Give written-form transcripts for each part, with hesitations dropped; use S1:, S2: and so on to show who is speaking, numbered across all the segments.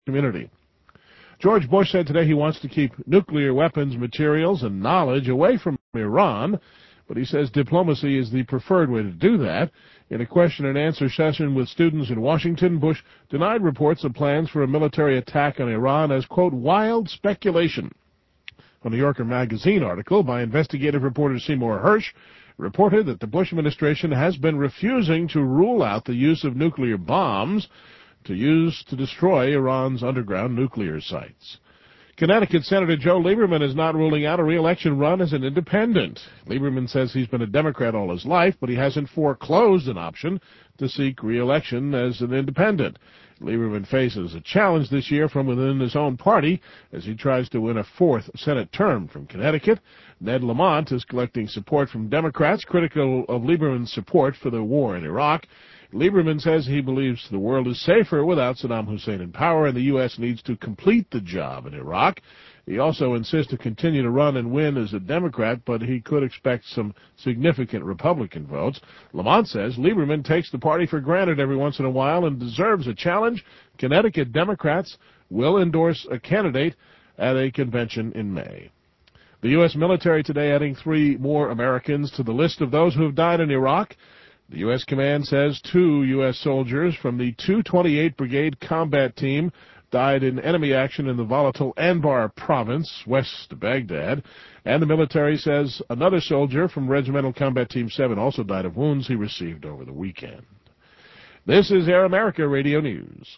S1: community. George Bush said today he wants to keep nuclear weapons materials and knowledge away from Iran, but he says diplomacy is the preferred way to do that. In a question-and-answer session with students in Washington, Bush denied reports of plans for a military attack on Iran as, quote, wild speculation. A New Yorker magazine article by investigative reporter Seymour Hersh reported that the Bush administration has been refusing to rule out the use of nuclear bombs to use to destroy Iran's underground nuclear sites. Connecticut Senator Joe Lieberman is not ruling out a re-election run as an independent. Lieberman says he's been a Democrat all his life, but he hasn't foreclosed an option to seek re-election as an independent. Lieberman faces a challenge this year from within his own party as he tries to win a fourth Senate term from Connecticut. Ned Lamont is collecting support from Democrats critical of Lieberman's support for the war in Iraq. Lieberman says he believes the world is safer without Saddam Hussein in power and the U.S. needs to complete the job in Iraq. He also insists to continue to run and win as a Democrat, but he could expect some significant Republican votes. Lamont says Lieberman takes the party for granted every once in a while and deserves a challenge. Connecticut Democrats will endorse a candidate at a convention in May. The U.S. military today adding 3 more Americans to the list of those who have died in Iraq. The U.S. command says 2 U.S. soldiers from the 228 Brigade Combat Team died in enemy action in the volatile Anbar province, west of Baghdad. And the military says another soldier from Regimental Combat Team 7 also died of wounds he received over the weekend. This is Air America Radio News.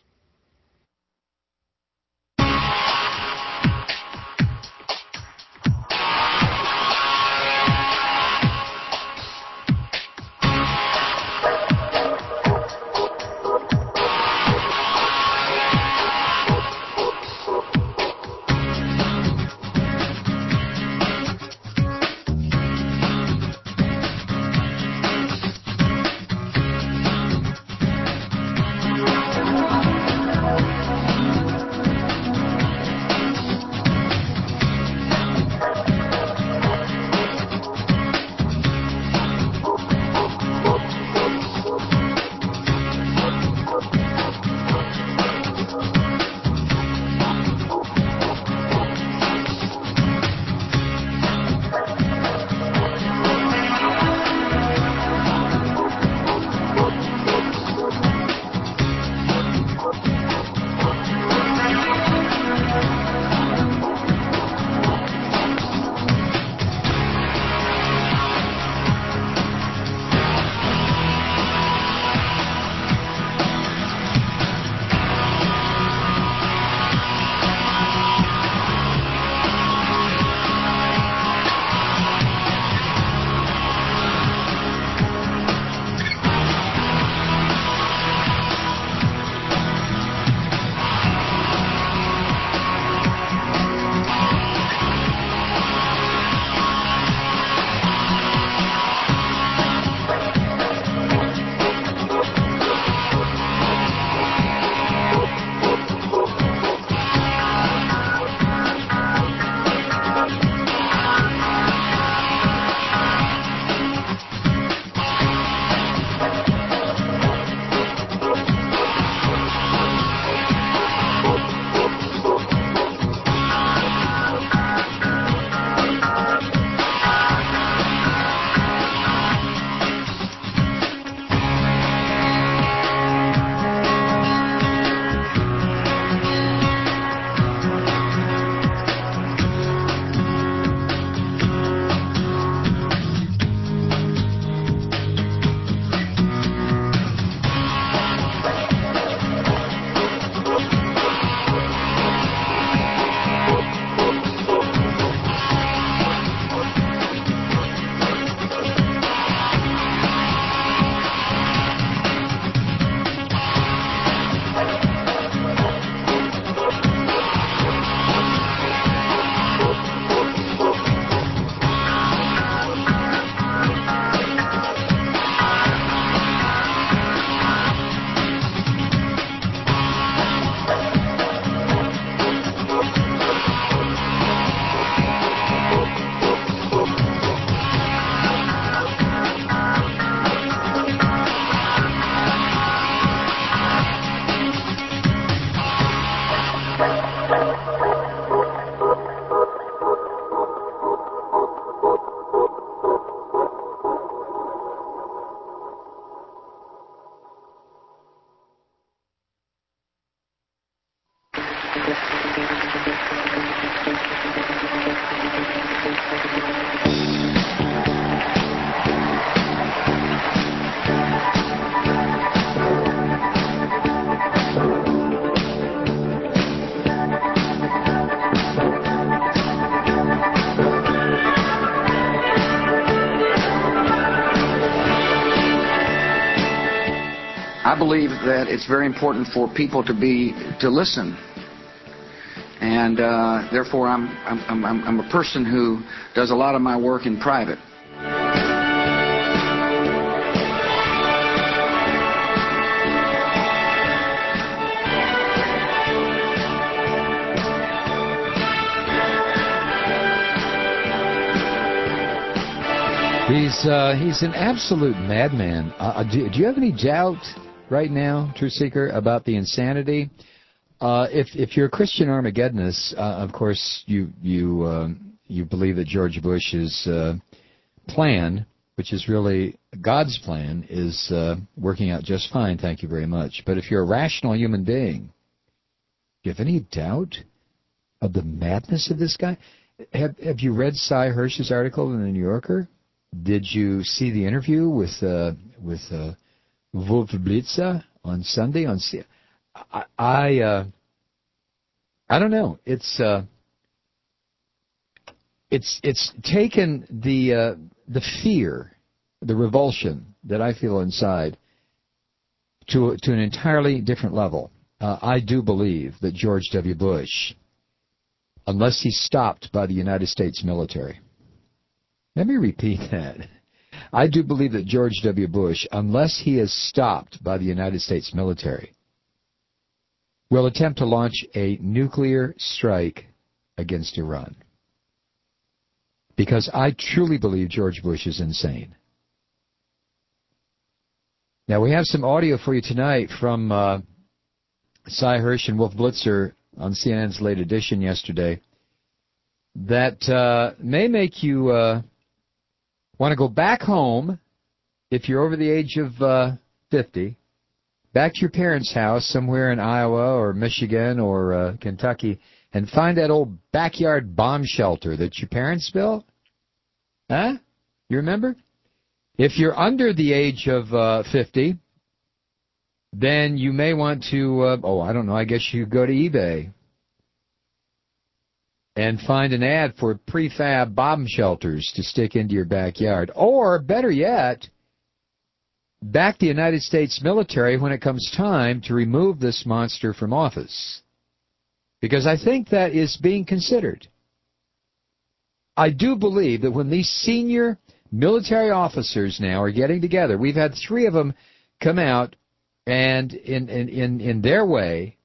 S2: I believe that it's very important for people to listen, and therefore I'm a person who does a lot of my work in private.
S3: He's an absolute madman. Do you have any doubt right now, Truth Seeker, about the insanity? If you're a Christian Armageddonist, of course you believe that George Bush's plan, which is really God's plan, is working out just fine. Thank you very much. But if you're a rational human being, do you have any doubt of the madness of this guy? Have you read Cy Hirsch's article in the New Yorker? Did you see the interview with Wolf Blitzer on Sunday? I don't know. It's taken the fear, the revulsion that I feel inside to an entirely different level. I do believe that George W. Bush, unless he's stopped by the United States military. Let me repeat that. I do believe that George W. Bush, unless he is stopped by the United States military, will attempt to launch a nuclear strike against Iran. Because I truly believe George Bush is insane. Now, we have some audio for you tonight from Cy Hirsch and Wolf Blitzer on CNN's Late Edition yesterday that may make you want to go back home, if you're over the age of 50, back to your parents' house somewhere in Iowa or Michigan or Kentucky, and find that old backyard bomb shelter that your parents built? Huh? You remember? If you're under the age of 50, then you may want to, I don't know, I guess you go to eBay and find an ad for prefab bomb shelters to stick into your backyard. Or, better yet, back the United States military when it comes time to remove this monster from office. Because I think that is being considered. I do believe that when these senior military officers now are getting together, we've had 3 of them come out and in their way,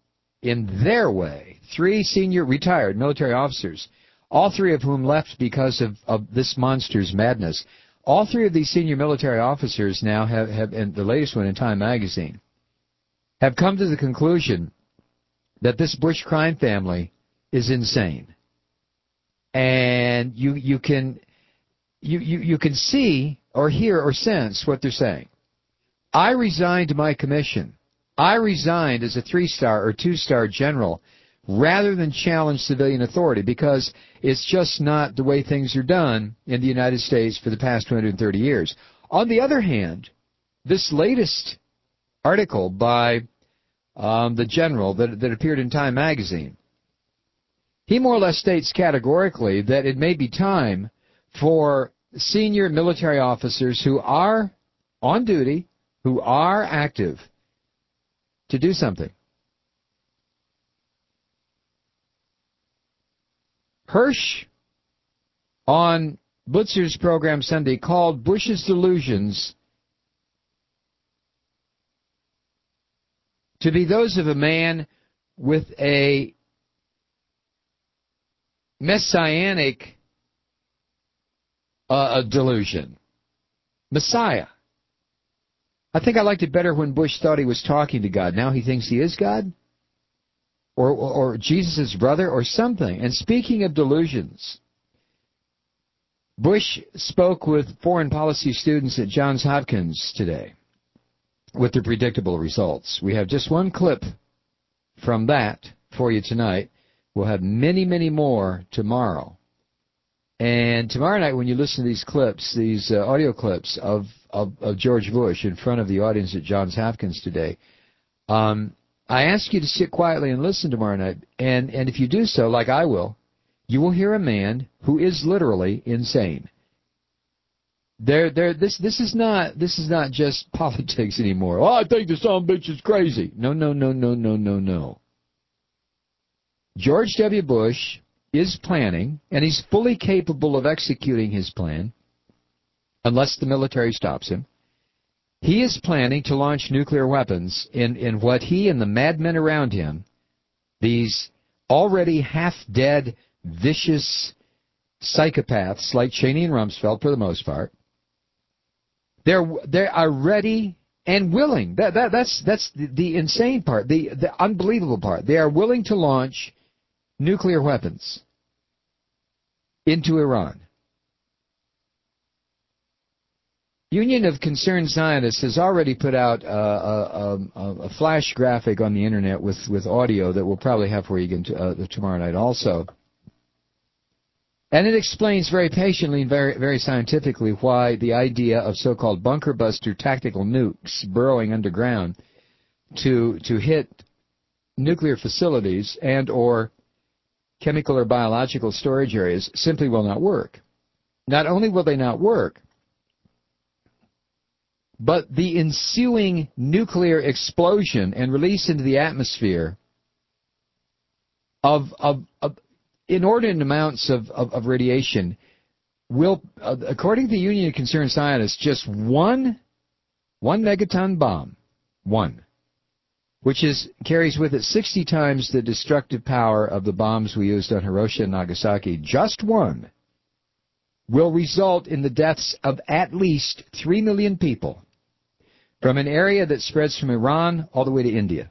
S3: 3 senior retired military officers, all 3 of whom left because of this monster's madness. All 3 of these senior military officers now have, and the latest one in Time magazine, have come to the conclusion that this Bush crime family is insane. And you can see or hear or sense what they're saying. I resigned my commission. I resigned as a 3-star or 2-star general rather than challenge civilian authority because it's just not the way things are done in the United States for the past 230 years. On the other hand, this latest article by the general that appeared in Time magazine, he more or less states categorically that it may be time for senior military officers who are on duty, who are active, to do something. Hirsch, on Blitzer's program Sunday, called Bush's delusions to be those of a man with a messianic delusion. Messiah. I think I liked it better when Bush thought he was talking to God. Now he thinks he is God? Or Jesus' brother or something. And speaking of delusions, Bush spoke with foreign policy students at Johns Hopkins today with the predictable results. We have just one clip from that for you tonight. We'll have many, many more tomorrow. And tomorrow night, when you listen to these clips, these audio clips of George Bush in front of the audience at Johns Hopkins today, I ask you to sit quietly and listen tomorrow night. And if you do so, like I will, you will hear a man who is literally insane. This is not just politics anymore. Oh, I think the son of a bitch is crazy. No. George W. Bush is planning, and he's fully capable of executing his plan, unless the military stops him. He is planning to launch nuclear weapons in what he and the madmen around him, these already half-dead, vicious psychopaths like Cheney and Rumsfeld for the most part, they are ready and willing. That's the insane part, the unbelievable part. They are willing to launch nuclear weapons into Iran. Union of Concerned Zionists has already put out a flash graphic on the internet with audio that we'll probably have for you again tomorrow night also. And it explains very patiently and very, very scientifically why the idea of so-called bunker buster tactical nukes burrowing underground to hit nuclear facilities and or chemical or biological storage areas simply will not work. Not only will they not work, but the ensuing nuclear explosion and release into the atmosphere of inordinate amounts of radiation will, according to the Union of Concerned Scientists, just one megaton bomb, which carries with it 60 times the destructive power of the bombs we used on Hiroshima and Nagasaki, just one, will result in the deaths of at least 3 million people from an area that spreads from Iran all the way to India.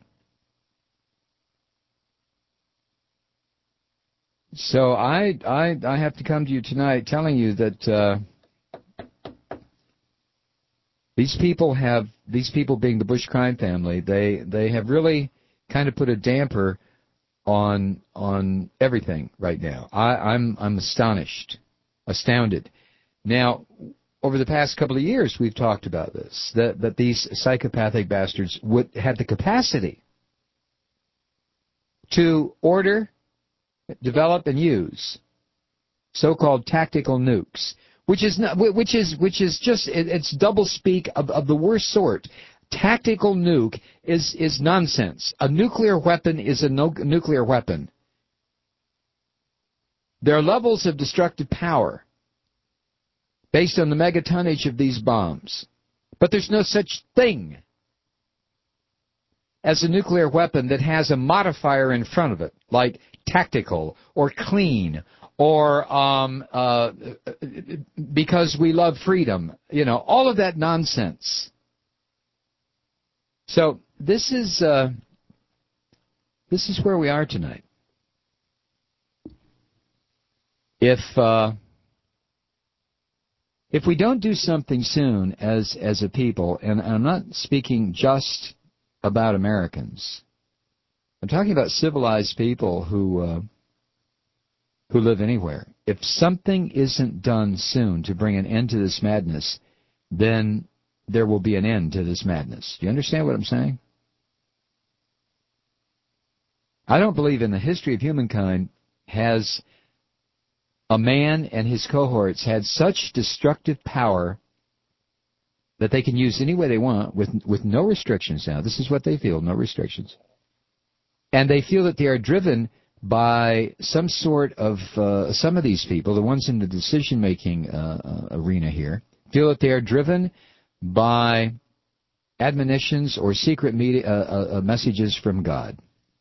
S3: So I have to come to you tonight telling you that these people being the Bush crime family, they have really kind of put a damper on everything right now. I'm astounded. Now, over the past couple of years, we've talked about this, that these psychopathic bastards would have the capacity to order, develop, and use so-called tactical nukes, which is just it's double speak of the worst sort. Tactical nuke is nonsense. A nuclear weapon is a nuclear weapon. There are levels of destructive power based on the megatonnage of these bombs. But there's no such thing as a nuclear weapon that has a modifier in front of it, like tactical or clean or because we love freedom. You know, all of that nonsense. So this is where we are tonight. If we don't do something soon as a people, and I'm not speaking just about Americans, I'm talking about civilized people who live anywhere. If something isn't done soon to bring an end to this madness, then there will be an end to this madness. Do you understand what I'm saying? I don't believe in the history of humankind has a man and his cohorts had such destructive power that they can use any way they want with no restrictions now. This is what they feel, no restrictions. And they feel that they are driven by some sort of, some of these people, the ones in the decision-making arena here, feel that they are driven by admonitions or secret media, messages from God.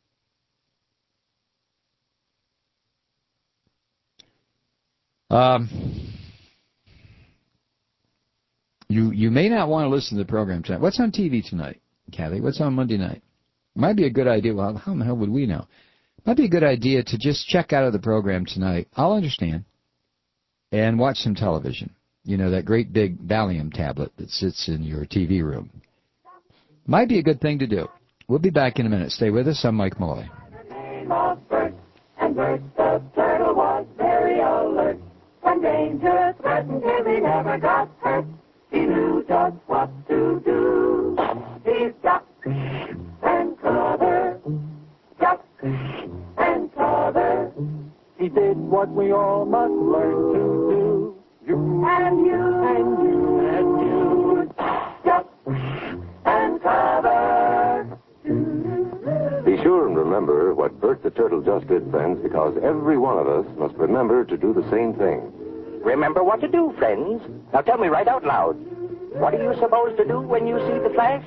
S3: You may not want to listen to the program tonight. What's on TV tonight, Kathy? What's on Monday night? Might be a good idea. Well, how the hell would we know? Might be a good idea to just check out of the program tonight. I'll understand. And watch some television. You know, that great big Valium tablet that sits in your TV room. Might be a good thing to do. We'll be back in a minute. Stay with us. I'm Mike Malloy.
S4: name of Bert, and Bert the turtle was very alert. When danger threatened him, he never got hurt. He knew just what to do. He ducked and covered, ducked and covered. He did what we all must learn to do. You and you and you and you, duck and cover.
S5: Be sure and remember what Bert the Turtle just did, friends, because every one of us must remember to do the same thing.
S6: Remember what to do, friends. Now tell me right out loud. What are you supposed to do when you see the flash?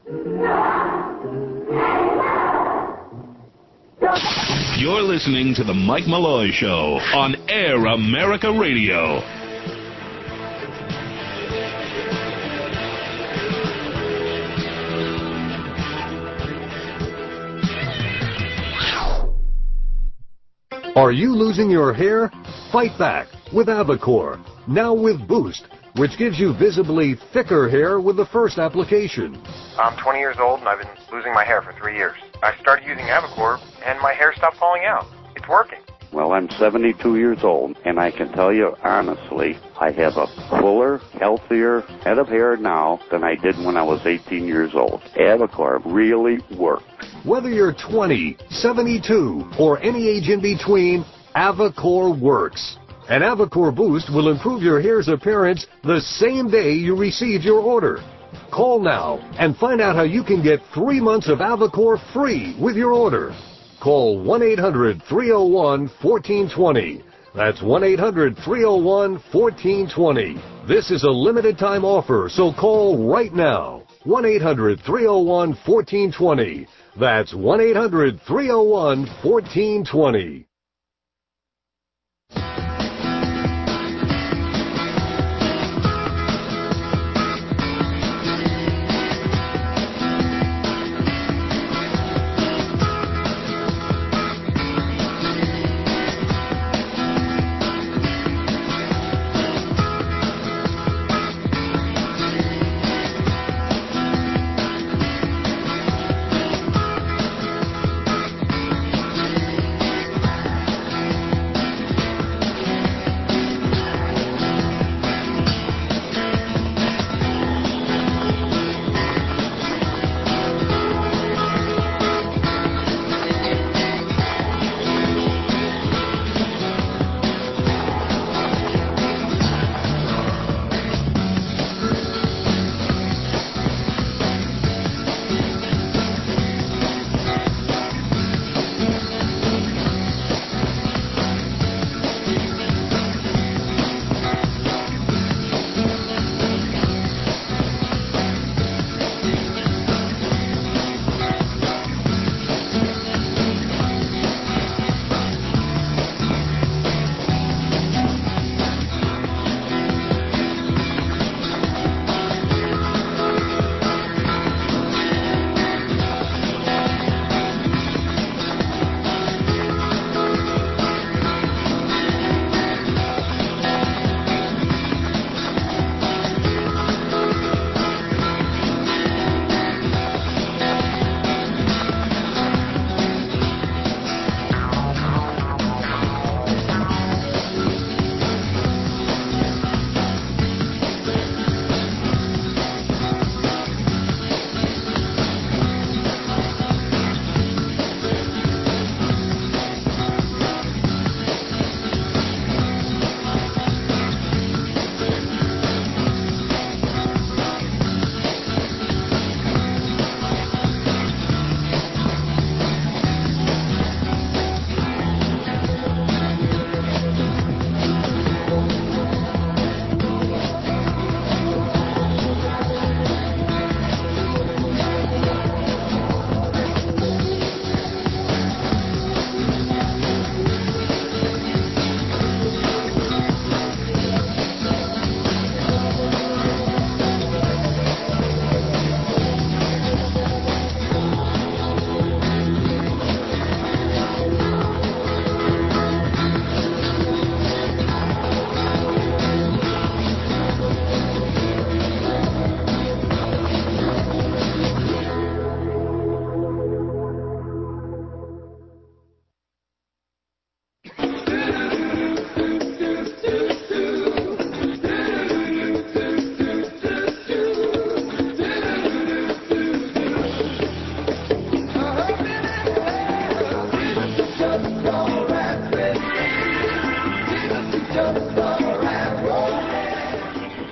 S7: You're listening to the Mike Malloy Show on Air America Radio.
S8: Are you losing your hair? Fight back with Avacor, now with Boost, which gives you visibly thicker hair with the first application.
S9: I'm 20 years old and I've been losing my hair for 3 years. I started using Avacor and my hair stopped falling out. It's working.
S10: Well, I'm 72 years old, and I can tell you honestly, I have a fuller, healthier head of hair now than I did when I was 18 years old. Avacor really works.
S8: Whether you're 20, 72, or any age in between, Avacor works. And Avacor Boost will improve your hair's appearance the same day you receive your order. Call now and find out how you can get 3 months of Avacor free with your order. Call 1-800-301-1420. That's 1-800-301-1420. This is a limited time offer, so call right now. 1-800-301-1420. That's 1-800-301-1420.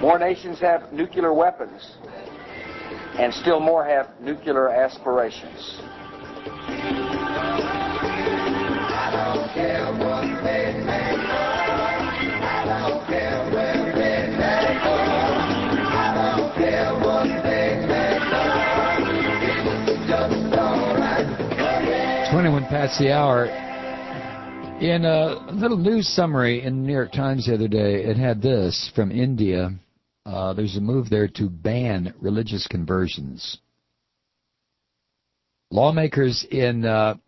S2: More nations have nuclear weapons, and still more have nuclear aspirations.
S4: I don't care what they may know. I don't care where they may go. I don't care what they may know. It's just alright.
S3: 21 past the hour. In a little news summary in the New York Times the other day, it had this from India. There's a move there to ban religious conversions. Lawmakers in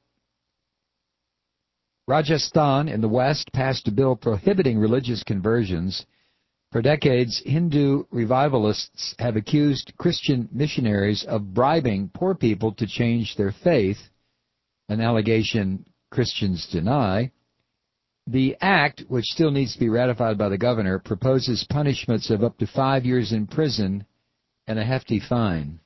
S3: Rajasthan in the West passed a bill prohibiting religious conversions. For decades, Hindu revivalists have accused Christian missionaries of bribing poor people to change their faith, an allegation Christians deny. The act, which still needs to be ratified by the governor, proposes punishments of up to 5 years in prison and a hefty fine.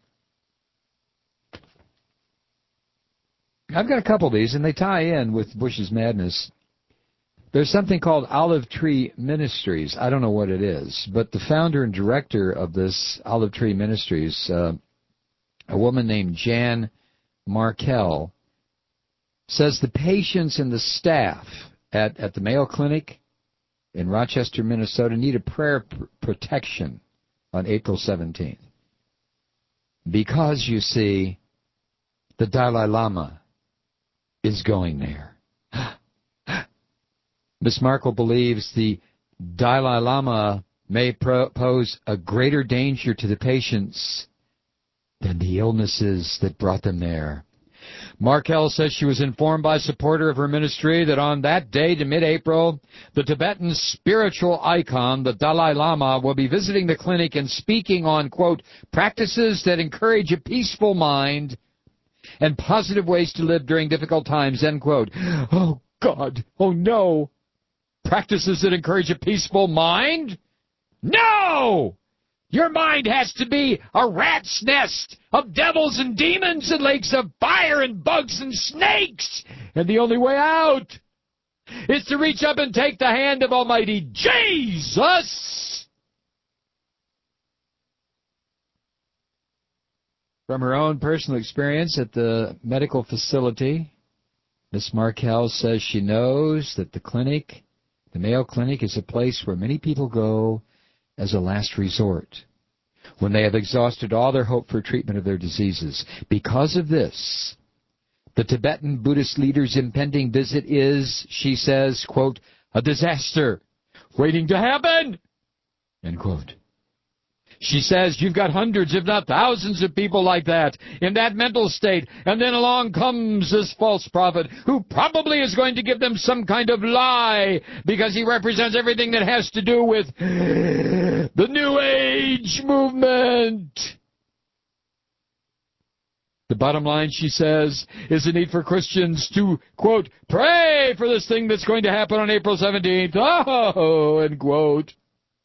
S3: I've got a couple of these, and they tie in with Bush's madness. There's something called Olive Tree Ministries. I don't know what it is, but the founder and director of this Olive Tree Ministries, a woman named Jan Markell, says the patients and the staff at the Mayo Clinic in Rochester, Minnesota, need a prayer protection on April 17th. Because, you see, the Dalai Lama is going there. Ms. Markell believes the Dalai Lama may pose a greater danger to the patients than the illnesses that brought them there. Markell says she was informed by a supporter of her ministry that on that day to mid-April, the Tibetan spiritual icon, the Dalai Lama, will be visiting the clinic and speaking on, quote, practices that encourage a peaceful mind and positive ways to live during difficult times, end quote. Oh, God. Oh, no. Practices that encourage a peaceful mind? No! Your mind has to be a rat's nest of devils and demons and lakes of fire and bugs and snakes. And the only way out is to reach up and take the hand of Almighty Jesus. From her own personal experience at the medical facility, Ms. Markell says she knows that the clinic, the Mayo Clinic, is a place where many people go as a last resort when they have exhausted all their hope for treatment of their diseases. Because of this, the Tibetan Buddhist leader's impending visit is, she says, quote, a disaster waiting to happen, end quote. She says you've got hundreds, if not thousands, of people like that, in that mental state, and then along comes this false prophet who probably is going to give them some kind of lie because he represents everything that has to do with the New Age movement. The bottom line, she says, is the need for Christians to, quote, pray for this thing that's going to happen on April 17th, oh, end quote.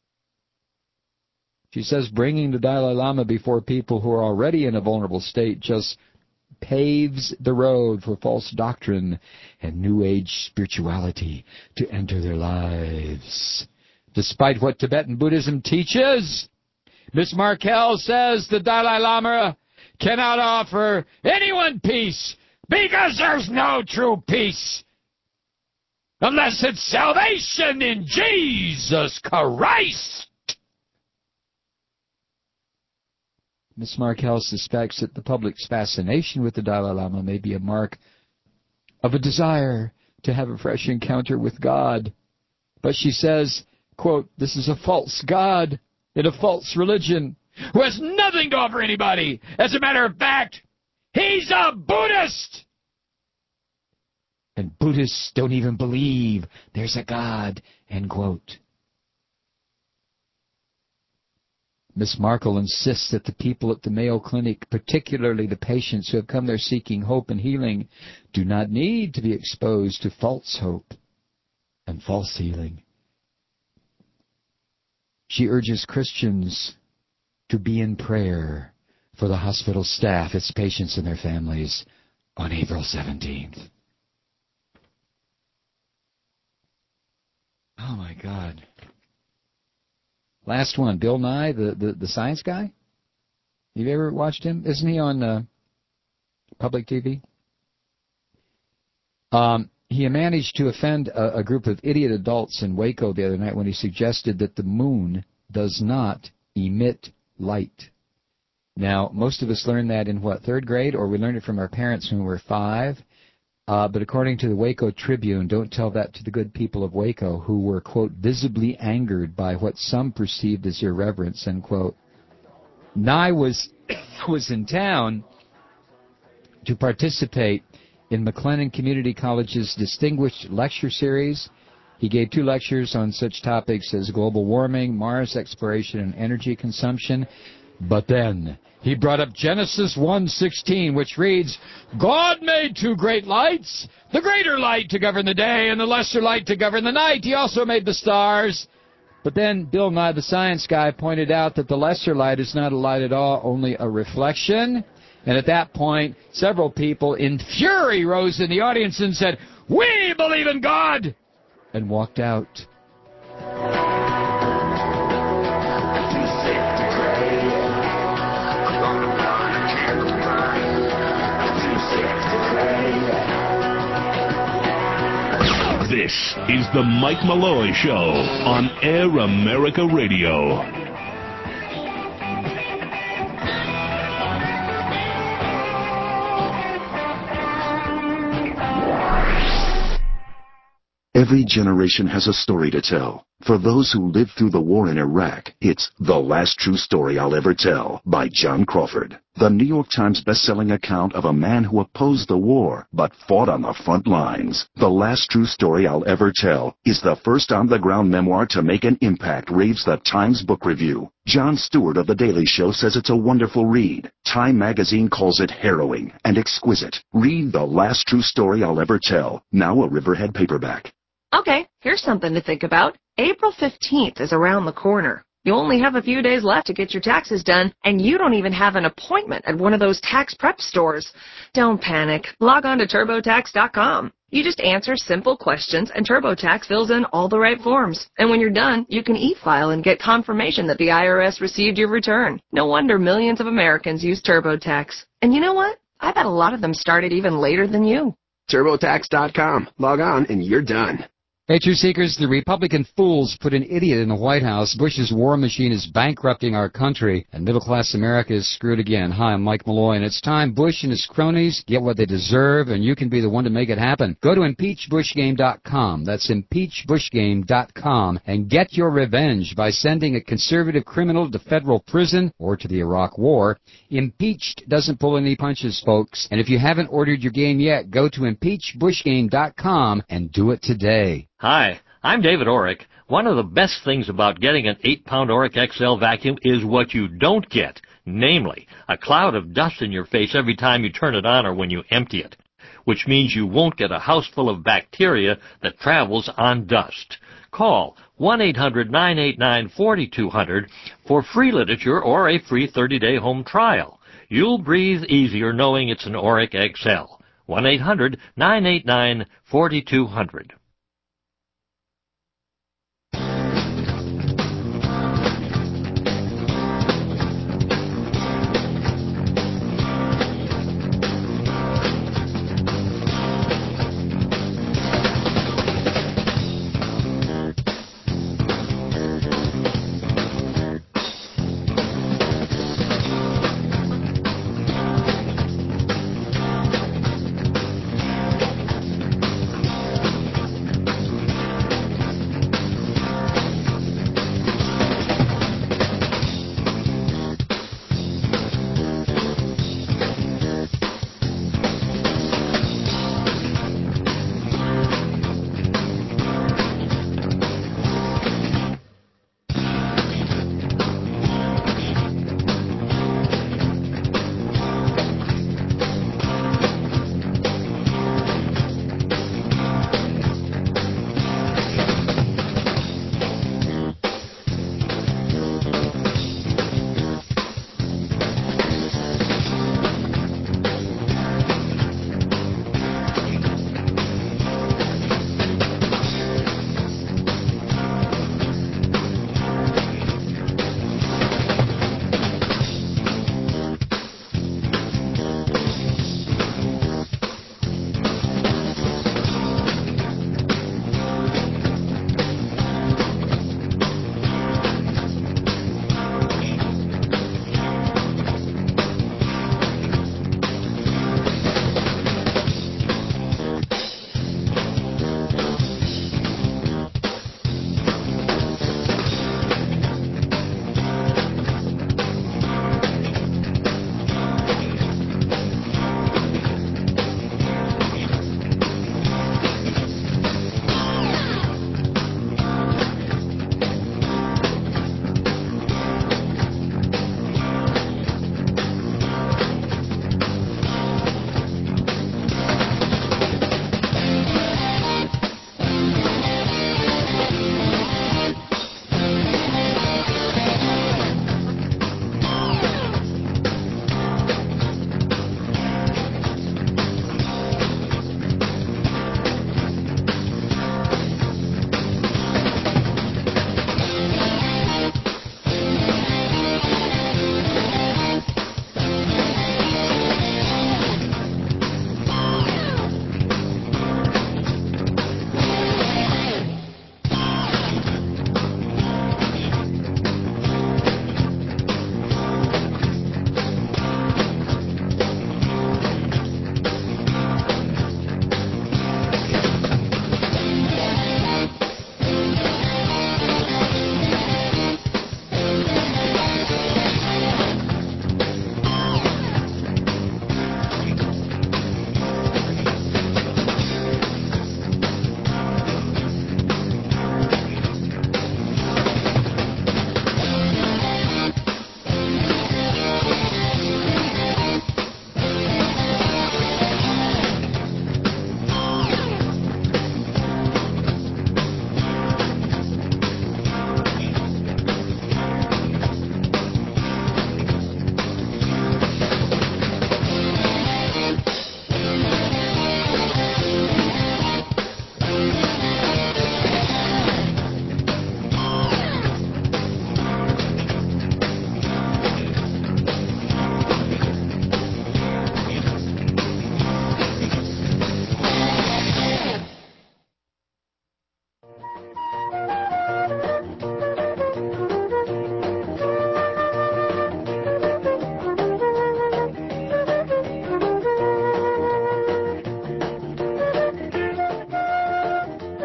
S3: She says bringing the Dalai Lama before people who are already in a vulnerable state just paves the road for false doctrine and New Age spirituality to enter their lives. Despite what Tibetan Buddhism teaches, Ms. Markell says the Dalai Lama cannot offer anyone peace because there's no true peace unless it's salvation in Jesus Christ. Ms. Markell suspects that the public's fascination with the Dalai Lama may be a mark of a desire to have a fresh encounter with God. But she says, quote, this is a false God in a false religion who has nothing to offer anybody. As a matter of fact, he's a Buddhist. And Buddhists don't even believe there's a God, end quote. Ms. Markell insists that the people at the Mayo Clinic, particularly the patients who have come there seeking hope and healing, do not need to be exposed to false hope and false healing. She urges Christians to be in prayer for the hospital staff, its patients, and their families on April 17th. Oh, my God. Last one, Bill Nye, the science guy. You've ever watched him? Isn't he on public TV? He managed to offend a group of idiot adults in Waco the other night when he suggested that the moon does not emit light. Now, most of us learned that in, third grade? Or we learned it from our parents when we were 5. But according to the Waco Tribune, don't tell that to the good people of Waco, who were, quote, visibly angered by what some perceived as irreverence, end quote. Nye was in town to participate in McLennan Community College's Distinguished Lecture Series. He gave 2 lectures on such topics as global warming, Mars exploration, and energy consumption. But then he brought up Genesis 1:16, which reads, God made 2 great lights, the greater light to govern the day and the lesser light to govern the night. He also made the stars. But then Bill Nye, the science guy, pointed out that the lesser light is not a light at all, only a reflection. And at that point, several people in fury rose in the audience and said, we believe in God, and walked out.
S7: This is the Mike Malloy Show on Air America Radio.
S11: Every generation has a story to tell. For those who lived through the war in Iraq, it's The Last True Story I'll Ever Tell by John Crawford. The New York Times best-selling account of a man who opposed the war but fought on the front lines. The Last True Story I'll Ever Tell is the first on-the-ground memoir to make an impact, raves the Times Book Review. Jon Stewart of The Daily Show says it's a wonderful read. Time magazine calls it harrowing and exquisite. Read The Last True Story I'll Ever Tell, now a Riverhead paperback.
S12: Okay, here's something to think about. April 15th is around the corner. You only have a few days left to get your taxes done, and you don't even have an appointment at one of those tax prep stores. Don't panic. Log on to TurboTax.com. You just answer simple questions, and TurboTax fills in all the right forms. And when you're done, you can e-file and get confirmation that the IRS received your return. No wonder millions of Americans use TurboTax. And you know what? I bet a lot of them started even later than you.
S13: TurboTax.com. Log on, and you're done.
S3: Hey, Truth Seekers, the Republican fools put an idiot in the White House. Bush's war machine is bankrupting our country, and middle-class America is screwed again. Hi, I'm Mike Malloy, and it's time Bush and his cronies get what they deserve, and you can be the one to make it happen. Go to impeachbushgame.com. That's impeachbushgame.com, and get your revenge by sending a conservative criminal to federal prison or to the Iraq War. Impeached doesn't pull any punches, folks, and if you haven't ordered your game yet, go to impeachbushgame.com and do it today.
S14: Hi, I'm David Orrick. One of the best things about getting an 8-pound Orrick XL vacuum is what you don't get, namely, a cloud of dust in your face every time you turn it on or when you empty it, which means you won't get a house full of bacteria that travels on dust. Call 1-800-989-4200 for free literature or a free 30-day home trial. You'll breathe easier knowing it's an Orrick XL. 1-800-989-4200.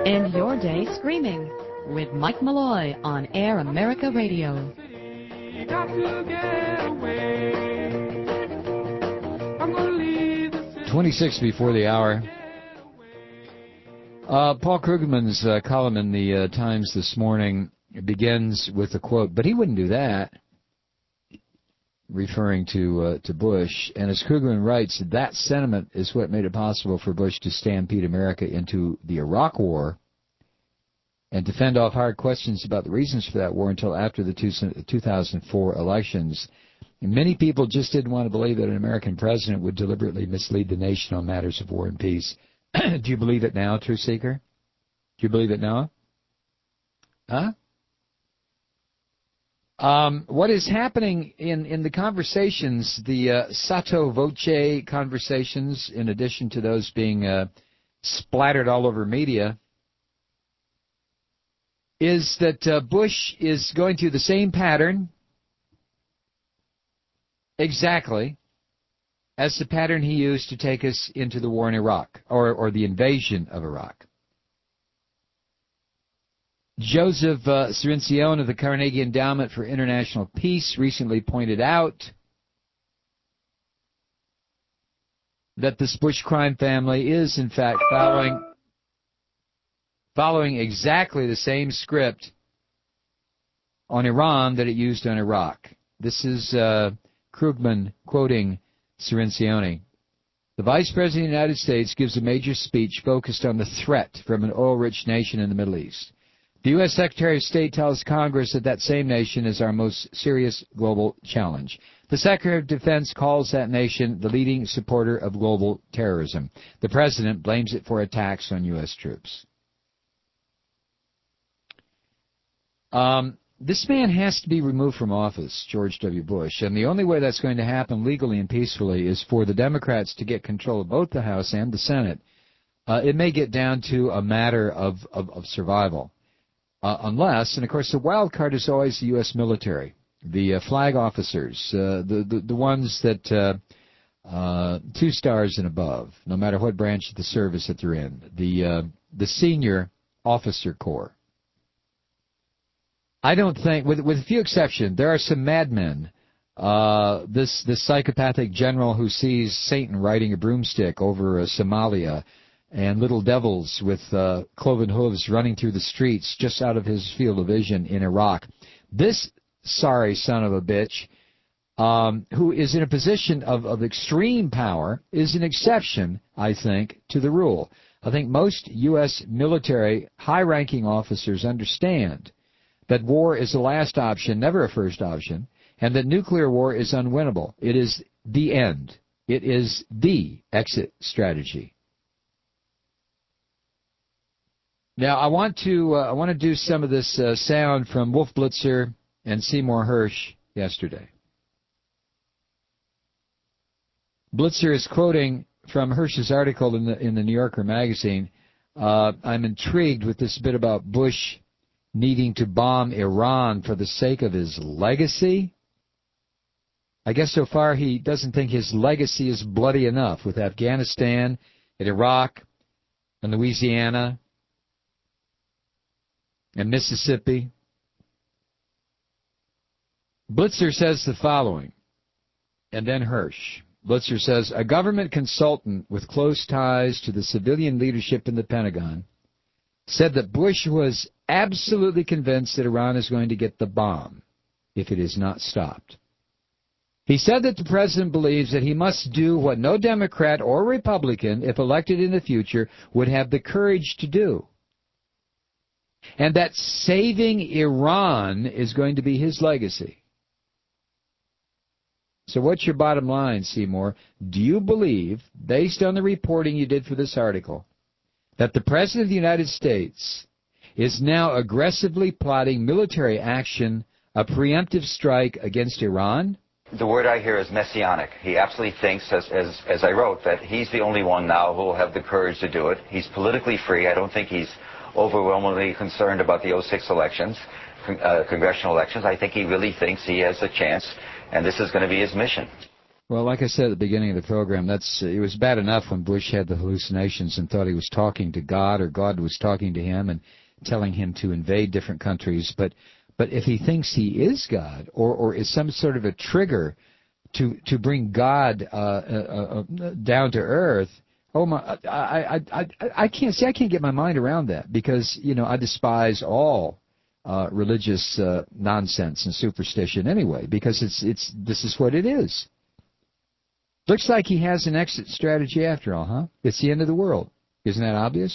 S15: End your day screaming with Mike Malloy on Air America Radio.
S3: 26 before the hour. Paul Krugman's column in the Times this morning begins with a quote, but he wouldn't do that, referring to Bush. And as Krugman writes, that sentiment is what made it possible for Bush to stampede America into the Iraq War and to fend off hard questions about the reasons for that war until after the 2004 elections. And many people just didn't want to believe that an American president would deliberately mislead the nation on matters of war and peace. Do you believe it now, Truth Seeker? Do you believe it now? Huh? What is happening in the conversations, the sotto voce conversations, in addition to those being splattered all over media, is that Bush is going through the same pattern exactly as the pattern he used to take us into the war in Iraq, or the invasion of Iraq. Joseph Cirincione of the Carnegie Endowment for International Peace recently pointed out that this Bush crime family is, in fact, following exactly the same script on Iran that it used on Iraq. This is Krugman quoting Cirincione. The Vice President of the United States gives a major speech focused on the threat from an oil-rich nation in the Middle East. The U.S. Secretary of State tells Congress that that same nation is our most serious global challenge. The Secretary of Defense calls that nation the leading supporter of global terrorism. The President blames it for attacks on U.S. troops. This man has to be removed from office, George W. Bush, and the only way that's going to happen legally and peacefully is for the Democrats to get control of both the House and the Senate. It may get down to a matter of survival. Unless, and of course the wild card is always the U.S. military, the flag officers, the ones that 2 stars and above, no matter what branch of the service that they're in, the senior officer corps. I don't think, with a few exceptions, there are some madmen. This psychopathic general who sees Satan riding a broomstick over Somalia, and little devils with cloven hooves running through the streets just out of his field of vision in Iraq. This sorry son of a bitch, who is in a position of extreme power, is an exception, I think, to the rule. I think most U.S. military high-ranking officers understand that war is the last option, never a first option, and that nuclear war is unwinnable. It is the end. It is the exit strategy. Now, I want to do some of this sound from Wolf Blitzer and Seymour Hersh yesterday. Blitzer is quoting from Hersh's article in the New Yorker magazine. I'm intrigued with this bit about Bush needing to bomb Iran for the sake of his legacy. I guess so far he doesn't think his legacy is bloody enough with Afghanistan and Iraq and Louisiana and Mississippi. Blitzer says the following, and then Hersh. Blitzer says, a government consultant with close ties to the civilian leadership in the Pentagon said that Bush was absolutely convinced that Iran is going to get the bomb if it is not stopped. He said that the president believes that he must do what no Democrat or Republican, if elected in the future, would have the courage to do. And that saving Iran is going to be his legacy. So what's your bottom line, Seymour? Do you believe, based on the reporting you did for this article, that the President of the United States is now aggressively plotting military action, a preemptive strike against Iran?
S16: The word I hear is messianic. He absolutely thinks, as I wrote, that he's the only one now who will have the courage to do it. He's politically free. I don't think he's overwhelmingly concerned about the 06 elections, congressional elections. I think he really thinks he has a chance, and this is going to be his mission.
S3: Well, like I said at the beginning of the program, it was bad enough when Bush had the hallucinations and thought he was talking to God or God was talking to him and telling him to invade different countries. But if he thinks he is God or is some sort of a trigger to bring God down to earth, oh my! I can't get my mind around that because I despise all religious nonsense and superstition anyway because this is what it is. Looks like he has an exit strategy after all, huh? It's the end of the world. Isn't that obvious?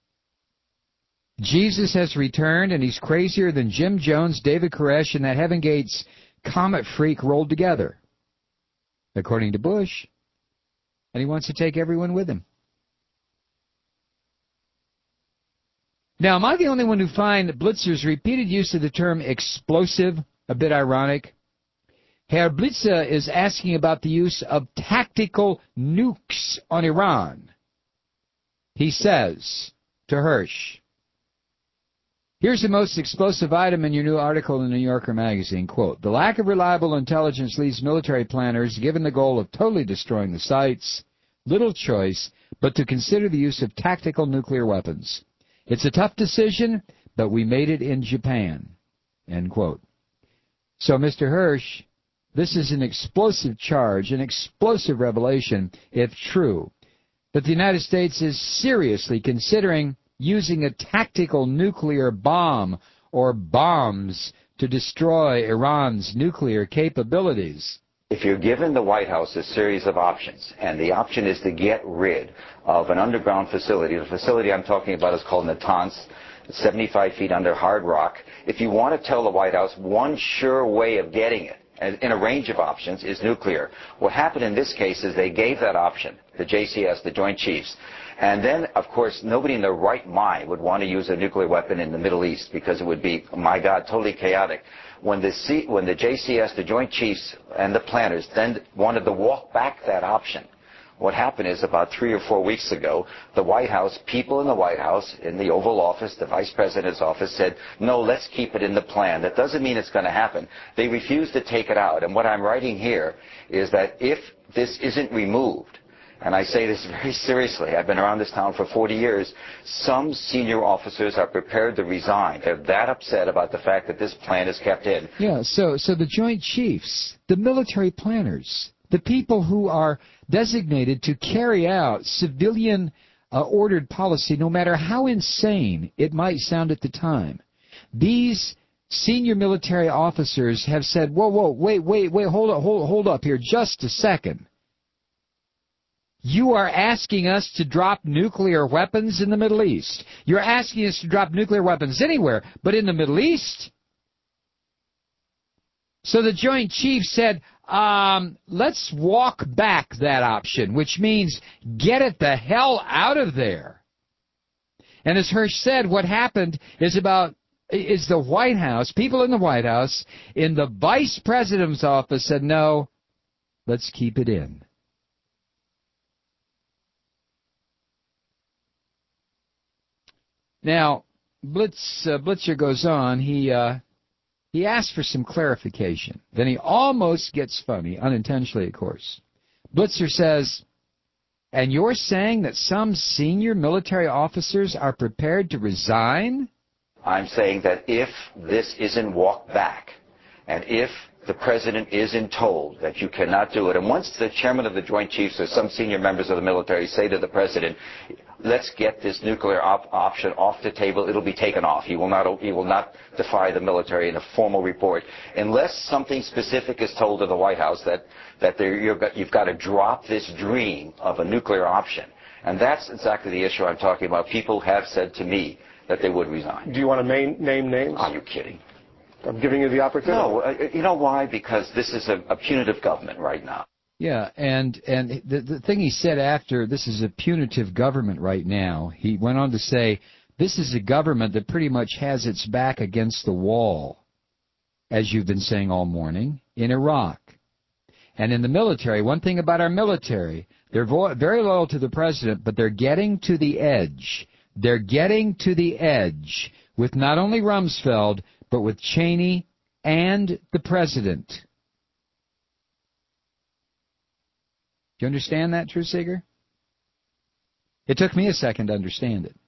S3: Jesus has returned, and he's crazier than Jim Jones, David Koresh, and that Heaven Gates comet freak rolled together, according to Bush. And he wants to take everyone with him. Now, am I the only one who find Blitzer's repeated use of the term explosive a bit ironic? Herr Blitzer is asking about the use of tactical nukes on Iran. He says to Hirsch, here's the most explosive item in your new article in the New Yorker magazine, quote, the lack of reliable intelligence leaves military planners, given the goal of totally destroying the sites, little choice but to consider the use of tactical nuclear weapons. It's a tough decision, but we made it in Japan, end quote. So, Mr. Hirsch, this is an explosive charge, an explosive revelation, if true, that the United States is seriously considering using a tactical nuclear bomb or bombs to destroy Iran's nuclear capabilities.
S16: If you're given the White House a series of options, and the option is to get rid of an underground facility, the facility I'm talking about is called Natanz, 75 feet under hard rock. If you want to tell the White House one sure way of getting it, in a range of options, is nuclear. What happened in this case is they gave that option, the JCS, the Joint Chiefs. And then, of course, nobody in their right mind would want to use a nuclear weapon in the Middle East because it would be, my God, totally chaotic. When the JCS, the Joint Chiefs, and the planners then wanted to walk back that option, what happened is about 3 or 4 weeks ago, the White House, people in the White House, in the Oval Office, the Vice President's office said, no, let's keep it in the plan. That doesn't mean it's going to happen. They refused to take it out. And what I'm writing here is that if this isn't removed, and I say this very seriously, I've been around this town for 40 years, some senior officers are prepared to resign. They're that upset about the fact that this plan is kept in.
S3: Yeah, so the Joint Chiefs, the military planners, the people who are designated to carry out civilian ordered policy, no matter how insane it might sound at the time. These senior military officers have said, whoa, wait, hold up here just a second. You are asking us to drop nuclear weapons in the Middle East. You're asking us to drop nuclear weapons anywhere, but in the Middle East? So the Joint Chiefs said, let's walk back that option, which means get it the hell out of there. And as Hirsch said, what happened is the White House, people in the White House, in the Vice President's office said, no, let's keep it in. Now, Blitzer goes on, he asked for some clarification. Then he almost gets funny, unintentionally, of course. Blitzer says, and you're saying that some senior military officers are prepared to resign?
S16: I'm saying that if this isn't walked back, and if the President isn't told that you cannot do it, and once the Chairman of the Joint Chiefs or some senior members of the military say to the President, let's get this nuclear option off the table, it'll be taken off. He will not defy the military in a formal report. Unless something specific is told to the White House that you've got to drop this dream of a nuclear option. And that's exactly the issue I'm talking about. People have said to me that they would resign.
S17: Do you want to name names?
S16: Are you kidding?
S17: I'm giving you the opportunity.
S16: No, you know why? Because this is a punitive government right now.
S3: Yeah, and the thing he said after, this is a punitive government right now, he went on to say, this is a government that pretty much has its back against the wall, as you've been saying all morning, in Iraq. And in the military, one thing about our military, they're very loyal to the president, but they're getting to the edge. They're getting to the edge with not only Rumsfeld, but with Cheney and the president. you understand that, Truth Seeker? It took me a second to understand it.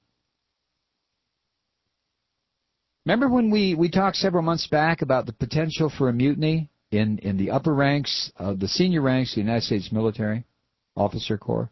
S3: Remember when we talked several months back about the potential for a mutiny in the upper ranks, the senior ranks of the United States military, officer corps?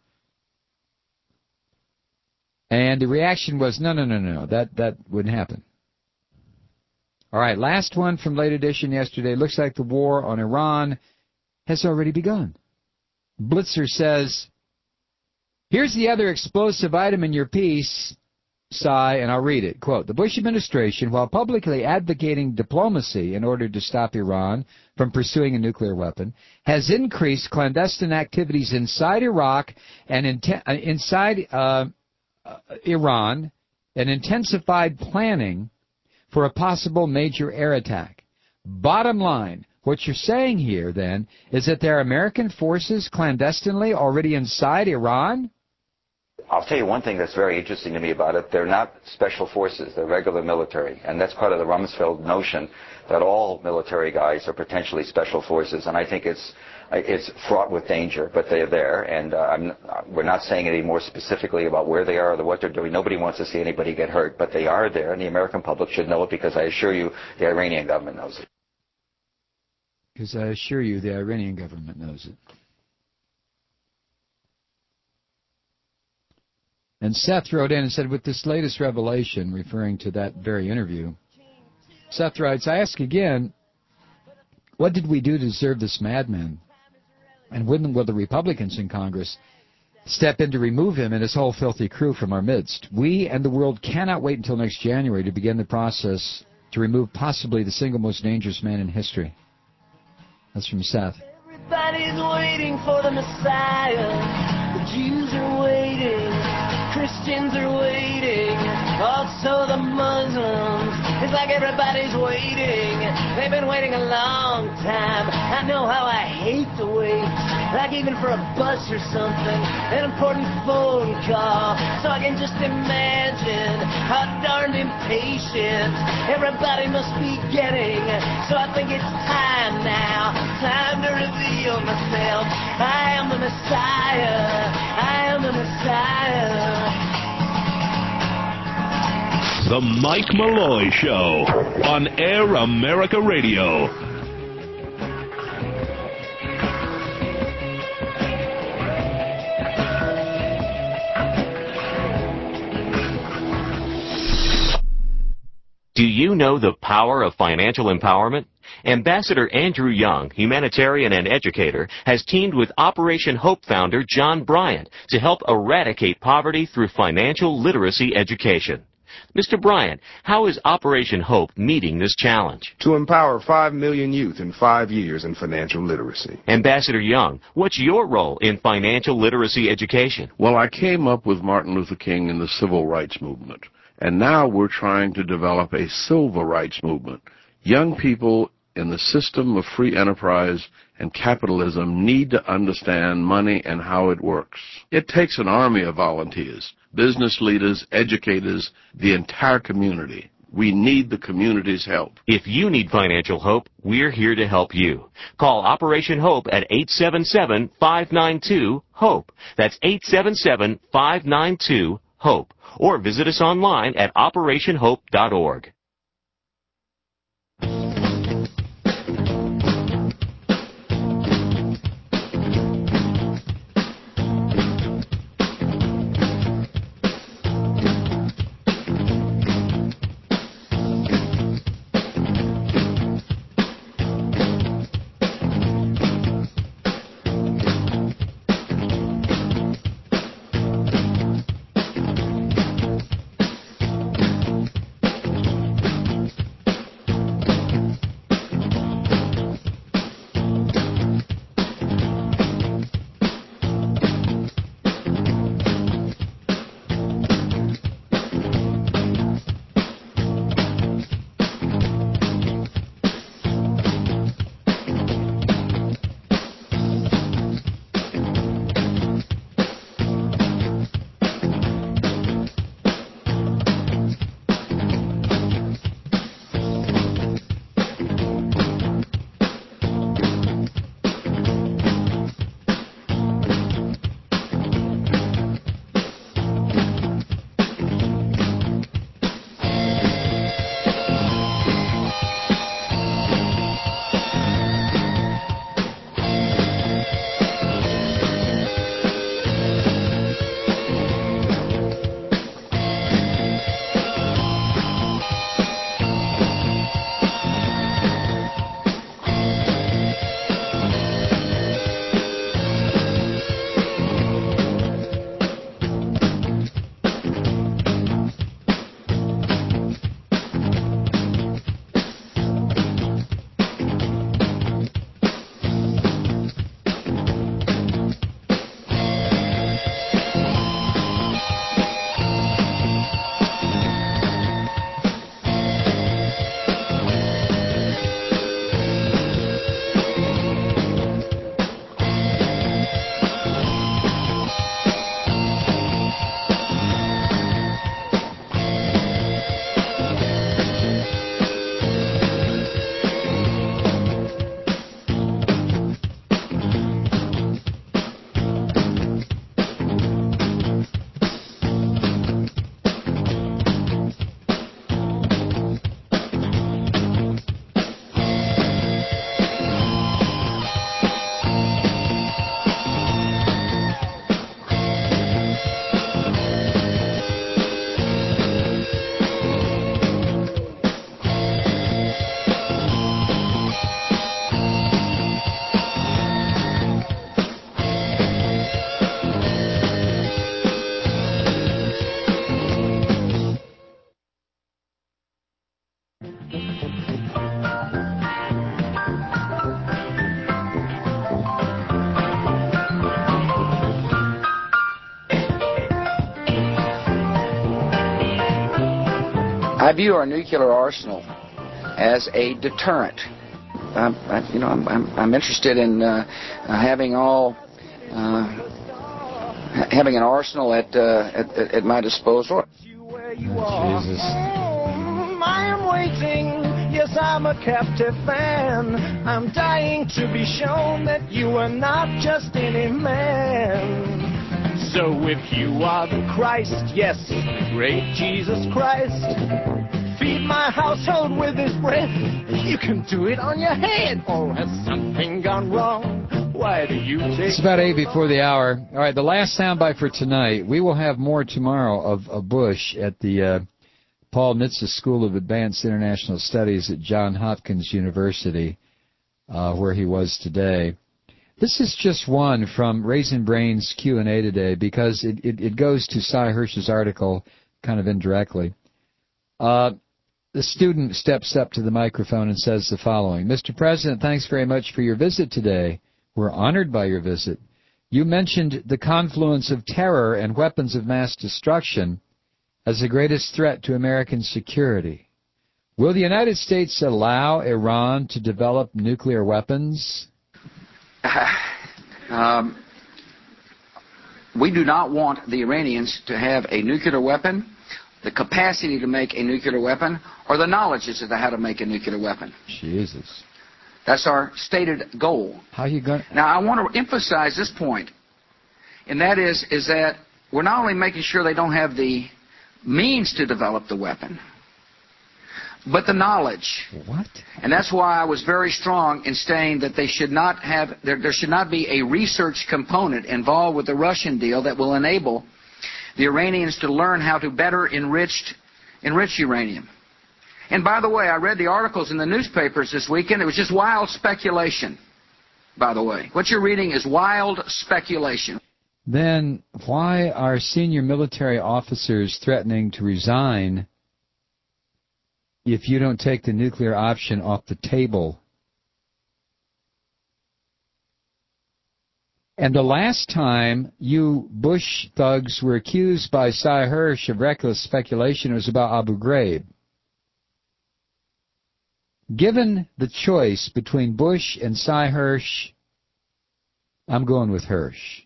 S3: And the reaction was, no, that wouldn't happen. All right, last one from Late Edition yesterday. Looks like the war on Iran has already begun. Blitzer says, here's the other explosive item in your piece, Cy, and I'll read it. Quote, the Bush administration, while publicly advocating diplomacy in order to stop Iran from pursuing a nuclear weapon, has increased clandestine activities inside Iraq and inside Iran and intensified planning for a possible major air attack. Bottom line, what you're saying here, then, is that there are American forces clandestinely already inside Iran?
S16: I'll tell you one thing that's very interesting to me about it. They're not special forces. They're regular military. And that's part of the Rumsfeld notion that all military guys are potentially special forces. And I think it's fraught with danger, but they're there. And we're not saying any more specifically about where they are or what they're doing. Nobody wants to see anybody get hurt, but they are there. And the American public should know it because I assure you the Iranian government knows it.
S3: Because I assure you the Iranian government knows it. And Seth wrote in and said, with this latest revelation, referring to that very interview, Seth writes, I ask again, what did we do to deserve this madman? And when will the Republicans in Congress step in to remove him and his whole filthy crew from our midst? We and the world cannot wait until next January to begin the process to remove possibly the single most dangerous man in history. That's from Seth.
S4: Everybody's waiting for the Messiah. The Jews are waiting. Christians are waiting. Also the Muslims. It's like everybody's waiting. They've been waiting a long time. I know how I hate to wait. Like even for a bus or something. An important phone call. So I can just imagine how darned impatient everybody must be getting. So I think it's time now. Time to reveal myself. I am the Messiah. I am the Messiah.
S7: The Mike Malloy Show on Air America Radio.
S18: Do you know the power of financial empowerment? Ambassador Andrew Young, humanitarian and educator, has teamed with Operation Hope founder John Bryant to help eradicate poverty through financial literacy education. Mr. Bryant, how is Operation Hope meeting this challenge?
S19: To empower 5 million youth in 5 years in financial literacy.
S18: Ambassador Young, what's your role in financial literacy education?
S20: Well, I came up with Martin Luther King and the Civil Rights Movement. And now we're trying to develop a civil rights movement. Young people in the system of free enterprise and capitalism need to understand money and how it works. It takes an army of volunteers, business leaders, educators, the entire community. We need the community's help.
S18: If you need financial hope, we're here to help you. Call Operation Hope at 877-592-HOPE. That's 877-592-HOPE. Or visit us online at operationhope.org.
S2: I view our nuclear arsenal as a deterrent. I'm interested in having an arsenal at my disposal.
S3: Jesus.
S4: I am waiting. Yes, I'm a captive fan. I'm dying to be shown that you are not just any man. So if you are the Christ, yes, the great Jesus Christ, feed my household with his bread. You can do it on your head. Oh, has something gone wrong? Why do you take...
S3: It's about 8 before the hour. All right, the last soundbite for tonight. We will have more tomorrow of Bush at the Paul Nitze School of Advanced International Studies at Johns Hopkins University, where he was today. This is just one from Raisin Brain's Q&A today because it goes to Cy Hirsch's article kind of indirectly. The student steps up to the microphone and says the following. Mr. President, thanks very much for your visit today. We're honored by your visit. You mentioned the confluence of terror and weapons of mass destruction as the greatest threat to American security. Will the United States allow Iran to develop nuclear weapons?
S2: We do not want the Iranians to have a nuclear weapon, the capacity to make a nuclear weapon, or the knowledge as to how to make a nuclear weapon.
S3: Jesus.
S2: That's our stated goal.
S3: How you going?
S2: Now, I want to emphasize this point, and that is that we're not only making sure they don't have the means to develop the weapon, but the knowledge.
S3: What?
S2: And that's why I was very strong in saying that they should not have, there should not be a research component involved with the Russian deal that will enable the Iranians to learn how to better enrich uranium. And by the way, I read the articles in the newspapers this weekend. It was just wild speculation, by the way. What you're reading is wild speculation.
S3: Then why are senior military officers threatening to resign if you don't take the nuclear option off the table? And the last time you Bush thugs were accused by Cy Hirsch of reckless speculation, it was about Abu Ghraib. Given the choice between Bush and Cy Hirsch, I'm going with Hirsch.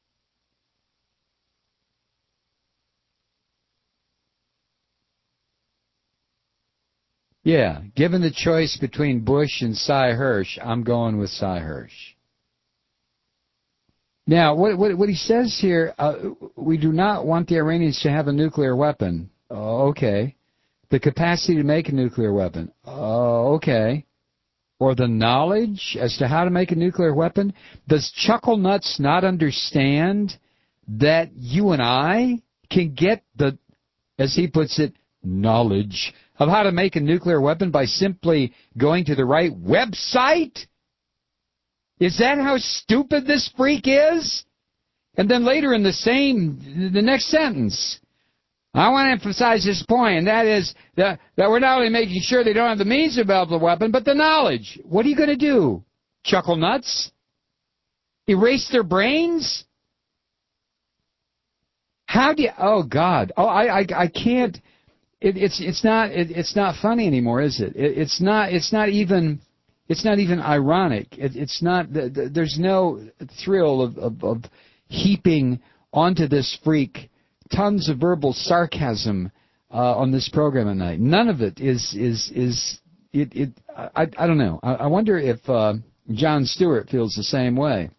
S3: Yeah, given the choice between Bush and Cy Hirsch, I'm going with Cy Hirsch. Now, what he says here, we do not want the Iranians to have a nuclear weapon. Oh, okay. The capacity to make a nuclear weapon. Oh, okay. Or the knowledge as to how to make a nuclear weapon. Does Chuckle Nuts not understand that you and I can get the, as he puts it, knowledge of how to make a nuclear weapon by simply going to the right website? Is that how stupid this freak is? And then later in the next sentence, I want to emphasize this point, and that is that we're not only making sure they don't have the means to develop the weapon, but the knowledge. What are you going to do? Chuckle Nuts? Erase their brains? How do you, oh God. Oh, I can't. It's not funny anymore, is it? It's not even ironic. It's not. There's no thrill of heaping onto this freak tons of verbal sarcasm on this program tonight. None of it is. I don't know. I wonder if Jon Stewart feels the same way,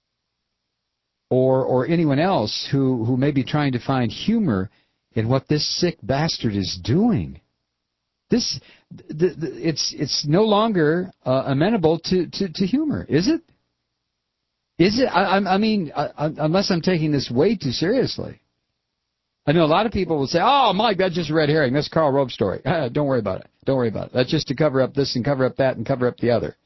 S3: or anyone else who may be trying to find humor in what this sick bastard is doing. It's no longer amenable to humor, is it? Is it? I mean, unless I'm taking this way too seriously. I know a lot of people will say, "Oh, Mike, that's just a red herring. That's Karl Rove's story. Don't worry about it. Don't worry about it. That's just to cover up this and cover up that and cover up the other."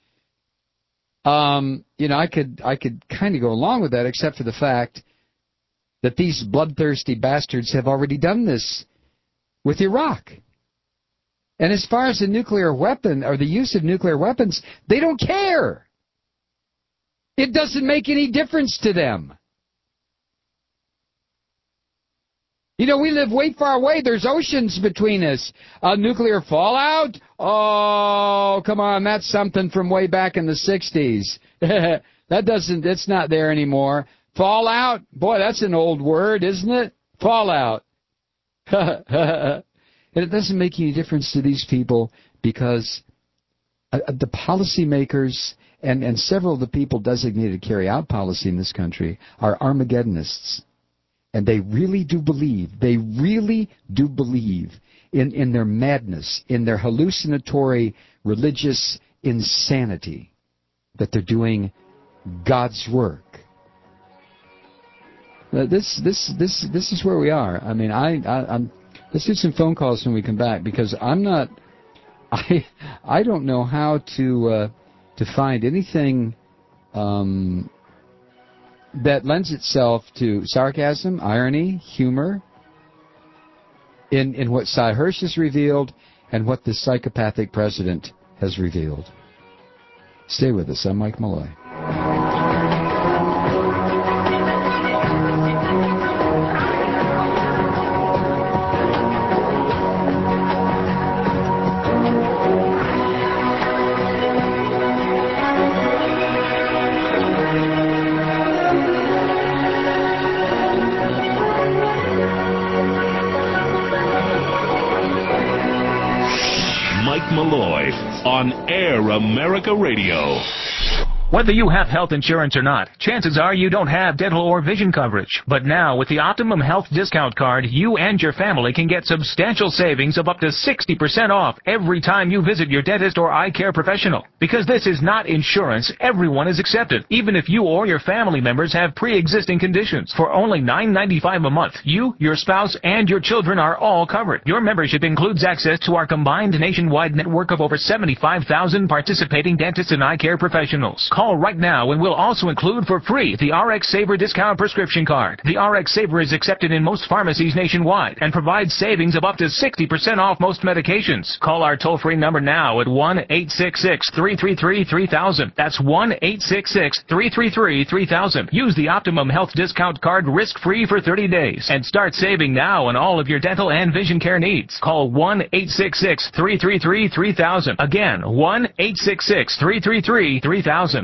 S3: I could kind of go along with that, except for the fact that these bloodthirsty bastards have already done this with Iraq. And as far as the nuclear weapon or the use of nuclear weapons, they don't care. It doesn't make any difference to them. You know, we live way far away. There's oceans between us. Nuclear fallout? Oh, come on. That's something from way back in the 60s. It's not there anymore. Fallout? Boy, that's an old word, isn't it? Fallout. And it doesn't make any difference to these people because the policymakers and several of the people designated to carry out policy in this country are Armageddonists. And they really do believe in their madness, in their hallucinatory religious insanity, that they're doing God's work. This is where we are. I mean, let's do some phone calls when we come back, because I don't know how to find anything that lends itself to sarcasm, irony, humor in what Sy Hersh has revealed and what the psychopathic president has revealed. Stay with us. I'm Mike Malloy.
S7: Malloy on Air America Radio.
S21: Whether you have health insurance or not, chances are you don't have dental or vision coverage. But now, with the Optimum Health Discount Card, you and your family can get substantial savings of up to 60% off every time you visit your dentist or eye care professional. Because this is not insurance, everyone is accepted, even if you or your family members have pre-existing conditions. For only $9.95 a month, you, your spouse, and your children are all covered. Your membership includes access to our combined nationwide network of over 75,000 participating dentists and eye care professionals. Call right now and we'll also include for free the RX Saver Discount Prescription Card. The RX Saver is accepted in most pharmacies nationwide and provides savings of up to 60% off most medications. Call our toll-free number now at 1-866-333-3000. That's 1-866-333-3000. Use the Optimum Health Discount Card risk-free for 30 days and start saving now on all of your dental and vision care needs. Call 1-866-333-3000. Again, 1-866-333-3000.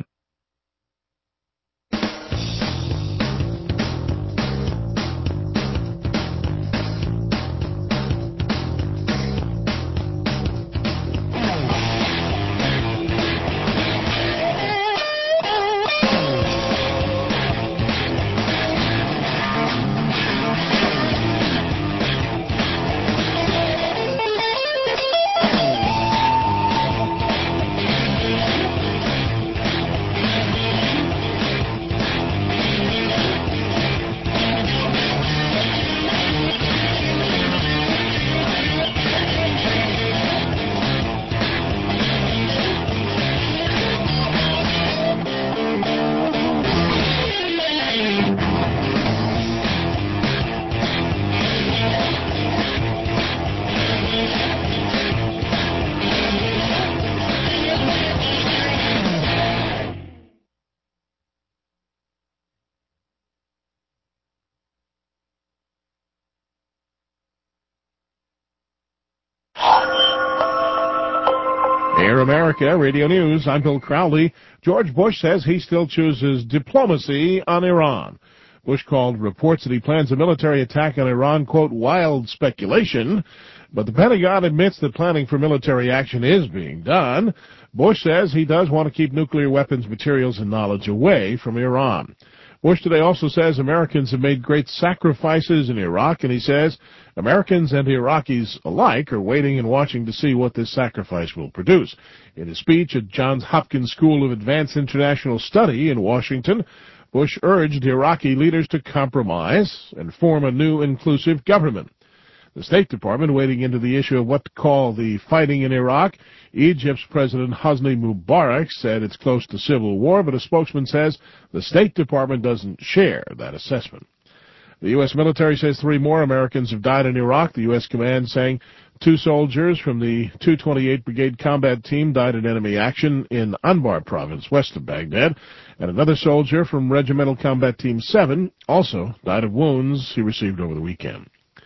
S1: Air America Radio News. I'm Bill Crowley. George Bush says he still chooses diplomacy on Iran. Bush called reports that he plans a military attack on Iran, quote, wild speculation. But the Pentagon admits that planning for military action is being done. Bush says he does want to keep nuclear weapons, materials, and knowledge away from Iran. Bush today also says Americans have made great sacrifices in Iraq, and he says Americans and Iraqis alike are waiting and watching to see what this sacrifice will produce. In his speech at Johns Hopkins School of Advanced International Study in Washington, Bush urged Iraqi leaders to compromise and form a new inclusive government. The State Department wading into the issue of what to call the fighting in Iraq. Egypt's President Hosni Mubarak said it's close to civil war, but a spokesman says the State Department doesn't share that assessment. The U.S. military says 3 more Americans have died in Iraq. The U.S. command saying 2 soldiers from the 228 Brigade Combat Team died in enemy action in Anbar province, west of Baghdad, and another soldier from Regimental Combat Team 7 also died of wounds he received over the weekend.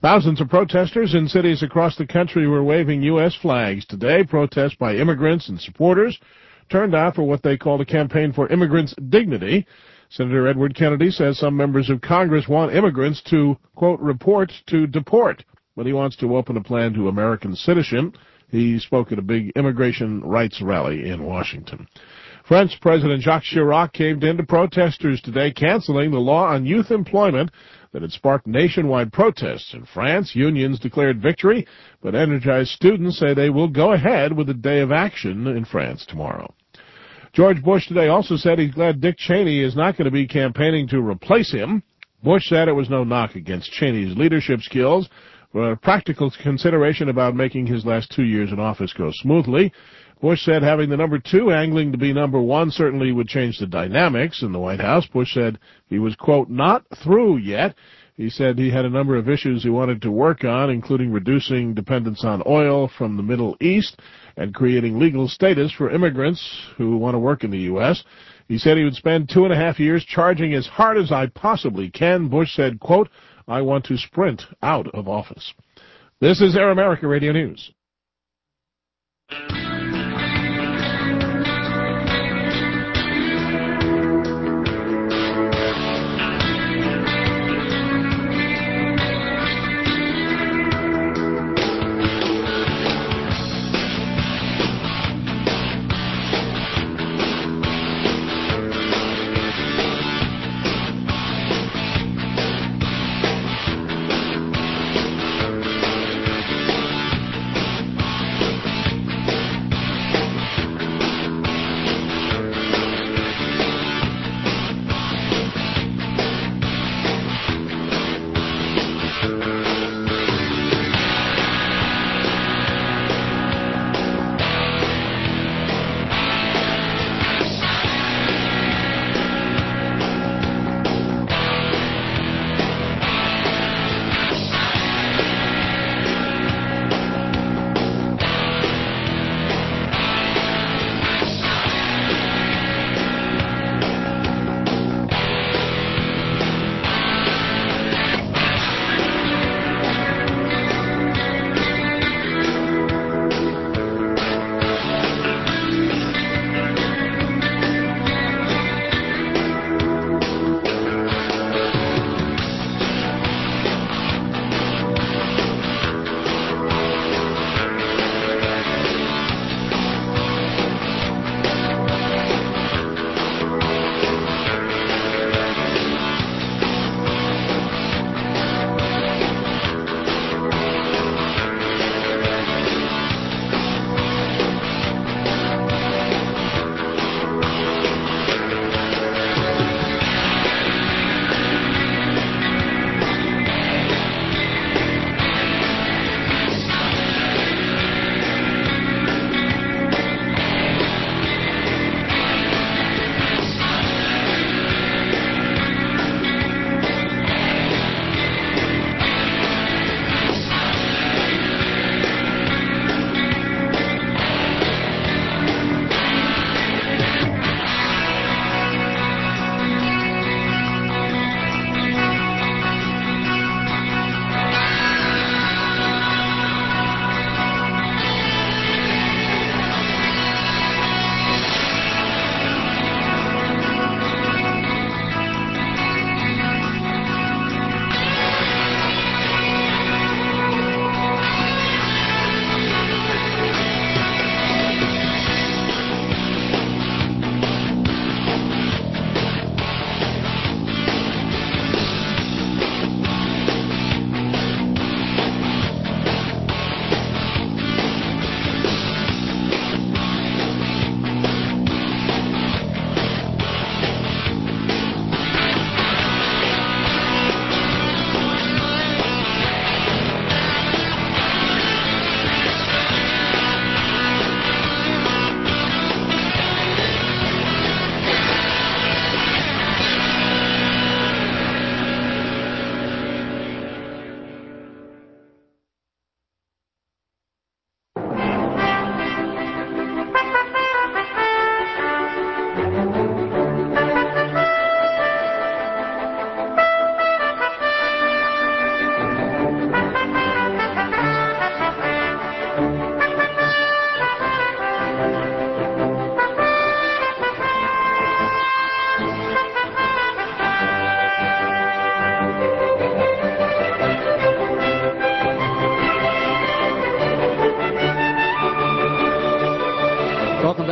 S1: Thousands of protesters in cities across the country were waving U.S. flags today. Protests by immigrants and supporters turned out for what they called a campaign for immigrants' dignity. Senator Edward Kennedy says some members of Congress want immigrants to, quote, report to deport, but he wants to open a plan to American citizenship. He spoke at a big immigration rights rally in Washington. French President Jacques Chirac caved in to protesters today, canceling the law on youth employment that had sparked nationwide protests. In France, unions declared victory, but energized students say they will go ahead with a day of action in France tomorrow. George Bush today also said he's glad Dick Cheney is not going to be campaigning to replace him. Bush said it was no knock against Cheney's leadership skills, but a practical consideration about making his last 2 years in office go smoothly. Bush said having the number 2 angling to be number 1 certainly would change the dynamics in the White House. Bush said he was, quote, not through yet. He said he had a number of issues he wanted to work on, including reducing dependence on oil from the Middle East and creating legal status for immigrants who want to work in the U.S. He said he would spend 2.5 years charging as hard as I possibly can. Bush said, quote, I want to sprint out of office. This is Air America Radio News.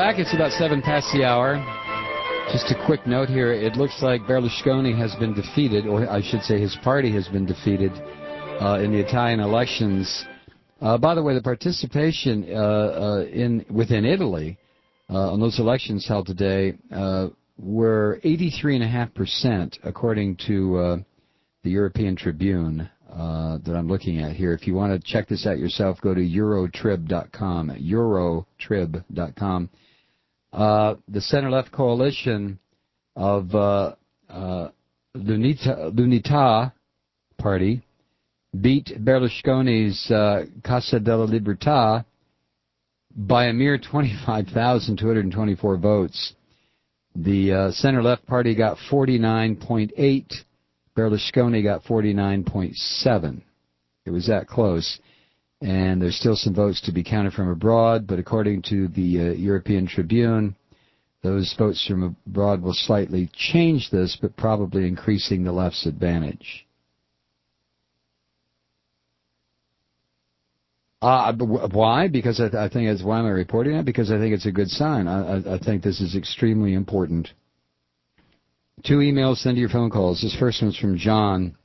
S3: back. It's about 7 past the hour. Just a quick note here. It looks like Berlusconi has been defeated, or I should say his party has been defeated in the Italian elections. By the way, the participation within Italy on those elections held today were 83.5%, according to the European Tribune that I'm looking at here. If you want to check this out yourself, go to Eurotrib.com. Eurotrib.com. The center-left coalition of L'Unità Party beat Berlusconi's Casa della Libertà by a mere 25,224 votes. The center-left party got 49.8. Berlusconi got 49.7. It was that close. And there's still some votes to be counted from abroad, but according to the European Tribune, those votes from abroad will slightly change this, but probably increasing the left's advantage. Why? Because I think it's why am I reporting that? Because I think it's a good sign. I think this is extremely important. 2 emails, send to your phone calls. This first one's from John.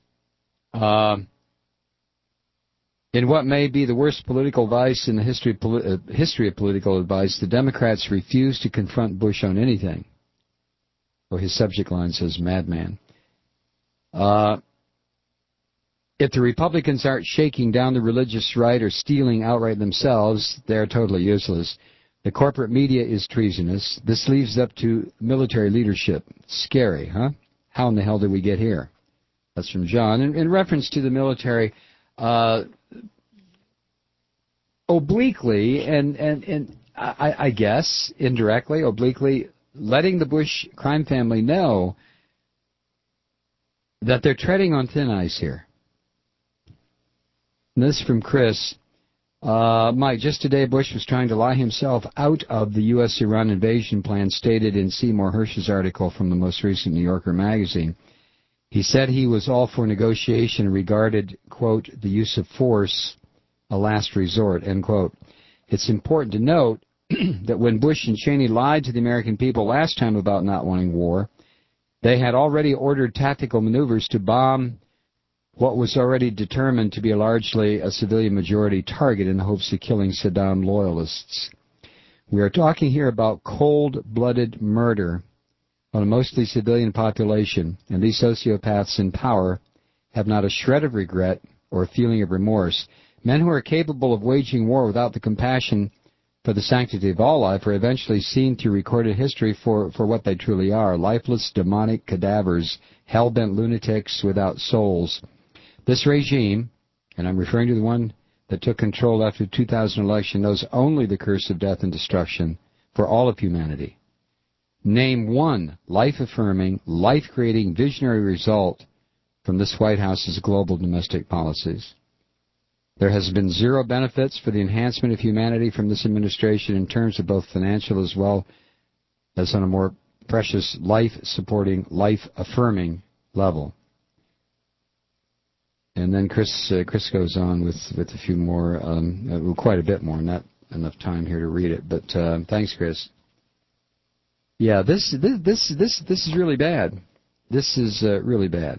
S3: In what may be the worst political advice in the history of political advice, the Democrats refuse to confront Bush on anything. Or his subject line says, madman. If the Republicans aren't shaking down the religious right or stealing outright themselves, they're totally useless. The corporate media is treasonous. This leaves it up to military leadership. Scary, huh? How in the hell did we get here? That's from John. In reference to the military, obliquely, and I guess indirectly, obliquely, letting the Bush crime family know that they're treading on thin ice here. And this from Chris. Mike, just today Bush was trying to lie himself out of the U.S.-Iran invasion plan stated in Seymour Hersh's article from the most recent New Yorker magazine. He said he was all for negotiation and regarded, quote, the use of force a last resort, end quote. It's important to note that when Bush and Cheney lied to the American people last time about not wanting war, they had already ordered tactical maneuvers to bomb what was already determined to be largely a civilian majority target in the hopes of killing Saddam loyalists. We are talking here about cold-blooded murder on a mostly civilian population, and these sociopaths in power have not a shred of regret or a feeling of remorse. Men who are capable of waging war without the compassion for the sanctity of all life are eventually seen through recorded history for what they truly are, lifeless, demonic cadavers, hell-bent lunatics without souls. This regime, and I'm referring to the one that took control after the 2000 election, knows only the curse of death and destruction for all of humanity. Name one life-affirming, life-creating, visionary result from this White House's global domestic policies. There has been zero benefits for the enhancement of humanity from this administration in terms of both financial as well as on a more precious life-supporting, life-affirming level. And then Chris goes on with a few more, quite a bit more, not enough time here to read it. But thanks, Chris. Yeah, this is really bad. This is really bad.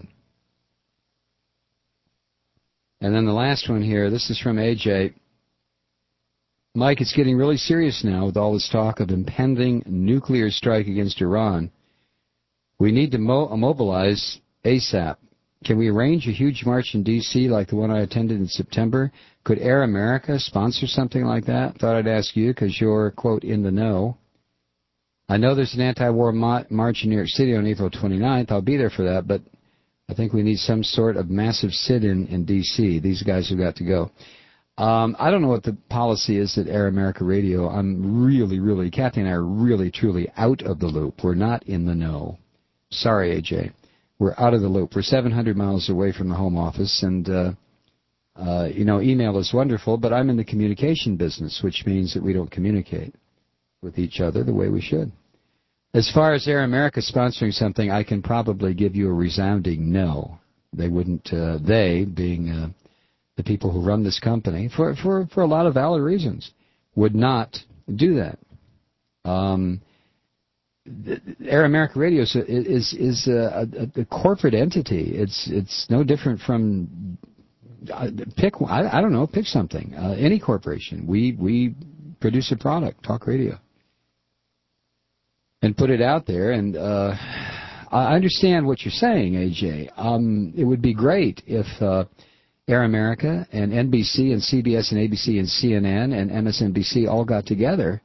S3: And then the last one here, this is from AJ. Mike, it's getting really serious now with all this talk of impending nuclear strike against Iran. We need to mobilize ASAP. Can we arrange a huge march in D.C. like the one I attended in September? Could Air America sponsor something like that? Thought I'd ask you because you're, quote, in the know. I know there's an anti-war march in New York City on April 29th. I'll be there for that, but I think we need some sort of massive sit-in in D.C. These guys have got to go. I don't know what the policy is at Air America Radio. I'm really, Kathy and I are really, truly out of the loop. We're not in the know. Sorry, AJ. We're out of the loop. We're 700 miles away from the home office, and, email is wonderful, but I'm in the communication business, which means that we don't communicate with each other the way we should. As far as Air America sponsoring something, I can probably give you a resounding no. They wouldn't, they being the people who run this company, for a lot of valid reasons, would not do that. Air America Radio is a corporate entity. It's no different from pick something. Any corporation. We produce a product, talk radio, and put it out there. And I understand what you're saying, AJ. It would be great if Air America and NBC and CBS and ABC and CNN and MSNBC all got together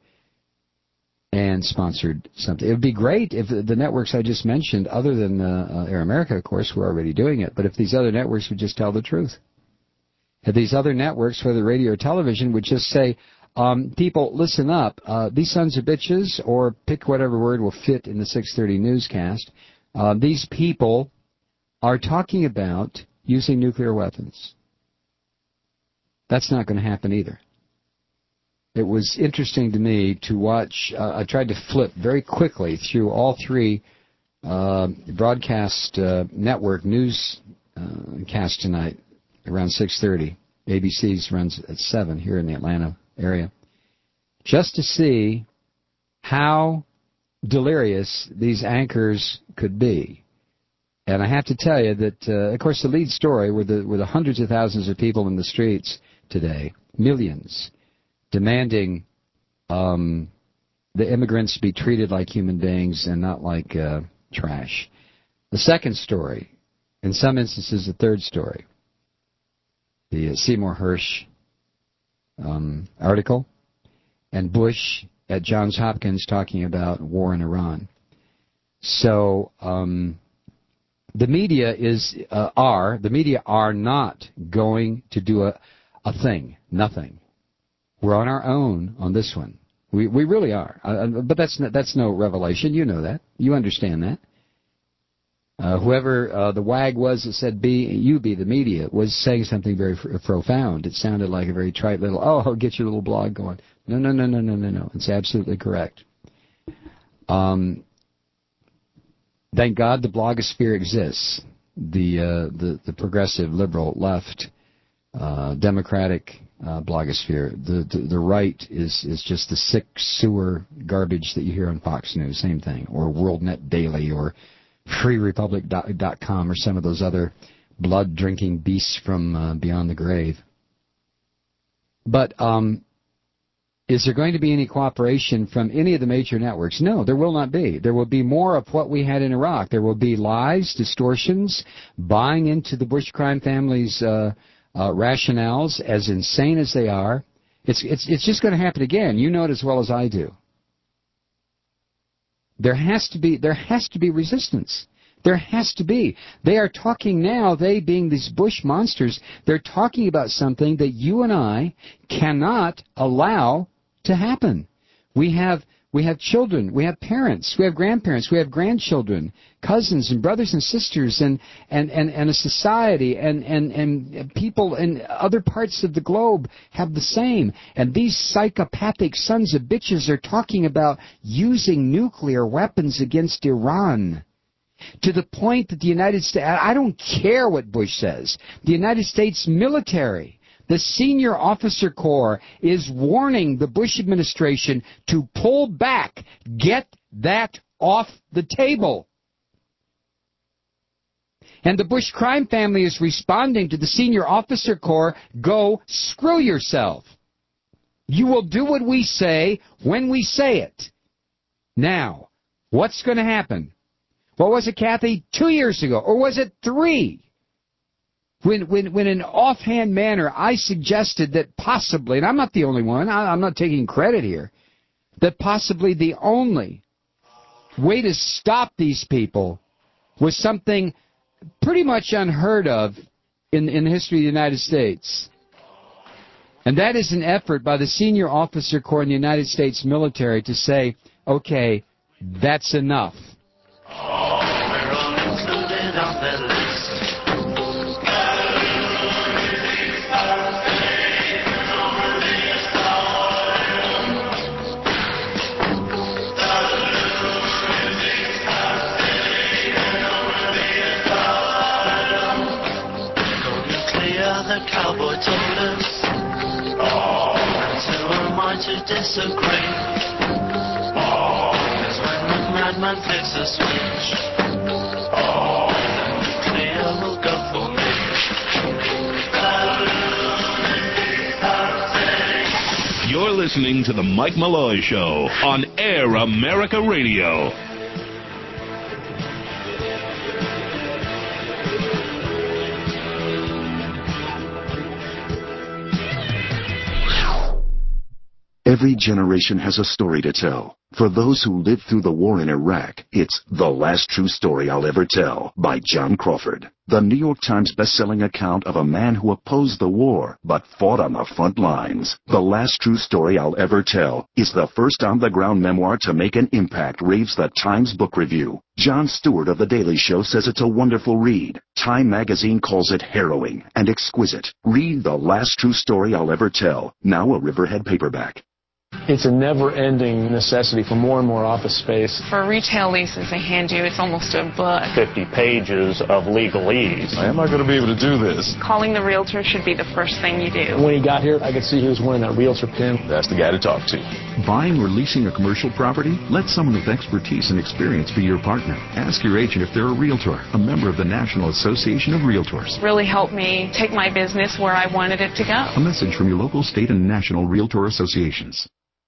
S3: and sponsored something. It would be great if the networks I just mentioned, other than Air America, of course, were already doing it, but if these other networks would just tell the truth. If these other networks, whether radio or television, would just say, people, listen up. These sons of bitches, or pick whatever word will fit in the 6:30 newscast, these people are talking about using nuclear weapons. That's not going to happen either. It was interesting to me to watch. I tried to flip very quickly through all three broadcast network news cast tonight around 6:30. ABC's runs at 7 here in the Atlanta area, just to see how delirious these anchors could be. And I have to tell you that, of course, the lead story were the hundreds of thousands of people in the streets today, millions, demanding the immigrants be treated like human beings and not like trash. The second story, in some instances the third story, the Seymour Hersh article, and Bush at Johns Hopkins talking about war in Iran. So the media are not going to do a thing, nothing. We're on our own on this one. We really are. But that's no revelation. You know that. You understand that. Whoever the wag was that said you be the media was saying something very profound. It sounded like a very trite little, I'll get your little blog going. No. It's absolutely correct. Thank God the blogosphere exists. The progressive, liberal, left, democratic blogosphere. The right is just the sick sewer garbage that you hear on Fox News. Same thing. Or WorldNet Daily or FreeRepublic.com or some of those other blood-drinking beasts from beyond the grave. But is there going to be any cooperation from any of the major networks? No, there will not be. There will be more of what we had in Iraq. There will be lies, distortions, buying into the Bush crime family's rationales, as insane as they are. It's just going to happen again. You know it as well as I do. There has to be resistance. There has to be. They are talking now, they being these Bush monsters, they're talking about something that you and I cannot allow to happen. We have children, we have parents, we have grandparents, we have grandchildren, cousins and brothers and sisters, and a society, and people in other parts of the globe have the same. And these psychopathic sons of bitches are talking about using nuclear weapons against Iran. To the point that the United States, I don't care what Bush says, the United States military, the senior officer corps, is warning the Bush administration to pull back. Get that off the table. And the Bush crime family is responding to the senior officer corps, go screw yourself. You will do what we say when we say it. Now, what's going to happen? What was it, Kathy? 2 years ago, or was it 3? When in an offhand manner I suggested that possibly, and I'm not the only one, I'm not taking credit here, that possibly the only way to stop these people was something pretty much unheard of in the history of the United States. And that is an effort by the senior officer corps in the United States military to say, okay, that's enough.
S4: The cowboy told us, and who am I to disagree? lineman flicks a switch. Oh, clear will go for me.
S7: You're listening to The Mike Malloy Show on Air America Radio.
S11: Every generation has a story to tell. For those who lived through the war in Iraq, it's The Last True Story I'll Ever Tell by John Crawford. The New York Times bestselling account of a man who opposed the war but fought on the front lines. The Last True Story I'll Ever Tell is the first on-the-ground memoir to make an impact, raves the Times Book Review. Jon Stewart of The Daily Show says it's a wonderful read. Time magazine calls it harrowing and exquisite. Read The Last True Story I'll Ever Tell, now a Riverhead paperback.
S5: It's a never-ending necessity for more and more office space.
S22: For retail leases they hand you, it's almost a book.
S23: 50 pages of legalese. Am I going to be able to do this?
S22: Calling the realtor should be the first thing you do.
S5: When he got here, I could see he was wearing that realtor pin.
S23: That's the guy to talk to.
S24: Buying or leasing a commercial property? Let someone with expertise and experience be your partner. Ask your agent if they're a realtor, a member of the National Association of Realtors.
S22: Really helped me take my business where I wanted it to go.
S24: A message from your local, state, and national realtor associations.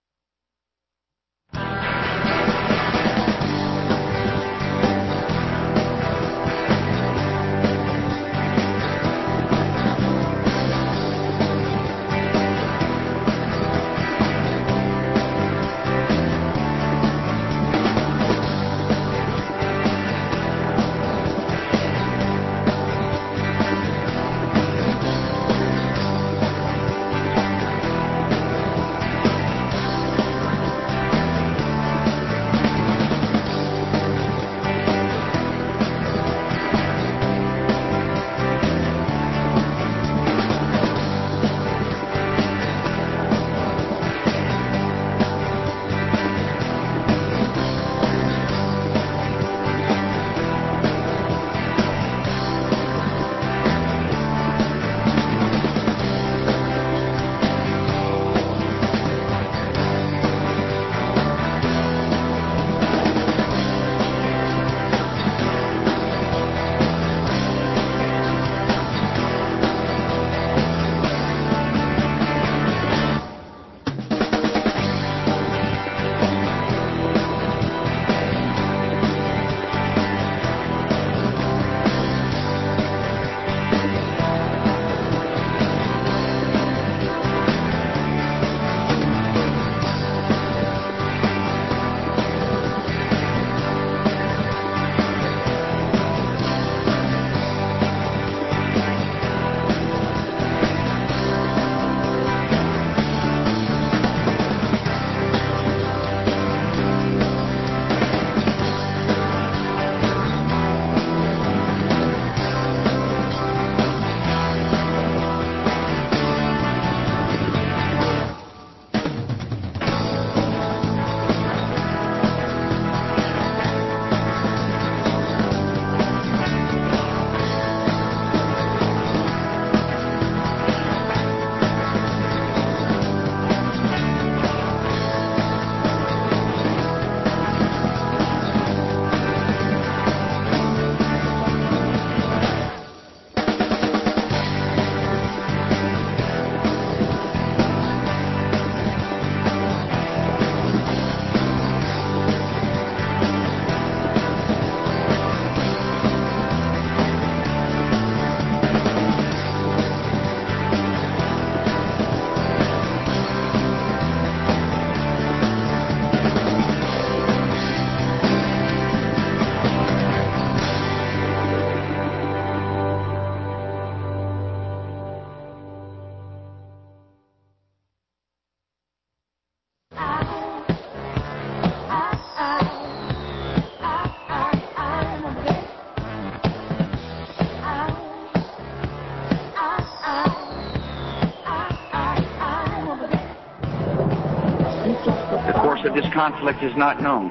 S2: Of this conflict is not known,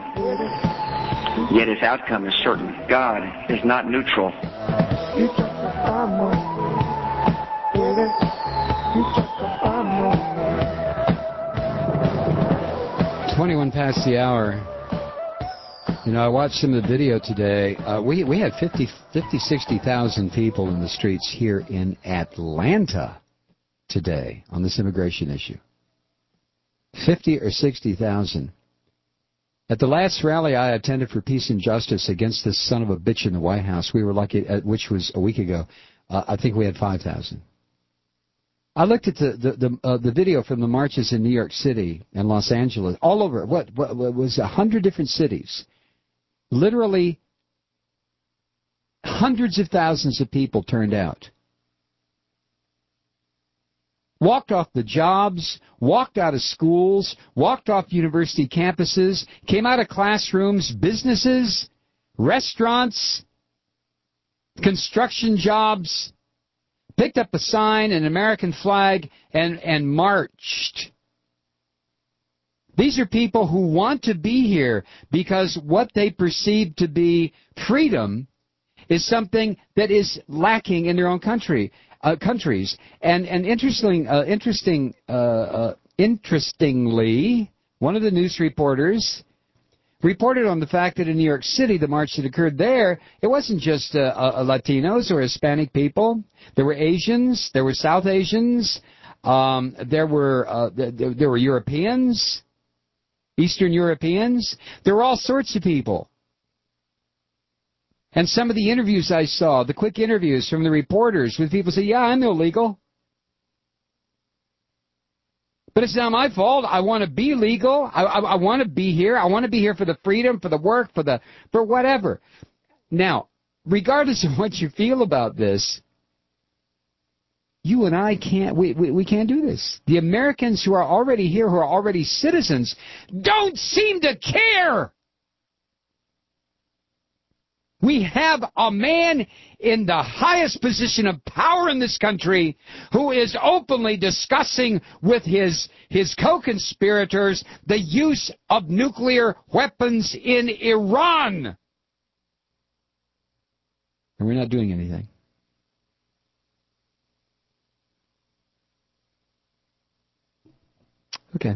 S2: yet its outcome is certain. God is not neutral.
S3: 21 past the hour. You know, I watched some of the video today. We had 60,000 people in the streets here in Atlanta today on this immigration issue. 50 or 60,000. At the last rally I attended for peace and justice against this son of a bitch in the White House, we were lucky, which was a week ago, I think we had 5,000. I looked at the video from the marches in New York City and Los Angeles, all over. What was 100 different cities? Literally hundreds of thousands of people turned out. Walked off the jobs, walked out of schools, walked off university campuses, came out of classrooms, businesses, restaurants, construction jobs, picked up a sign, an American flag, and marched. These are people who want to be here because what they perceive to be freedom is something that is lacking in their own countries. And interestingly, one of the news reporters reported on the fact that in New York City, the march that occurred there, it wasn't just Latinos or Hispanic people. There were Asians, there were South Asians, there were Europeans, Eastern Europeans. There were all sorts of people. And some of the interviews I saw, the quick interviews from the reporters, with people say, yeah, I'm illegal. But it's not my fault. I want to be legal. I want to be here. I want to be here for the freedom, for the work, for whatever. Now, regardless of what you feel about this, you and I can't, we can't do this. The Americans who are already here, who are already citizens, don't seem to care. We have a man in the highest position of power in this country who is openly discussing with his co-conspirators the use of nuclear weapons in Iran. And we're not doing anything. Okay.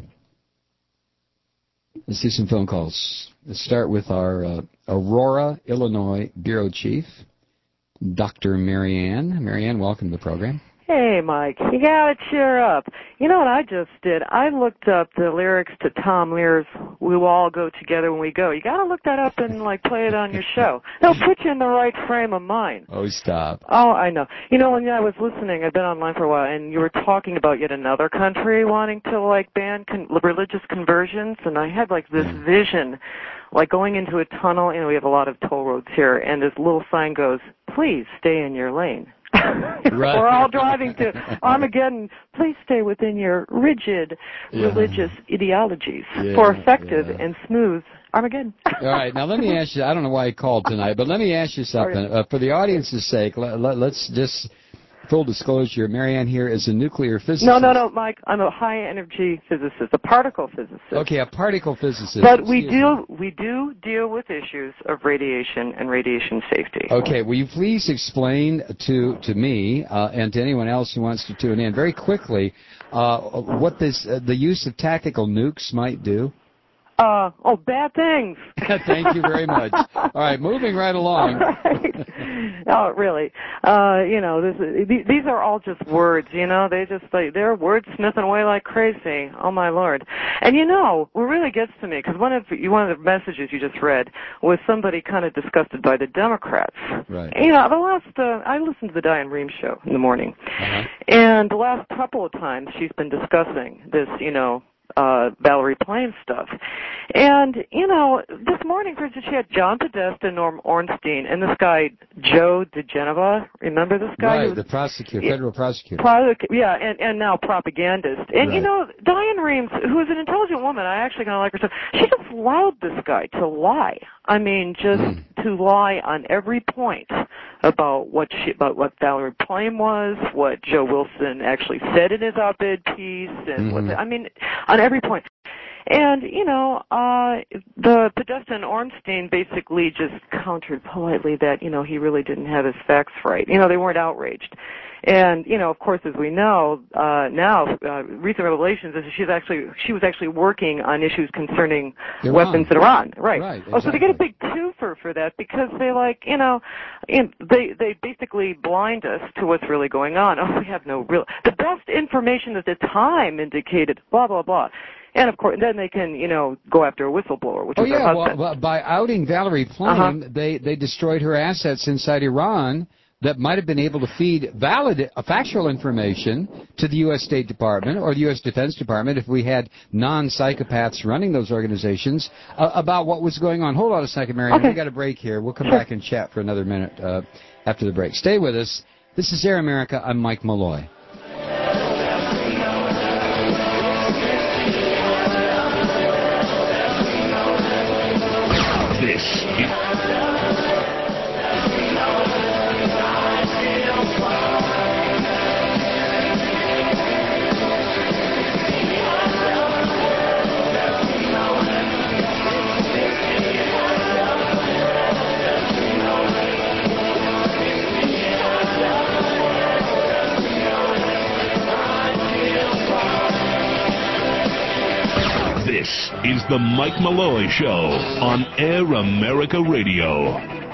S3: Let's do some phone calls. Let's start with our Aurora, Illinois Bureau Chief, Dr. Marianne. Marianne, welcome to the program.
S6: Hey, Mike. You gotta cheer up. You know what I just did? I looked up the lyrics to Tom Lear's "We Will All Go Together When We Go." You gotta look that up and play it on your show. It'll put you in the right frame of mind.
S3: Oh, stop.
S6: Oh, I know. You know, when I was listening, I've been online for a while, and you were talking about yet another country wanting to ban religious conversions, and I had this vision, going into a tunnel. You know, we have a lot of toll roads here, and this little sign goes, "Please stay in your lane." Right. We're all driving to Armageddon. Please stay within your rigid religious ideologies for effective and smooth Armageddon.
S3: All right, now let me ask you, I don't know why you called tonight, but let me ask you something. For the audience's sake, let's just, full disclosure, Marianne here is a nuclear physicist.
S6: No, Mike, I'm a high-energy physicist, a particle physicist.
S3: Okay, a particle physicist.
S6: But we do deal with issues of radiation and radiation safety.
S3: Okay, will you please explain to me and to anyone else who wants to tune in very quickly what the use of tactical nukes might do?
S6: Bad things.
S3: Thank you very much. All right, moving right along.
S6: Right. Oh, really? These are all just words, they're wordsmithing away like crazy. Oh, my Lord. And what really gets to me, because one of the messages you just read was somebody kind of disgusted by the Democrats.
S3: Right.
S6: I listened to the Diane Rehm show in the morning, and the last couple of times she's been discussing this, Valerie Plame stuff. And, this morning, for instance, she had John Podesta, Norm Ornstein, and this guy, Joe DeGenova. Remember this guy?
S3: Right, the prosecutor, federal prosecutor.
S6: Yeah, and now propagandist. And, Diane Rehm, who is an intelligent woman, I actually kind of like her, so she just allowed this guy to lie. I mean, just to lie on every point about what Valerie Plame was, what Joe Wilson actually said in his op-ed piece, and on every point. And, the Podesta and Ornstein basically just countered politely that, he really didn't have his facts right. They weren't outraged. And, you know, of course, as we know, recent revelations is she was actually working on issues concerning weapons in Iran. Right.
S3: Exactly.
S6: Oh, so they get a big twofer for that because they they basically blind us to what's really going on. Oh, we have no real, the best information at the time indicated blah, blah, blah. And of course, then they can, go after a whistleblower, which is her husband.
S3: Well, by outing Valerie Plame, they destroyed her assets inside Iran that might have been able to feed valid, factual information to the U.S. State Department or the U.S. Defense Department if we had non-psychopaths running those organizations about what was going on. Hold on a second, Marianne.
S6: Okay.
S3: We got a break here. We'll come back and chat for another minute after the break. Stay with us. This is Air America. I'm Mike Malloy.
S7: This is the Mike Malloy Show on Air America Radio.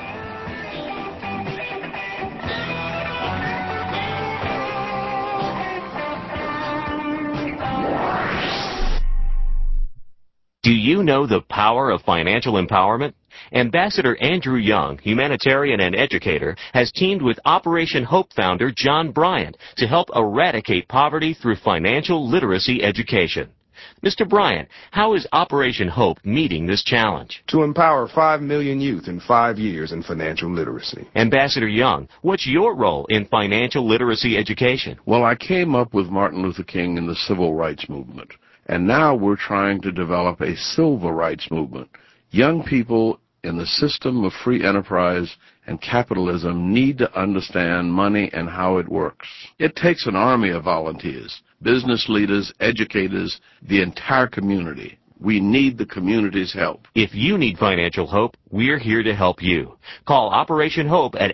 S18: Do you know the power of financial empowerment? Ambassador Andrew Young, humanitarian and educator, has teamed with Operation Hope founder John Bryant to help eradicate poverty through financial literacy education. Mr. Bryant, how is Operation Hope meeting this challenge?
S19: To empower 5 million youth in 5 years in financial literacy.
S18: Ambassador Young, what's your role in financial literacy education?
S20: Well, I came up with Martin Luther King and the Civil Rights Movement, and now we're trying to develop a civil rights movement. Young people in the system of free enterprise and capitalism need to understand money and how it works. It takes an army of volunteers, business leaders, educators, the entire community. We need the community's help.
S18: If you need financial hope, we're here to help you. Call Operation Hope at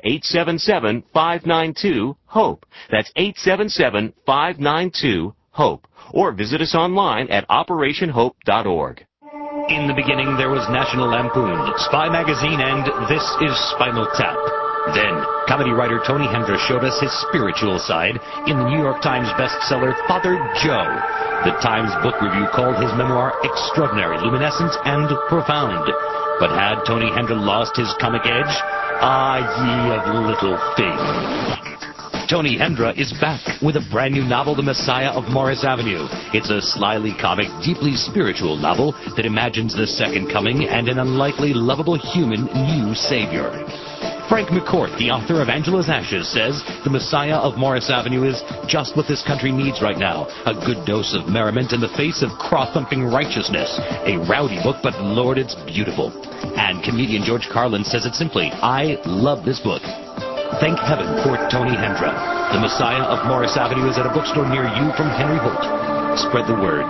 S18: 877-592-HOPE. That's 877-592-HOPE. Or visit us online at operationhope.org.
S8: In the beginning, there was National Lampoon, Spy Magazine, and This is Spinal Tap. Then, comedy writer Tony Hendra showed us his spiritual side in the New York Times bestseller Father Joe. The Times Book Review called his memoir extraordinary, luminescent, and profound. But had Tony Hendra lost his comic edge? Ah, ye of little faith. Tony Hendra is back with a brand new novel, The Messiah of Morris Avenue. It's a slyly comic, deeply spiritual novel that imagines the second coming and an unlikely, lovable human new savior. Frank McCourt, the author of Angela's Ashes, says The Messiah of Morris Avenue is just what this country needs right now. A good dose of merriment in the face of craw-thumping righteousness. A rowdy book, but Lord, it's beautiful. And comedian George Carlin says it simply, I love this book. Thank heaven for Tony Hendra. The Messiah of Morris Avenue is at a bookstore near you from Henry Holt. Spread the word.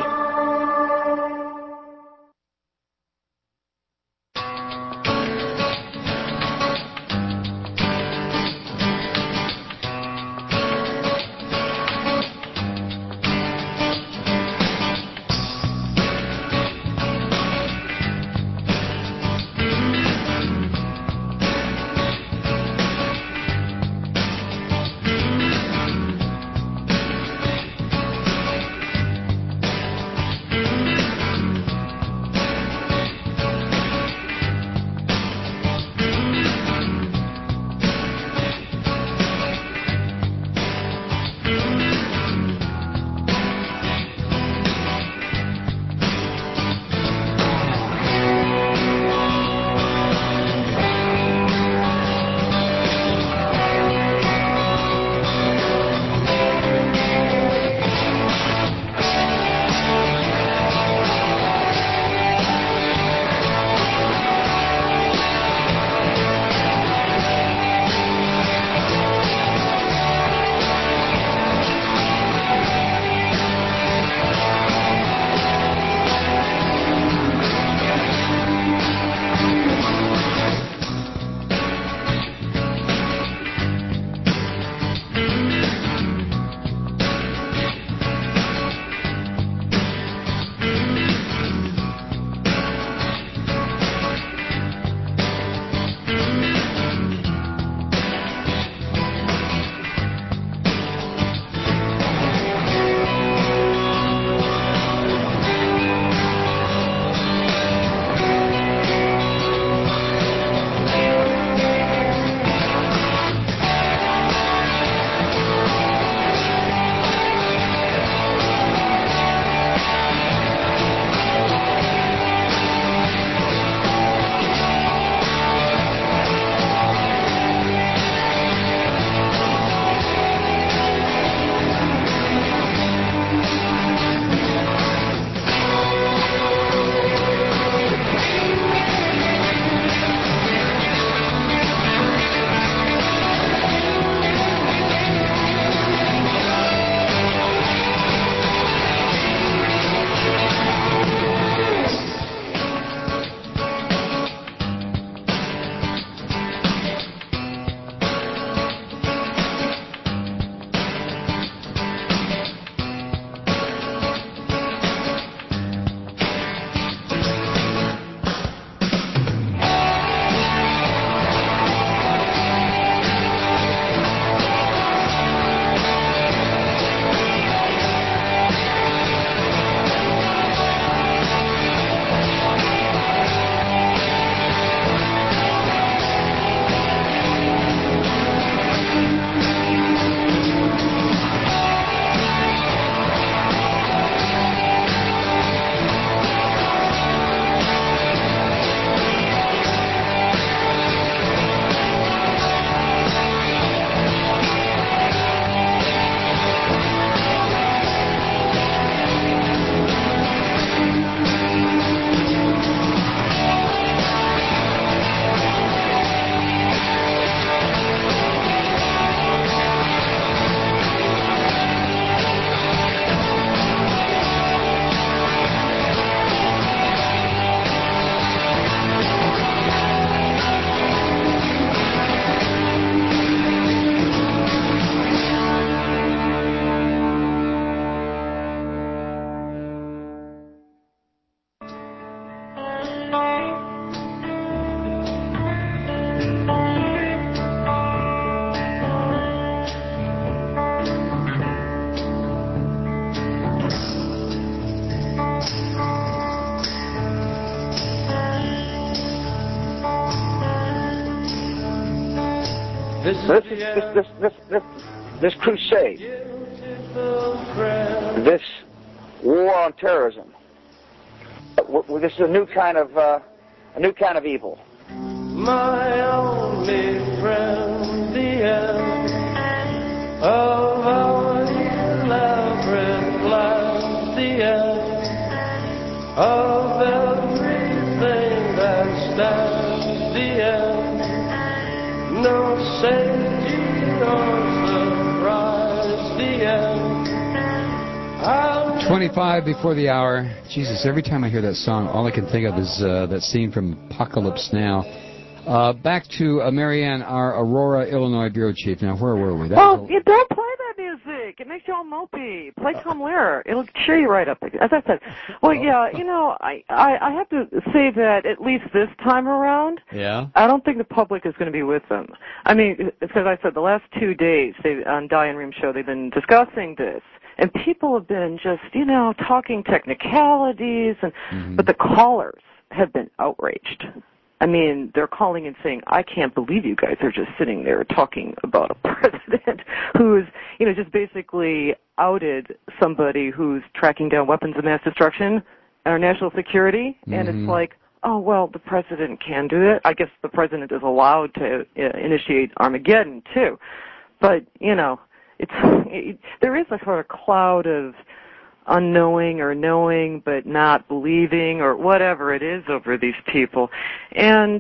S9: This crusade, this war on terrorism, this is a new kind of evil.
S4: My only friend, the end of our elaborate plan, the end of everything that stands, the end, no safety or surprise, the end.
S3: 25 before the hour. Jesus, every time I hear that song, all I can think of is that scene from Apocalypse Now. Back to Marianne, our Aurora, Illinois bureau chief. Now, where were we?
S6: You don't play that music. It makes you all mopey. Play Tom Lehrer. It'll cheer you right up. As I said, well, yeah, I have to say that at least this time around, I don't think the public is going to be with them. I mean, because I said the last 2 days on Diane Ream's show, they've been discussing this. And people have been just, talking technicalities, but the callers have been outraged. I mean, they're calling and saying, I can't believe you guys are just sitting there talking about a president who's, just basically outed somebody who's tracking down weapons of mass destruction, our national security, and it's like, oh, well, the president can do it. I guess the president is allowed to initiate Armageddon, too. But, there is a sort of cloud of unknowing or knowing but not believing or whatever it is over these people. And,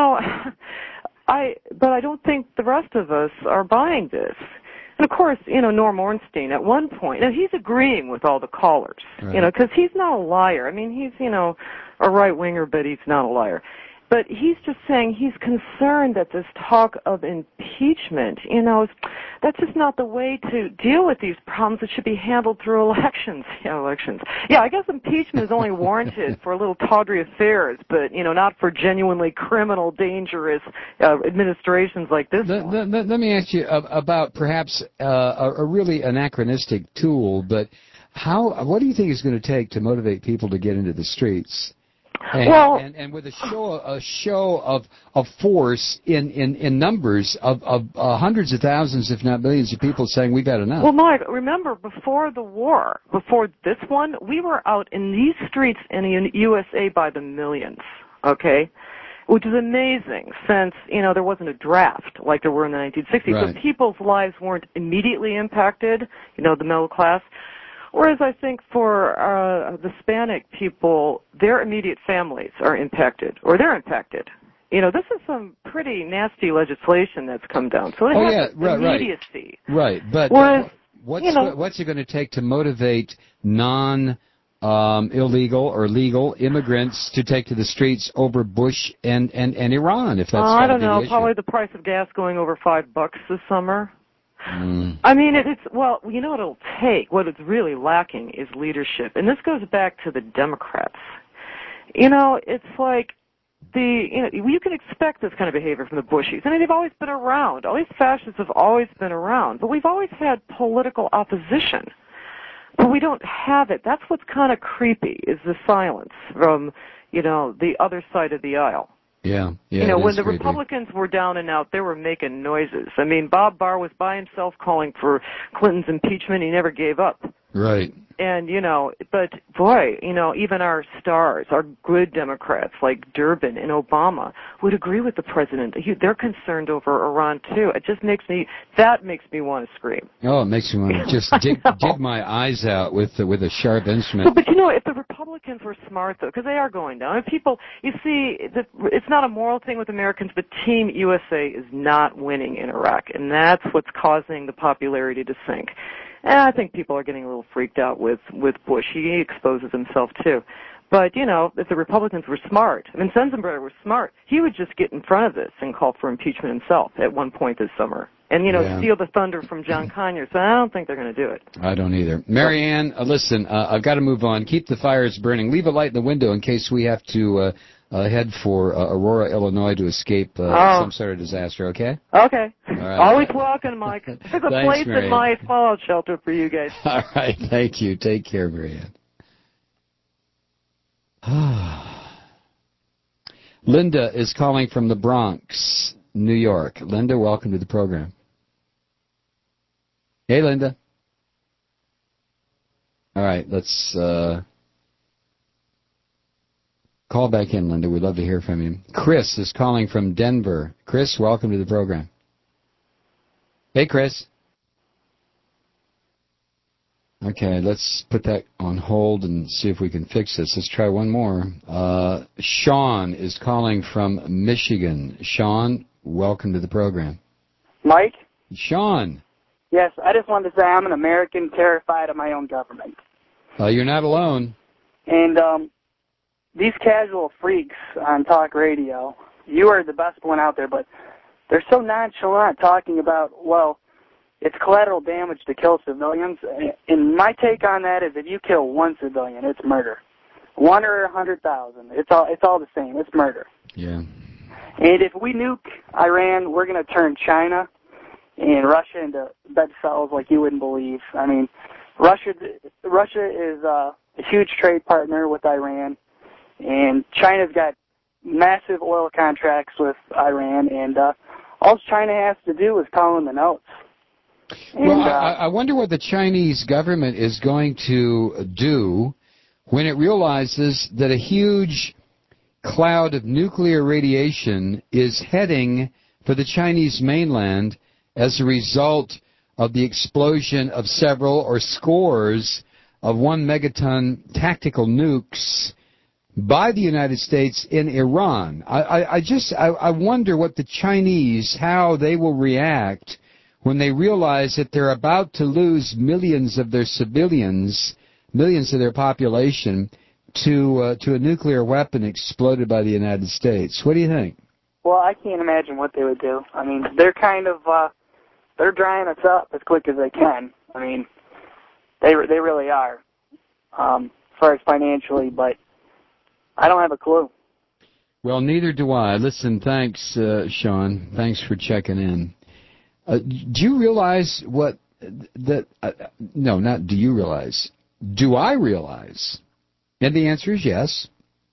S6: I don't think the rest of us are buying this. And of course, Norm Ornstein at one point, now he's agreeing with all the callers, because he's not a liar. I mean, he's, a right-winger, but he's not a liar. But he's just saying he's concerned that this talk of impeachment, that's just not the way to deal with these problems. It should be handled through elections. Yeah, I guess impeachment is only warranted for little tawdry affairs, but, not for genuinely criminal, dangerous administrations like this one.
S3: Let me ask you about perhaps a really anachronistic tool, but what do you think is going to take to motivate people to get into the streets? And with a show of force in numbers of hundreds of thousands, if not millions, of people saying we've had enough.
S6: Well, Mike, remember before the war, before this one, we were out in these streets in the USA by the millions. Okay, which is amazing since there wasn't a draft like there were in the 1960s, so people's lives weren't immediately impacted. The middle class. Whereas I think for the Hispanic people, their immediate families are impacted, or they're impacted. This is some pretty nasty legislation that's come down. So it has immediacy.
S3: Right, but what's it going to take to motivate non-illegal or legal immigrants to take to the streets over Bush and Iran, if that's
S6: I don't know,
S3: issue?
S6: Probably the price of gas going over $5 this summer. I mean, what it'll take, what it's really lacking is leadership. And this goes back to the Democrats. It's like you can expect this kind of behavior from the Bushies. I mean, they've always been around. All these fascists have always been around. But we've always had political opposition. But we don't have it. That's what's kind of creepy, is the silence from, the other side of the aisle.
S3: Yeah,
S6: when the Republicans were down and out, they were making noises. I mean, Bob Barr was by himself calling for Clinton's impeachment. He never gave up.
S3: Right.
S6: And, but boy, even our stars, our good Democrats like Durbin and Obama would agree with the president. They're concerned over Iran too. It just makes me want to scream.
S3: Oh, it makes me want to just dig my eyes out with a sharp instrument.
S6: But if the Republicans were smart though, because they are going down. And people, you see, it's not a moral thing with Americans, but Team USA is not winning in Iraq, and that's what's causing the popularity to sink. And I think people are getting a little freaked out with Bush. He exposes himself, too. But, if the Republicans were smart, Sensenbrenner was smart, he would just get in front of this and call for impeachment himself at one point this summer. And, steal the thunder from John Conyers. So I don't think they're going to do it.
S3: I don't either. Marianne, listen, I've got to move on. Keep the fires burning. Leave a light in the window in case we have to head for Aurora, Illinois to escape some sort of disaster, okay?
S6: Okay.
S3: All right.
S6: Always welcome, Mike. There's a place
S3: Marianne.
S6: in my fallout shelter for you guys.
S3: All right. Thank you. Take care, Marianne. Linda is calling from the Bronx. New York. Linda, welcome to the program. Hey, Linda. All right, let's call back in, Linda. We'd love to hear from you. Chris is calling from Denver. Chris, welcome to the program. Hey, Chris. Okay, let's put that on hold and see if we can fix this. Let's try one more. Sean is calling from Michigan. Sean, welcome to the program.
S10: Mike?
S3: Sean.
S10: Yes, I just wanted to say I'm an American terrified of my own government.
S3: You're not alone.
S10: And these casual freaks on talk radio, you are the best one out there, but they're so nonchalant talking about, well, it's collateral damage to kill civilians. And my take on that is if you kill one civilian, it's murder. 1 or 100,000, it's all the same. It's murder.
S3: Yeah.
S10: And if we nuke Iran, we're going to turn China and Russia into bedfellows like you wouldn't believe. I mean, Russia is a huge trade partner with Iran, and China's got massive oil contracts with Iran, and all China has to do is call in the notes. And,
S3: well, I wonder what the Chinese government is going to do when it realizes that a huge cloud of nuclear radiation is heading for the Chinese mainland as a result of the explosion of several or scores of 1 megaton tactical nukes by the United States in Iran. I wonder what the Chinese, how they will react when they realize that they're about to lose millions of their civilians, millions of their population, to a nuclear weapon exploded by the United States. What do you think?
S10: Well, I can't imagine what they would do. I mean, they're kind of they're drying us up as quick as they can. I mean, they really are, as far as financially, but I don't have a clue.
S3: Well, neither do I. Listen, thanks, Sean. Thanks for checking in. Do you realize what that? No, not do you realize. Do I realize? And the answer is yes.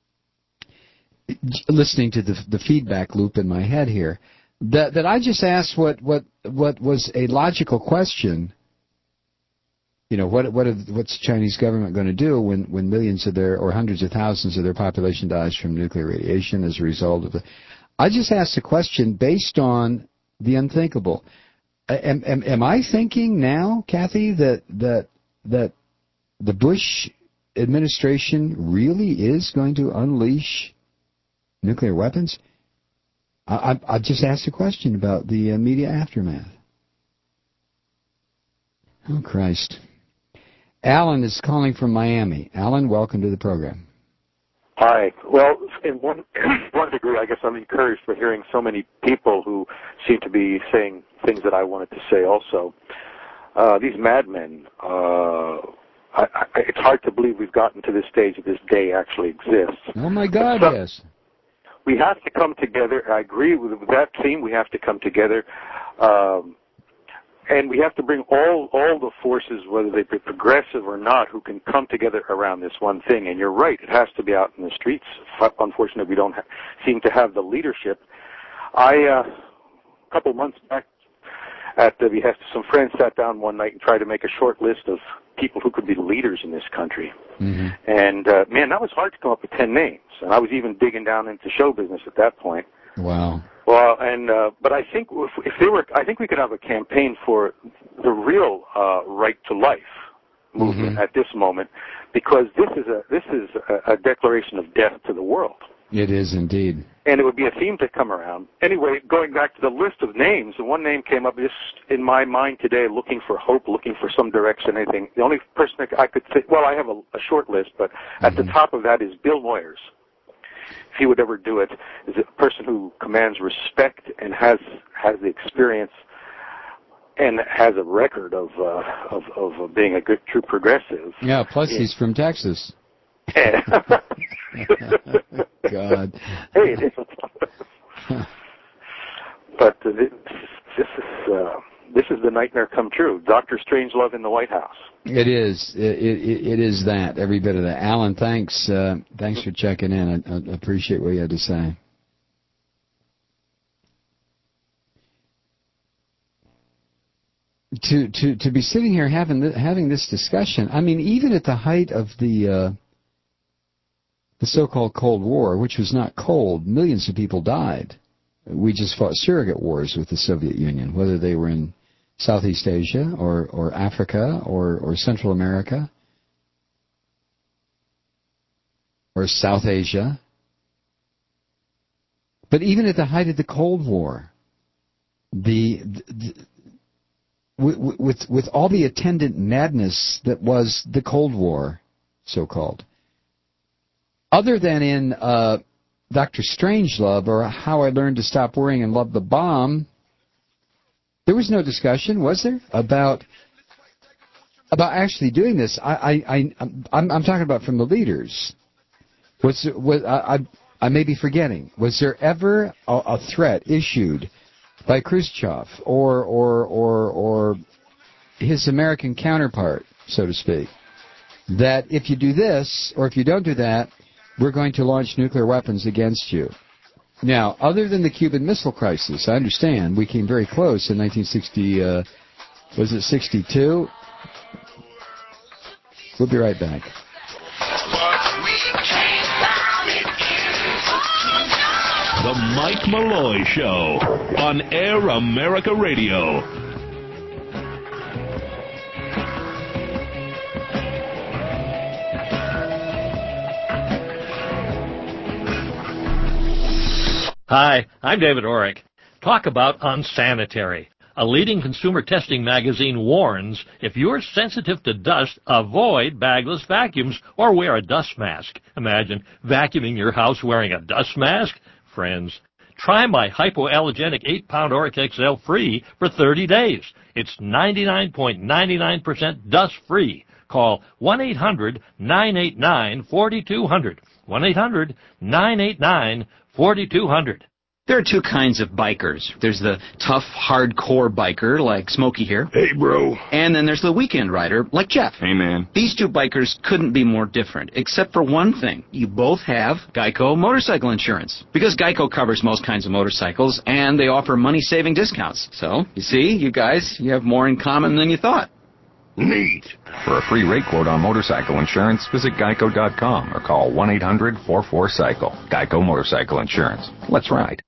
S3: Listening to the feedback loop in my head here, that I just asked what was a logical question. You know, what's the Chinese government going to do when millions of their or hundreds of thousands of their population dies from nuclear radiation as a result of it? I just asked the question based on the unthinkable. Am I thinking now, Kathy, that the Bush administration really is going to unleash nuclear weapons? I just asked a question about the immediate aftermath. Oh, Christ. Alan is calling from Miami. Alan, welcome to the program.
S12: Hi. Well, in one degree, I guess I'm encouraged by hearing so many people who seem to be saying things that I wanted to say also. These madmen, it's hard to believe we've gotten to this stage that this day actually exists.
S3: Oh, my God, yes.
S12: We have to come together. I agree with that theme. We have to come together. And we have to bring all the forces, whether they be progressive or not, who can come together around this one thing. And you're right, it has to be out in the streets. Unfortunately, we don't seem to have the leadership. A couple months back, at the behest of some friends, sat down one night and tried to make a short list of people who could be leaders in this country. Mm-hmm. And, man, that was hard to come up with 10 names. And I was even digging down into show business at that point.
S3: Wow.
S12: Well, and but I think I think we could have a campaign for the real right to life movement at this moment, because this is a declaration of death to the world.
S3: It is indeed.
S12: And it would be a theme to come around. Anyway, going back to the list of names, and one name came up just in my mind today, looking for hope, looking for some direction, anything. The only person that I could think, well, I have a short list, but at the top of that is Bill Moyers. If he would ever do it, is a person who commands respect and has the experience and has a record of being a good, true progressive.
S3: Yeah, plus he's from Texas. God.
S12: Hey, it is. But this is the nightmare come true. Dr. Strangelove in the White House.
S3: It is. It is that, every bit of that. Alan, thanks. Thanks for checking in. I appreciate what you had to say. to be sitting here having this discussion, I mean, even at the height of the so-called Cold War, which was not cold, millions of people died. We just fought surrogate wars with the Soviet Union, whether they were in Southeast Asia or Africa or Central America or South Asia. But even at the height of the Cold War, with all the attendant madness that was the Cold War, so-called, other than in Dr. Strangelove or How I Learned to Stop Worrying and Love the Bomb, there was no discussion, was there, about actually doing this? I'm talking about from the leaders. I may be forgetting. Was there ever a threat issued by Khrushchev or his American counterpart, so to speak, that if you do this or if you don't do that, we're going to launch nuclear weapons against you? Now, other than the Cuban Missile Crisis, I understand we came very close in 1960. Was it 62? We'll be right back.
S7: The Mike Malloy Show on Air America Radio.
S13: Hi, I'm David Orrick. Talk about unsanitary. A leading consumer testing magazine warns if you're sensitive to dust, avoid bagless vacuums or wear a dust mask. Imagine vacuuming your house wearing a dust mask. Friends, try my hypoallergenic 8-pound Orex XL free for 30 days. It's 99.99% dust-free. Call 1-800-989-4200. 1-800-989-4200.
S14: There are two kinds of bikers. There's the tough, hardcore biker, like Smokey here.
S19: Hey, bro.
S14: And then there's the weekend rider, like Jeff.
S19: Hey, man.
S14: These two bikers couldn't be more different, except for one thing. You both have Geico motorcycle insurance. Because Geico covers most kinds of motorcycles, and they offer money-saving discounts. So, you see, you guys, you have more in common than you thought.
S19: Neat.
S15: For a free rate quote on motorcycle insurance, visit geico.com or call 1-800-44-CYCLE. Geico Motorcycle Insurance. Let's ride.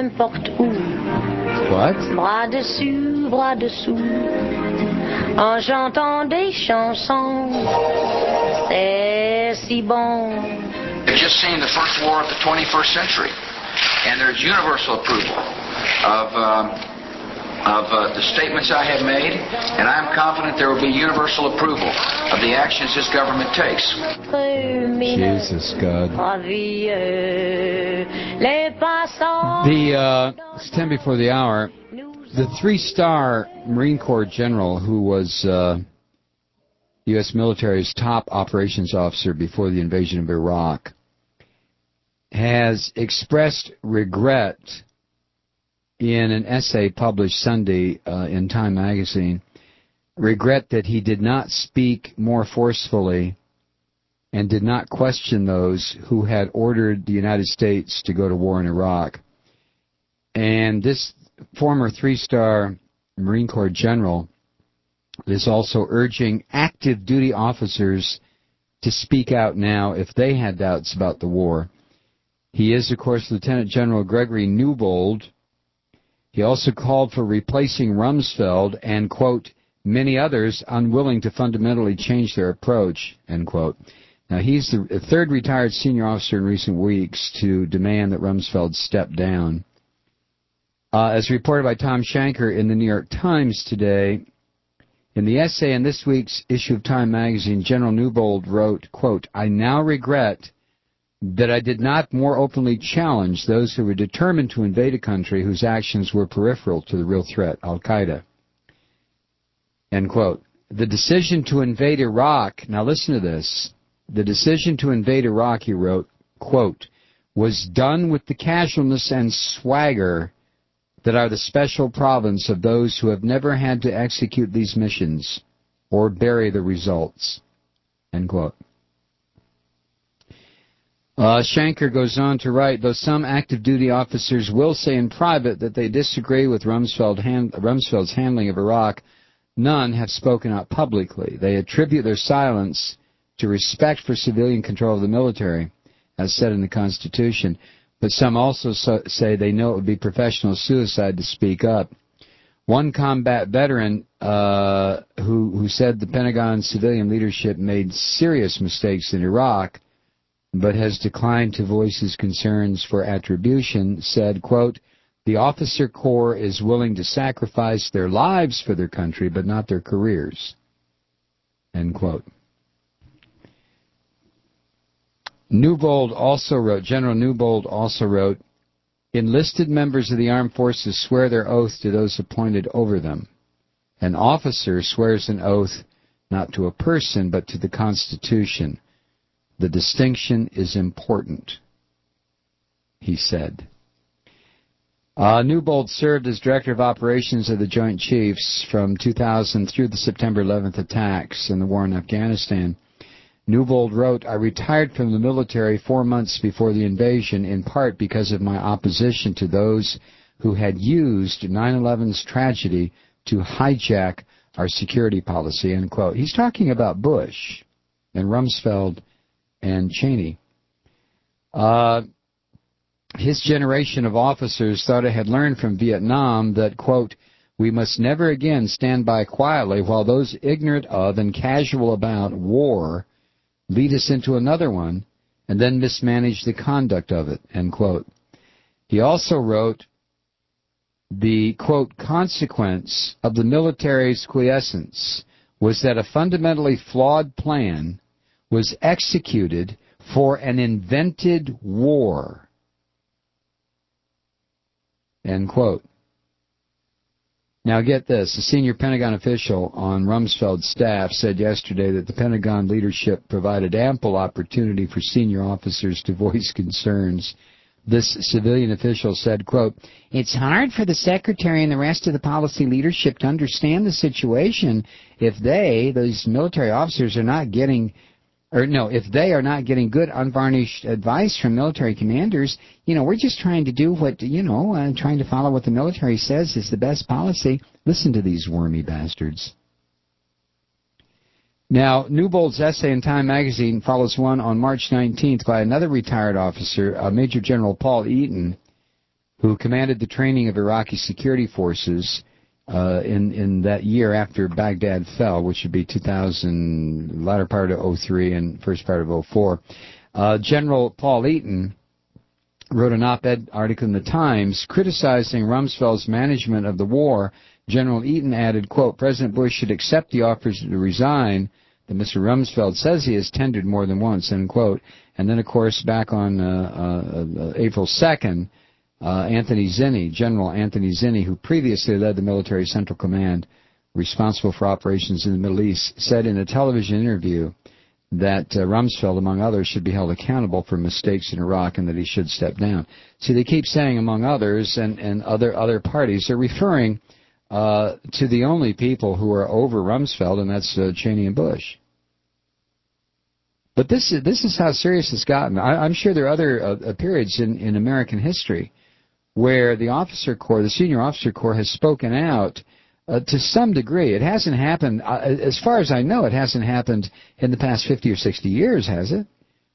S1: n'importe où.
S3: What?
S1: Bras dessous, en chantant des chansons. C'est si bon.
S2: We've just seen the first war of the 21st century, and there's universal approval of the statements I have made, and I'm confident there will be universal approval of the actions this government takes.
S3: Jesus, God. It's 10 before the hour. The 3-star Marine Corps general who was U.S. military's top operations officer before the invasion of Iraq has expressed regret in an essay published Sunday in Time magazine, regret that he did not speak more forcefully and did not question those who had ordered the United States to go to war in Iraq. And this former 3-star Marine Corps general is also urging active duty officers to speak out now if they had doubts about the war. He is, of course, Lieutenant General Gregory Newbold. He also called for replacing Rumsfeld and, quote, many others unwilling to fundamentally change their approach, end quote. Now, he's the third retired senior officer in recent weeks to demand that Rumsfeld step down. As reported by Tom Shanker in the New York Times today, in the essay in this week's issue of Time magazine, General Newbold wrote, quote, I now regret that I did not more openly challenge those who were determined to invade a country whose actions were peripheral to the real threat, Al-Qaeda. End quote. The decision to invade Iraq, now listen to this, the decision to invade Iraq, he wrote, quote, was done with the casualness and swagger that are the special province of those who have never had to execute these missions or bury the results, end quote. Shanker goes on to write, though some active duty officers will say in private that they disagree with Rumsfeld's handling of Iraq, none have spoken out publicly. They attribute their silence to respect for civilian control of the military, as said in the Constitution. But some also say they know it would be professional suicide to speak up. One combat veteran who said the Pentagon civilian leadership made serious mistakes in Iraq, but has declined to voice his concerns for attribution, said, quote, the officer corps is willing to sacrifice their lives for their country, but not their careers, end quote. General Newbold also wrote, enlisted members of the armed forces swear their oath to those appointed over them. An officer swears an oath not to a person, but to the Constitution. The distinction is important, he said. Newbold served as Director of Operations of the Joint Chiefs from 2000 through the September 11th attacks in the war in Afghanistan. Newbold wrote, I retired from the military 4 months before the invasion, in part because of my opposition to those who had used 9/11's tragedy to hijack our security policy, end quote. He's talking about Bush and Rumsfeld and Cheney. His generation of officers thought it had learned from Vietnam that, quote, we must never again stand by quietly while those ignorant of and casual about war lead us into another one and then mismanage the conduct of it, end quote. He also wrote, the, quote, consequence of the military's quiescence was that a fundamentally flawed plan was executed for an invented war, end quote. Now get this, a senior Pentagon official on Rumsfeld's staff said yesterday that the Pentagon leadership provided ample opportunity for senior officers to voice concerns. This civilian official said, quote, it's hard for the Secretary and the rest of the policy leadership to understand the situation if those military officers are not getting if they are not getting good, unvarnished advice from military commanders. We're just trying to do what, trying to follow what the military says is the best policy. Listen to these wormy bastards. Now, Newbold's essay in Time magazine follows one on March 19th by another retired officer, Major General Paul Eaton, who commanded the training of Iraqi security forces in that year after Baghdad fell, which would be 2000, latter part of 03 and first part of 04. General Paul Eaton wrote an op-ed article in the Times criticizing Rumsfeld's management of the war. General Eaton added, quote, President Bush should accept the offers to resign that Mr. Rumsfeld says he has tendered more than once, end quote. And then, of course, back on April 2nd, Anthony Zinni, General Anthony Zinni, who previously led the Military Central Command responsible for operations in the Middle East, said in a television interview that Rumsfeld, among others, should be held accountable for mistakes in Iraq and that he should step down. See, they keep saying, among others, and other parties. They're referring to the only people who are over Rumsfeld, and that's Cheney and Bush. But this is how serious it's gotten. I'm sure there are other periods in American history where the officer corps, the senior officer corps, has spoken out to some degree. It hasn't happened, as far as I know, it hasn't happened in the past 50 or 60 years, has it?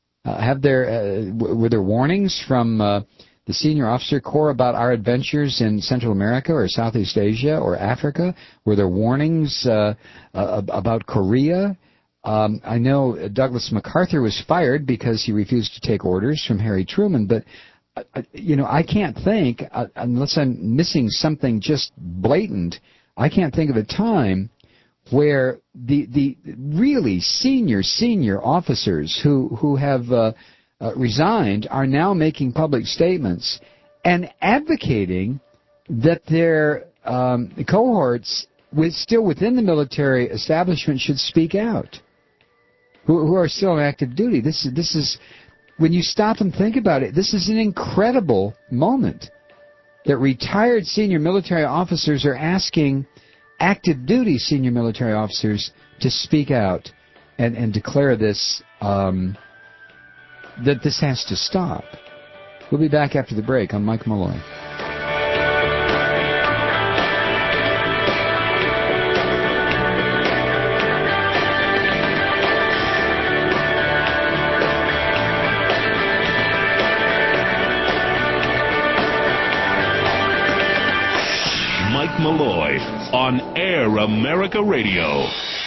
S3: Were there warnings from the senior officer corps about our adventures in Central America or Southeast Asia or Africa? Were there warnings about Korea? I know Douglas MacArthur was fired because he refused to take orders from Harry Truman, but I can't think, unless I'm missing something just blatant, I can't think of a time where the really senior officers who have resigned are now making public statements and advocating that their cohorts still within the military establishment should speak out, who are still on active duty. This is, when you stop and think about it, this is an incredible moment that retired senior military officers are asking active duty senior military officers to speak out and declare this, that this has to stop. We'll be back after the break. I'm Mike Malloy.
S7: Mike Malloy on Air America Radio.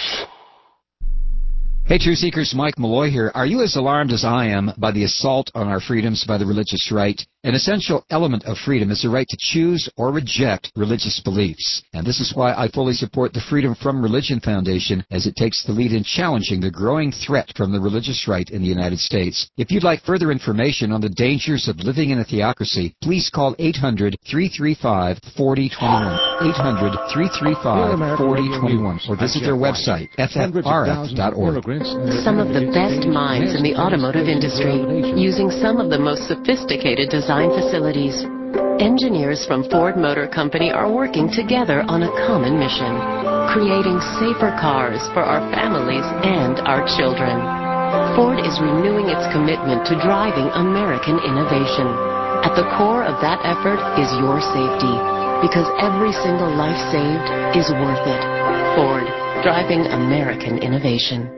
S3: Hey, Truth Seekers, Mike Malloy here. Are you as alarmed as I am by the assault on our freedoms by the religious right? An essential element of freedom is the right to choose or reject religious beliefs. And this is why I fully support the Freedom from Religion Foundation as it takes the lead in challenging the growing threat from the religious right in the United States. If you'd like further information on the dangers of living in a theocracy, please call 800-335-4021. 800-335-4021. Or visit their website, ffrf.org.
S11: Some of the best minds in the automotive industry, using some of the most sophisticated design facilities. Engineers from Ford Motor Company are working together on a common mission, creating safer cars for our families and our children. Ford is renewing its commitment to driving American innovation. At the core of that effort is your safety, because every single life saved is worth it. Ford, driving American innovation.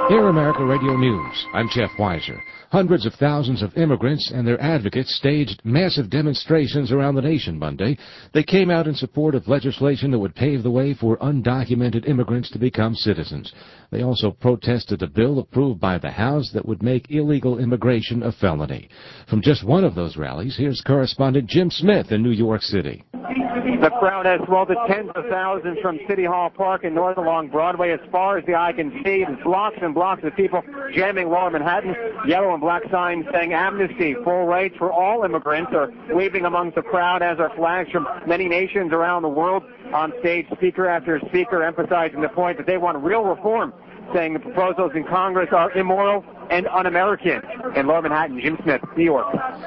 S5: Air America Radio News. I'm Jeff Weiser. Hundreds of thousands of immigrants and their advocates staged massive demonstrations around the nation Monday. They came out in support of legislation that would pave the way for undocumented immigrants to become citizens. They also protested a bill approved by the House that would make illegal immigration a felony. From just one of those rallies, here's correspondent Jim Smith in New York City.
S16: The crowd has swelled to tens of thousands from City Hall Park and north along Broadway as far as the eye can see. There's blocks and blocks of people jamming Lower Manhattan. Yellow and black signs saying amnesty, full rights for all immigrants are waving amongst the crowd, as are flags from many nations around the world. On stage, speaker after speaker emphasizing the point that they want real reform, saying the proposals in Congress are immoral and un-American. In Lower Manhattan, Jim Smith, New York.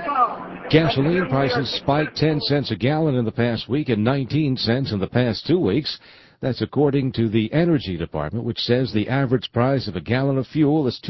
S5: Gasoline prices spiked 10 cents a gallon in the past week and 19 cents in the past 2 weeks. That's according to the Energy Department, which says the average price of a gallon of fuel is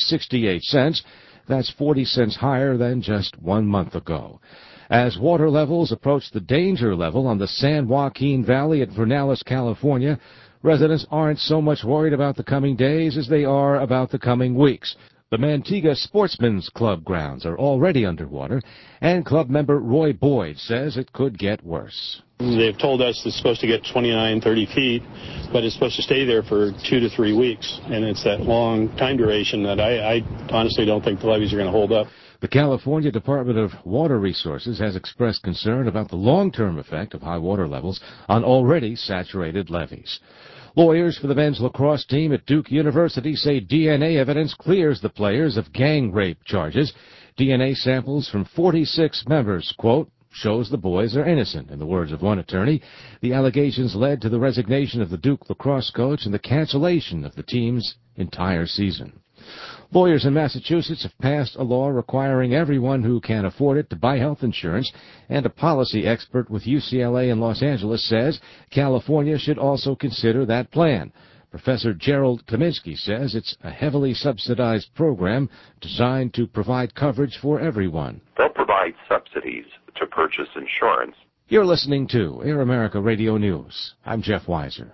S5: $2.68. That's 40 cents higher than just 1 month ago. As water levels approach the danger level on the San Joaquin Valley at Vernalis, California, residents aren't so much worried about the coming days as they are about the coming weeks. The Manteca Sportsman's Club grounds are already underwater, and club member Roy Boyd says it could get worse.
S17: They've told us it's supposed to get 29, 30 feet, but it's supposed to stay there for 2 to 3 weeks, and it's that long time duration that I honestly don't think the levees are going to hold up.
S5: The California Department of Water Resources has expressed concern about the long-term effect of high water levels on already saturated levees. Lawyers for the men's lacrosse team at Duke University say DNA evidence clears the players of gang rape charges. DNA samples from 46 members, quote, shows the boys are innocent, in the words of one attorney. The allegations led to the resignation of the Duke lacrosse coach and the cancellation of the team's entire season. Lawyers in Massachusetts have passed a law requiring everyone who can afford it to buy health insurance, and a policy expert with UCLA in Los Angeles says California should also consider that plan. Professor Gerald Kaminsky says it's a heavily subsidized program designed to provide coverage for everyone.
S21: They'll provide subsidies to purchase insurance.
S5: You're listening to Air America Radio News. I'm Jeff Weiser.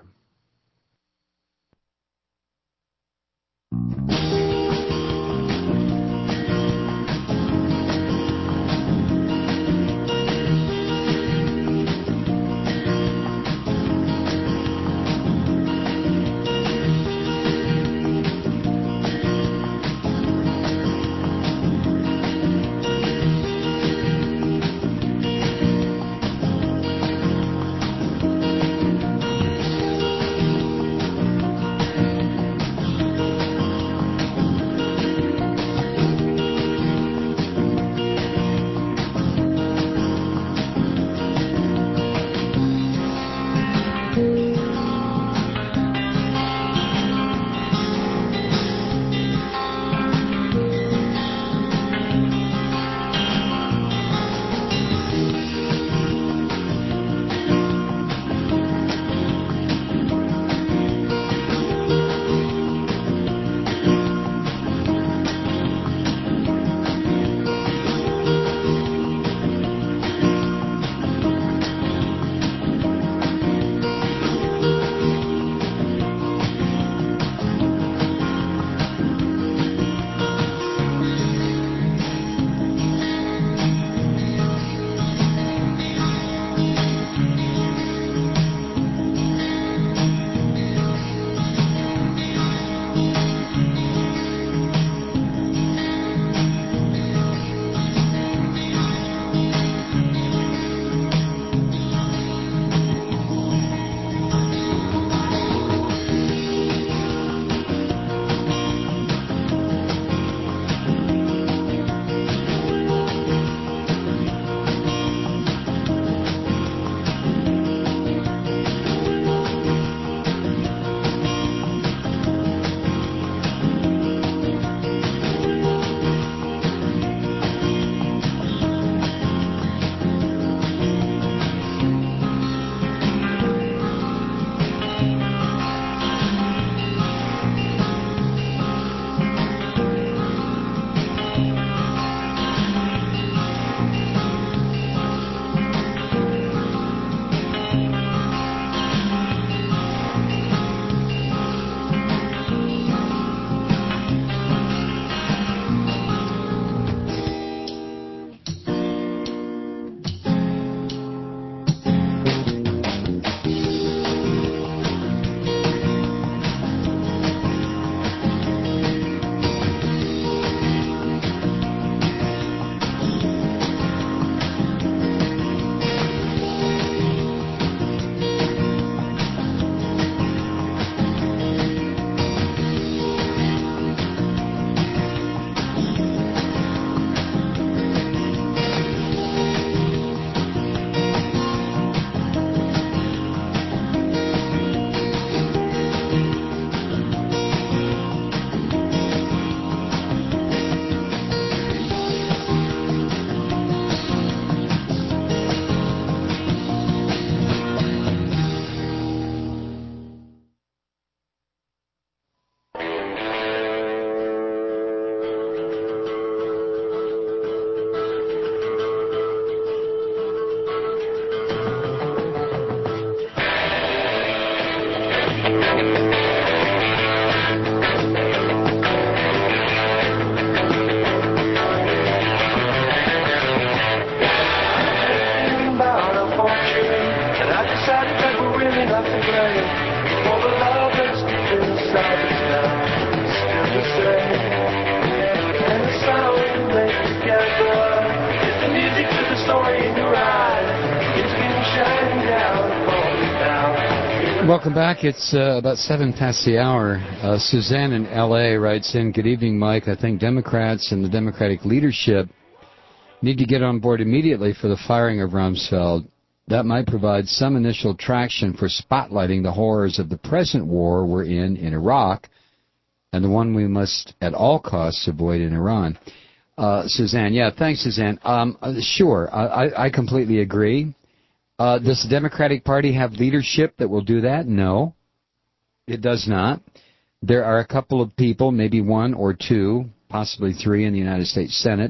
S3: Welcome back. It's about 7 past the hour. Suzanne in L.A. writes in, "Good evening, Mike. I think Democrats and the Democratic leadership need to get on board immediately for the firing of Rumsfeld. That might provide some initial traction for spotlighting the horrors of the present war we're in Iraq and the one we must at all costs avoid in Iran." Suzanne, yeah, thanks, Suzanne. Sure, I completely agree. Does the Democratic Party have leadership that will do that? No, it does not. There are a couple of people, maybe one or two, possibly three in the United States Senate,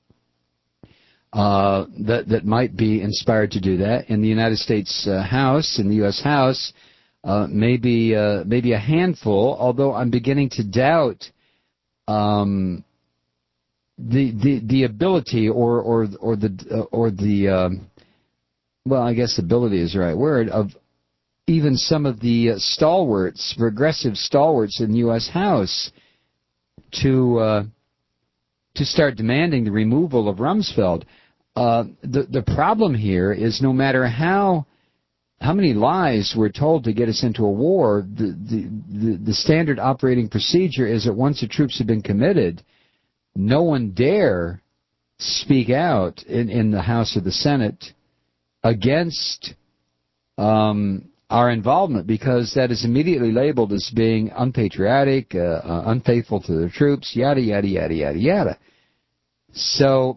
S3: that might be inspired to do that. In the United States House, in the U.S. House, maybe a handful, although I'm beginning to doubt the ability or the well, I guess ability is the right word, of even some of the stalwarts, progressive stalwarts in the U.S. House to start demanding the removal of Rumsfeld. The problem here is no matter how many lies we're told to get us into a war, the standard operating procedure is that once the troops have been committed, no one dare speak out in the House or the Senate against our involvement, because that is immediately labeled as being unpatriotic, unfaithful to the troops, yada, yada, yada, yada, yada. So,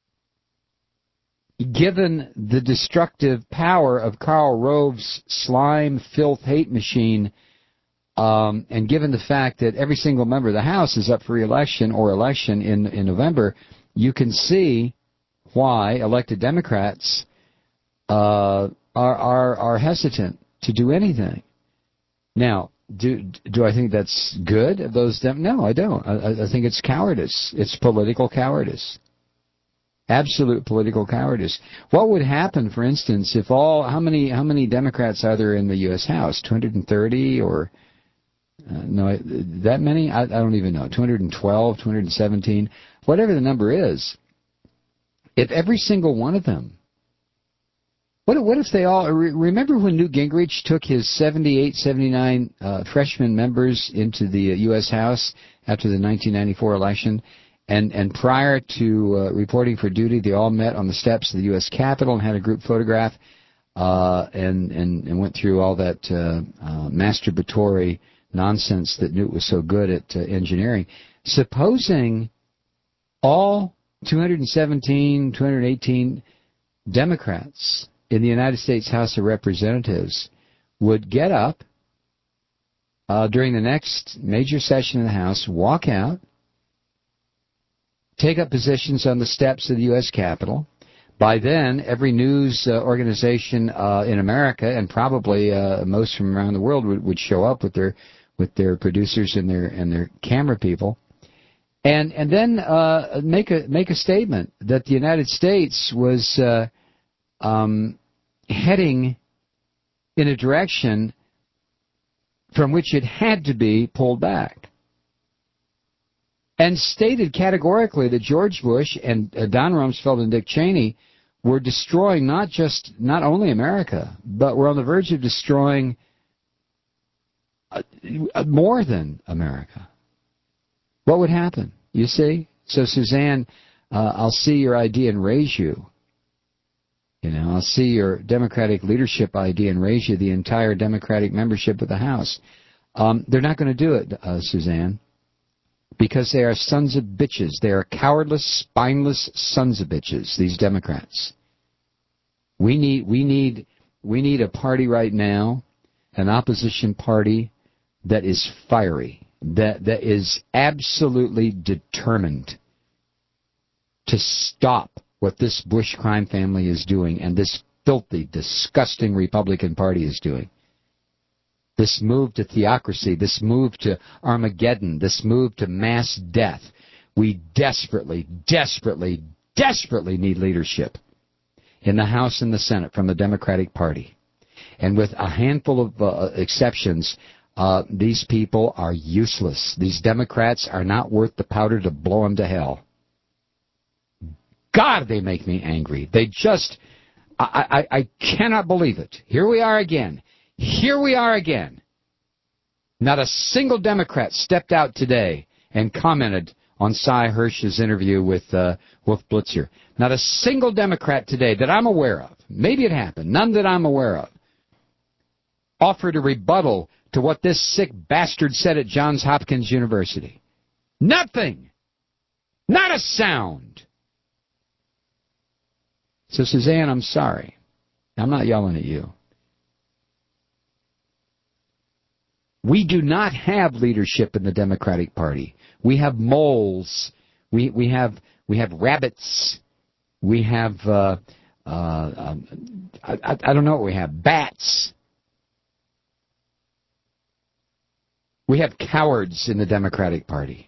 S3: given the destructive power of Karl Rove's slime, filth, hate machine, and given the fact that every single member of the House is up for re-election or election in November, you can see why elected Democrats are hesitant to do anything. Now, do I think that's good of those? No, I don't. I think it's cowardice. It's political cowardice. Absolute political cowardice. What would happen, for instance, if how many Democrats are there in the U.S. House? 230 or no, that many? I don't even know. 212, 217, whatever the number is. If every single one of them, what if they all, remember when Newt Gingrich took his 78, 79 freshman members into the U.S. House after the 1994 election, and prior to reporting for duty, they all met on the steps of the U.S. Capitol and had a group photograph, and went through all that masturbatory nonsense that Newt was so good at engineering. Supposing all 217, 218 Democrats in the United States House of Representatives would get up during the next major session of the House, walk out, take up positions on the steps of the U.S. Capitol. By then, every news organization in America, and probably most from around the world, would show up with their producers and their camera people, and then make a statement that the United States was heading in a direction from which it had to be pulled back, and stated categorically that George Bush and Don Rumsfeld and Dick Cheney were destroying not only America, but were on the verge of destroying more than America. What would happen? You see? So, Suzanne, I'll see your ID and raise you. I'll see your Democratic leadership ID and raise you the entire Democratic membership of the House. They're not going to do it, Suzanne, because they are sons of bitches. They are cowardless, spineless sons of bitches, these Democrats. We need a party right now, an opposition party that is fiery, that is absolutely determined to stop what this Bush crime family is doing and this filthy, disgusting Republican Party is doing. This move to theocracy, this move to Armageddon, this move to mass death. We desperately, desperately, desperately need leadership in the House and the Senate from the Democratic Party. And with a handful of exceptions, these people are useless. These Democrats are not worth the powder to blow them to hell. God, they make me angry. They just, I cannot believe it. Here we are again. Here we are again. Not a single Democrat stepped out today and commented on Cy Hirsch's interview with Wolf Blitzer. Not a single Democrat today that I'm aware of, maybe it happened, none that I'm aware of, offered a rebuttal to what this sick bastard said at Johns Hopkins University. Nothing. Not a sound. So, Suzanne, I'm sorry. I'm not yelling at you. We do not have leadership in the Democratic Party. We have moles. We have rabbits. We have I don't know what we have. Bats. We have cowards in the Democratic Party.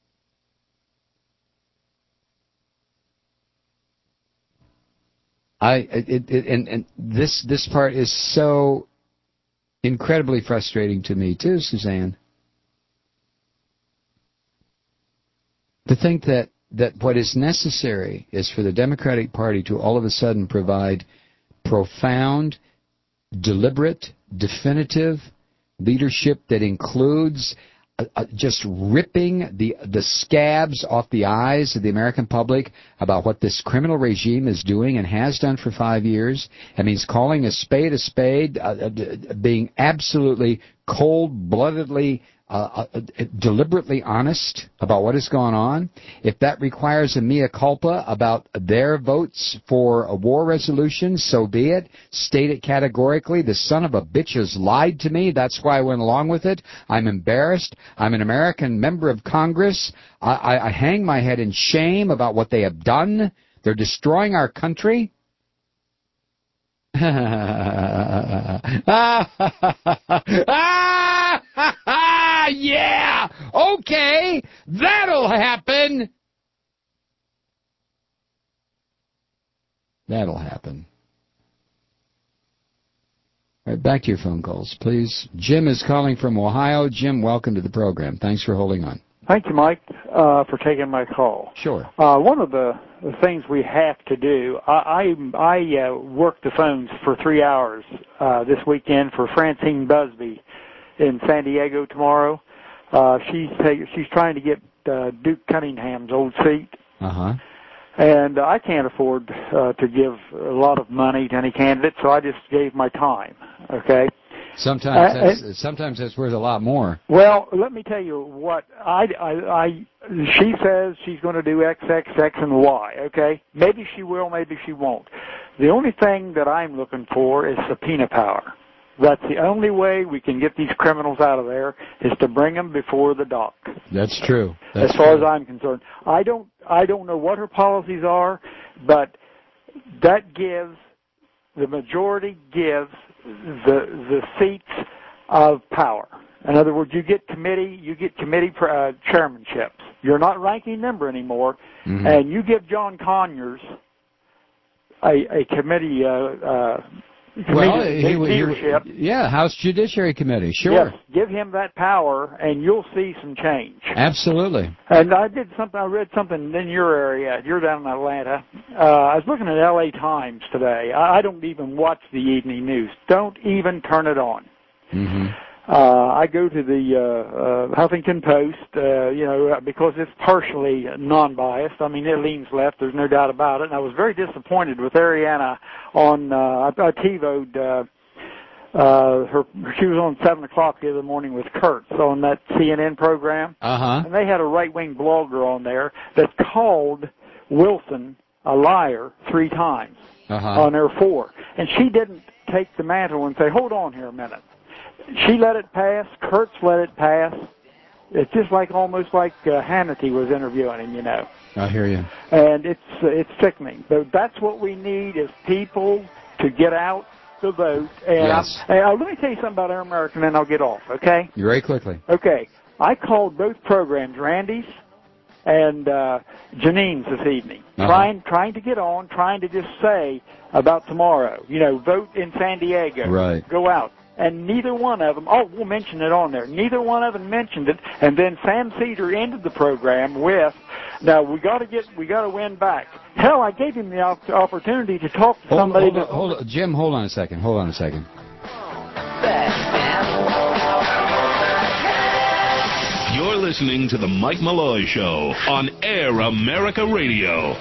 S3: And this part is so incredibly frustrating to me too, Suzanne. To think that what is necessary is for the Democratic Party to all of a sudden provide profound, deliberate, definitive leadership that includes just ripping the scabs off the eyes of the American public about what this criminal regime is doing and has done for 5 years. It means calling a spade, being absolutely cold-bloodedly, deliberately honest about what has gone on. If that requires a mea culpa about their votes for a war resolution, so be it. State it categorically. The son of a bitch has lied to me. That's why I went along with it. I'm embarrassed. I'm an American member of Congress. I hang my head in shame about what they have done. They're destroying our country. Yeah! Okay! That'll happen! That'll happen. All right, back to your phone calls, please. Jim is calling from Ohio. Jim, welcome to the program. Thanks for holding on.
S20: Thank you, Mike, for taking my call.
S3: Sure.
S20: One of the things we have to do, I worked the phones for 3 hours this weekend for Francine Busby in San Diego tomorrow. She's trying to get Duke Cunningham's old seat.
S3: Uh-huh.
S20: And I can't afford to give a lot of money to any candidate, so I just gave my time, okay?
S3: Sometimes that's worth a lot more.
S20: Well, let me tell you what she says she's going to do X, X, X, and Y, okay? Maybe she will, maybe she won't. The only thing that I'm looking for is subpoena power. That's the only way we can get these criminals out of there is to bring them before the dock.
S3: That's true.
S20: As far as I'm concerned. I don't know what her policies are, but that gives, the majority gives the seats of power. In other words, you get committee chairmanships. You're not ranking member anymore, and you give John Conyers a committee leadership.
S3: Yeah, House Judiciary Committee, sure.
S20: Yes, give him that power, and you'll see some change.
S3: Absolutely.
S20: And I read something in your area. You're down in Atlanta. I was looking at L.A. Times today. I don't even watch the evening news. Don't even turn it on. I go to the Huffington Post, because it's partially non-biased. I mean, it leans left. There's no doubt about it. And I was very disappointed with Ariana on, I TiVo'd she was on 7 o'clock the other morning with Kurtz on that CNN program. And they had a right-wing blogger on there that called Wilson a liar 3 times on Air 4. And she didn't take the mantle and say, hold on here a minute. She let it pass. Kurtz let it pass. It's just almost like Hannity was interviewing him,
S3: I hear you.
S20: And it's sickening. But that's what we need is people to get out to vote. And
S3: yes.
S20: Let me tell you something about Air America, and then I'll get off, okay?
S3: Very quickly.
S20: Okay. I called both programs, Randy's and Janine's this evening, trying to get on, trying to just say about tomorrow, vote in San Diego.
S3: Right.
S20: Go out. And neither one of them, we'll mention it on there, neither one of them mentioned it, and then Sam Cedar ended the program with, now we got to win back. Hell, I gave him the opportunity to talk to somebody.
S3: Jim, hold on a second.
S7: You're listening to The Mike Malloy Show on Air America Radio.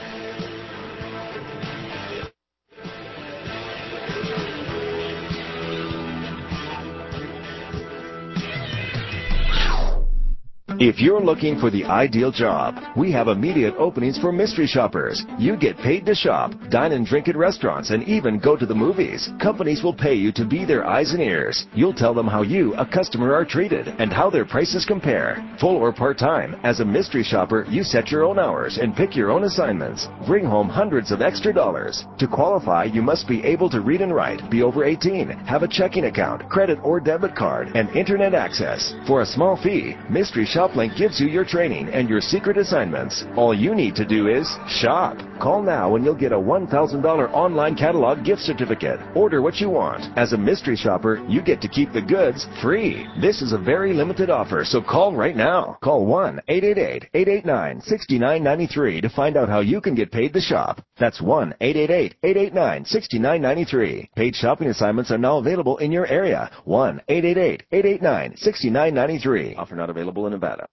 S18: If you're looking for the ideal job, we have immediate openings for mystery shoppers. You get paid to shop, dine and drink at restaurants, and even go to the movies. Companies will pay you to be their eyes and ears. You'll tell them how you, a customer, are treated and how their prices compare. Full or part-time, as a mystery shopper, you set your own hours and pick your own assignments. Bring home hundreds of extra dollars. To qualify, you must be able to read and write, be over 18, have a checking account, credit or debit card, and internet access. For a small fee, Mystery Shop Link gives you your training and your secret assignments. All you need to do is shop. Call now and you'll get a $1,000 online catalog gift certificate. Order what you want. As a mystery shopper, you get to keep the goods free. This is a very limited offer, so call right now. Call 1-888-889-6993 to find out how you can get paid to shop. That's 1-888-889-6993. Paid shopping assignments are now available in your area. 1-888-889-6993. Offer not available in Nevada.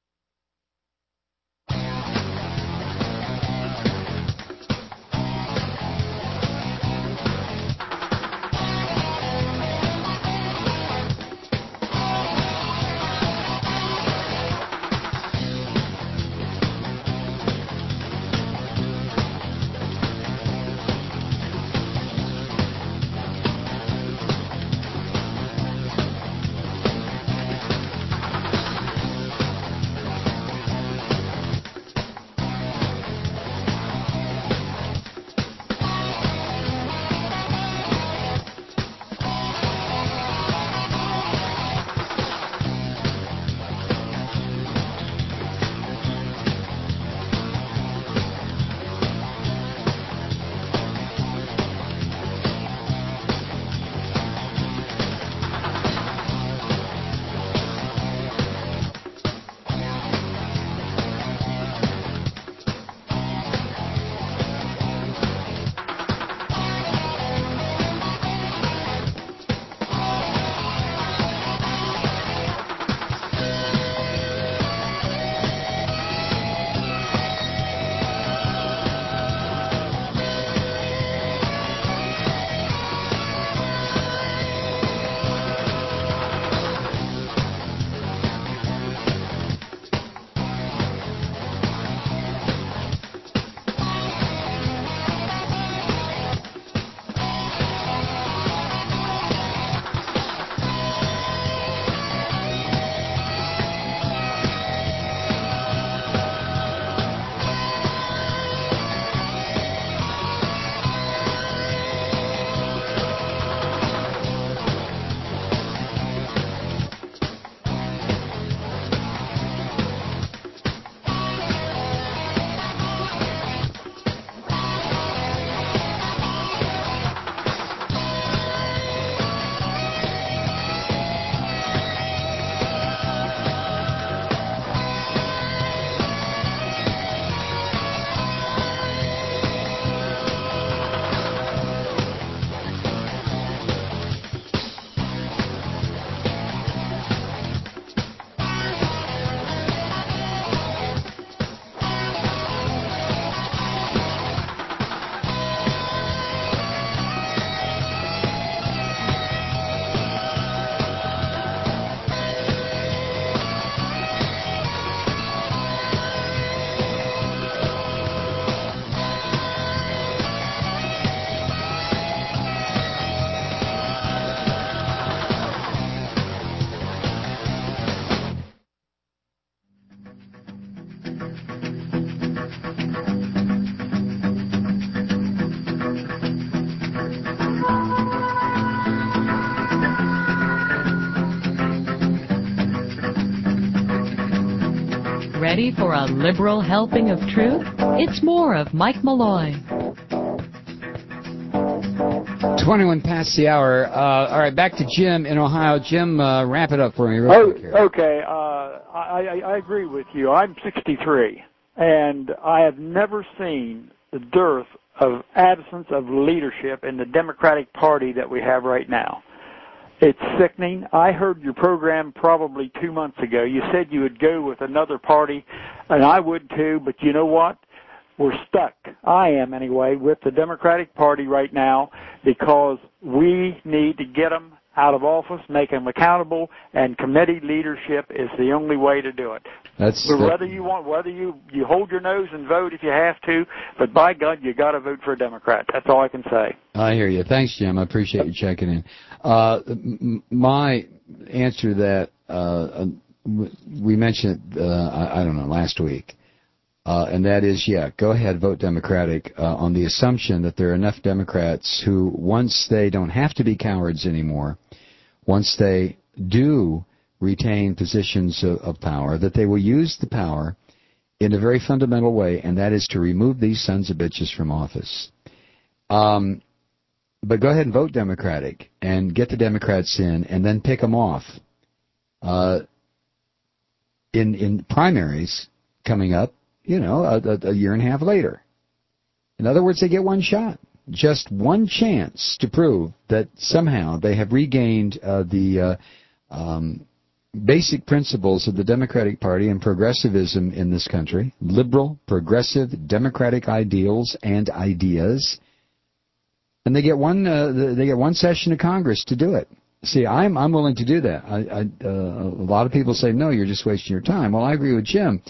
S22: Ready for a liberal helping of truth? It's more of Mike Malloy.
S3: 21 past the hour. All right, back to Jim in Ohio. Jim, wrap it up for me real quick here.
S20: Okay. I agree with you. I'm 63, and I have never seen the dearth of absence of leadership in the Democratic Party that we have right now. It's sickening. I heard your program probably 2 months ago. You said you would go with another party, and I would too, but you know what? We're stuck. I am anyway, with the Democratic Party right now because we need to get them out of office, make them accountable, and committee leadership is the only way to do it. Whether you hold your nose and vote if you have to, but by God, you got to vote for a Democrat. That's all I can say.
S3: I hear you. Thanks, Jim. I appreciate you checking in. My answer to that, we mentioned it, I don't know, last week, and that is, go ahead, vote Democratic on the assumption that there are enough Democrats who, once they don't have to be cowards anymore, once they do retain positions of power, that they will use the power in a very fundamental way, and that is to remove these sons of bitches from office. But go ahead and vote Democratic and get the Democrats in and then pick them off. In primaries coming up, a year and a half later. In other words, they get one shot. Just one chance to prove that somehow they have regained the basic principles of the Democratic Party and progressivism in this country, liberal, progressive, democratic ideals and ideas, and they get one session of Congress to do it. See, I'm willing to do that. A lot of people say, no, you're just wasting your time. Well, I agree with Jim.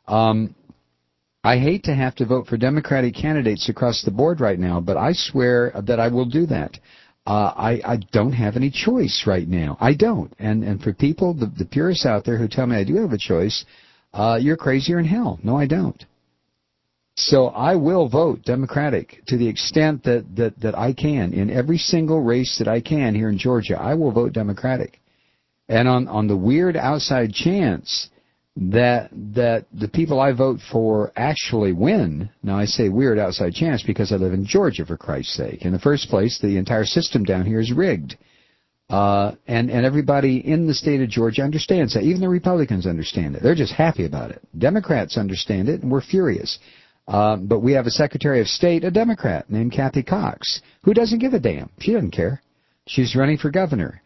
S3: I hate to have to vote for Democratic candidates across the board right now, but I swear that I will do that. I don't have any choice right now. I don't. And for people, the purists out there who tell me I do have a choice, you're crazier than hell. No, I don't. So I will vote Democratic to the extent that I can. In every single race that I can here in Georgia, I will vote Democratic. And on the weird outside chance that the people I vote for actually win. Now, I say weird outside chance because I live in Georgia, for Christ's sake. In the first place, the entire system down here is rigged. And everybody in the state of Georgia understands that. Even the Republicans understand it. They're just happy about it. Democrats understand it, and we're furious. But we have a Secretary of State, a Democrat, named Kathy Cox, who doesn't give a damn. She doesn't care. She's running for governor.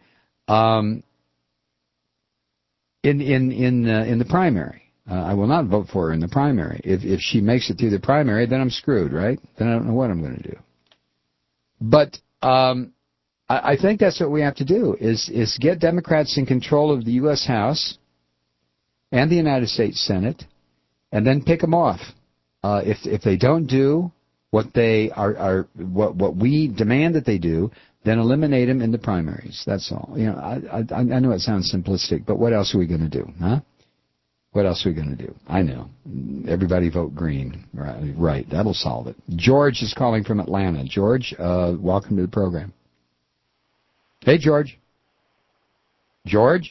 S3: In the primary. I will not vote for her in the primary. If she makes it through the primary, then I'm screwed, right? Then I don't know what I'm going to do. But I think that's what we have to do, is get Democrats in control of the U.S. House and the United States Senate, and then pick them off. If they don't do what they what we demand that they do, then eliminate them in the primaries. That's all. I know it sounds simplistic, but what else are we going to do, huh? What else are we going to do? I know. Everybody vote green. Right. That'll solve it. George is calling from Atlanta. George, welcome to the program. Hey, George. George?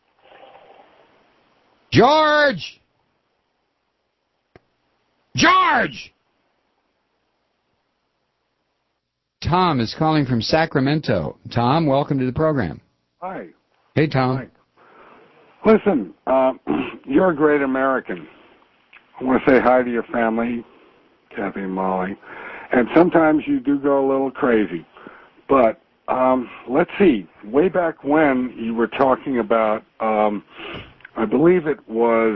S3: George! George! Tom is calling from Sacramento. Tom, welcome to the program.
S8: Hi.
S3: Hey, Tom.
S8: Hi. Listen, you're a great American. I want to say hi to your family, Kathy and Molly. And sometimes you do go a little crazy. But let's see. Way back when you were talking about, I believe it was,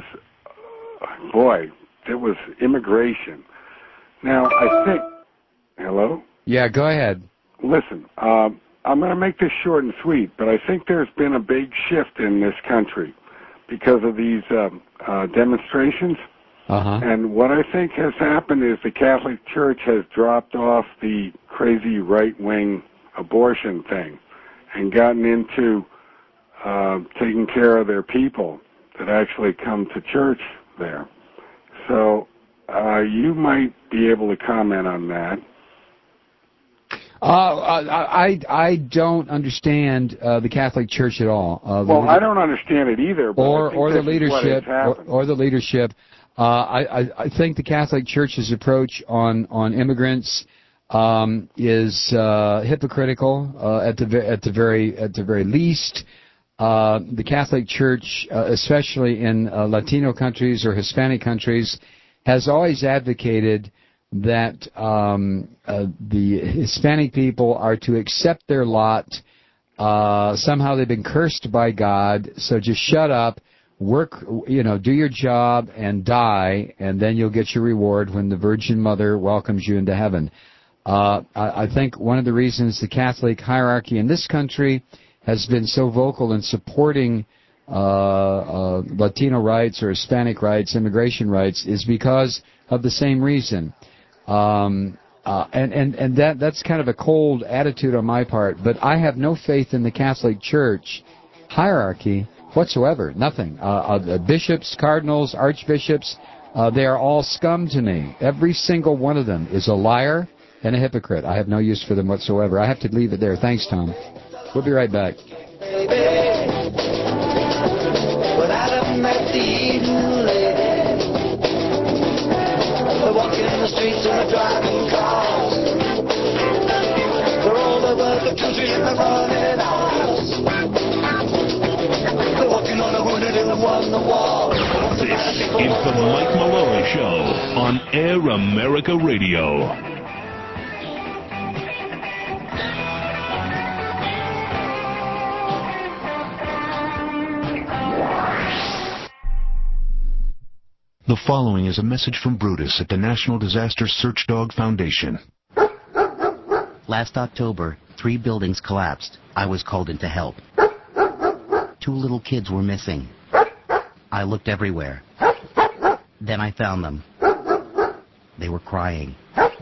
S8: it was immigration. Now, I think, hello?
S3: Yeah, go ahead.
S8: Listen, I'm going to make this short and sweet, but I think there's been a big shift in this country because of these demonstrations. And what I think has happened is the Catholic Church has dropped off the crazy right-wing abortion thing and gotten into taking care of their people that actually come to church there. So you might be able to comment on that.
S3: I don't understand the Catholic Church at all.
S8: I don't understand it either. But
S3: or the leadership. Or the leadership. I think the Catholic Church's approach on immigrants is hypocritical at the very least. The Catholic Church, especially in Latino countries or Hispanic countries, has always advocated that the Hispanic people are to accept their lot Somehow they've been cursed by God, so just shut up, work, do your job and die, and then you'll get your reward when the Virgin Mother welcomes you into heaven. I think one of the reasons the Catholic hierarchy in this country has been so vocal in supporting Latino rights or Hispanic rights, immigration rights, is because of the same reason. And that's kind of a cold attitude on my part, but I have no faith in the Catholic Church hierarchy whatsoever. Nothing. Bishops, cardinals, archbishops, they are all scum to me. Every single one of them is a liar and a hypocrite. I have no use for them whatsoever. I have to leave it there. Thanks, Tom. We'll be right back.
S4: They're walking the streets and they're driving cars. They're all over the country and they're running hours. They're walking on a wounded and won the war.
S7: This is the Mike Malloy Show on Air America Radio.
S9: The following is a message from Brutus at the National Disaster Search Dog Foundation.
S23: Last October, 3 buildings collapsed. I was called in to help. 2 little kids were missing. I looked everywhere. Then I found them. They were crying.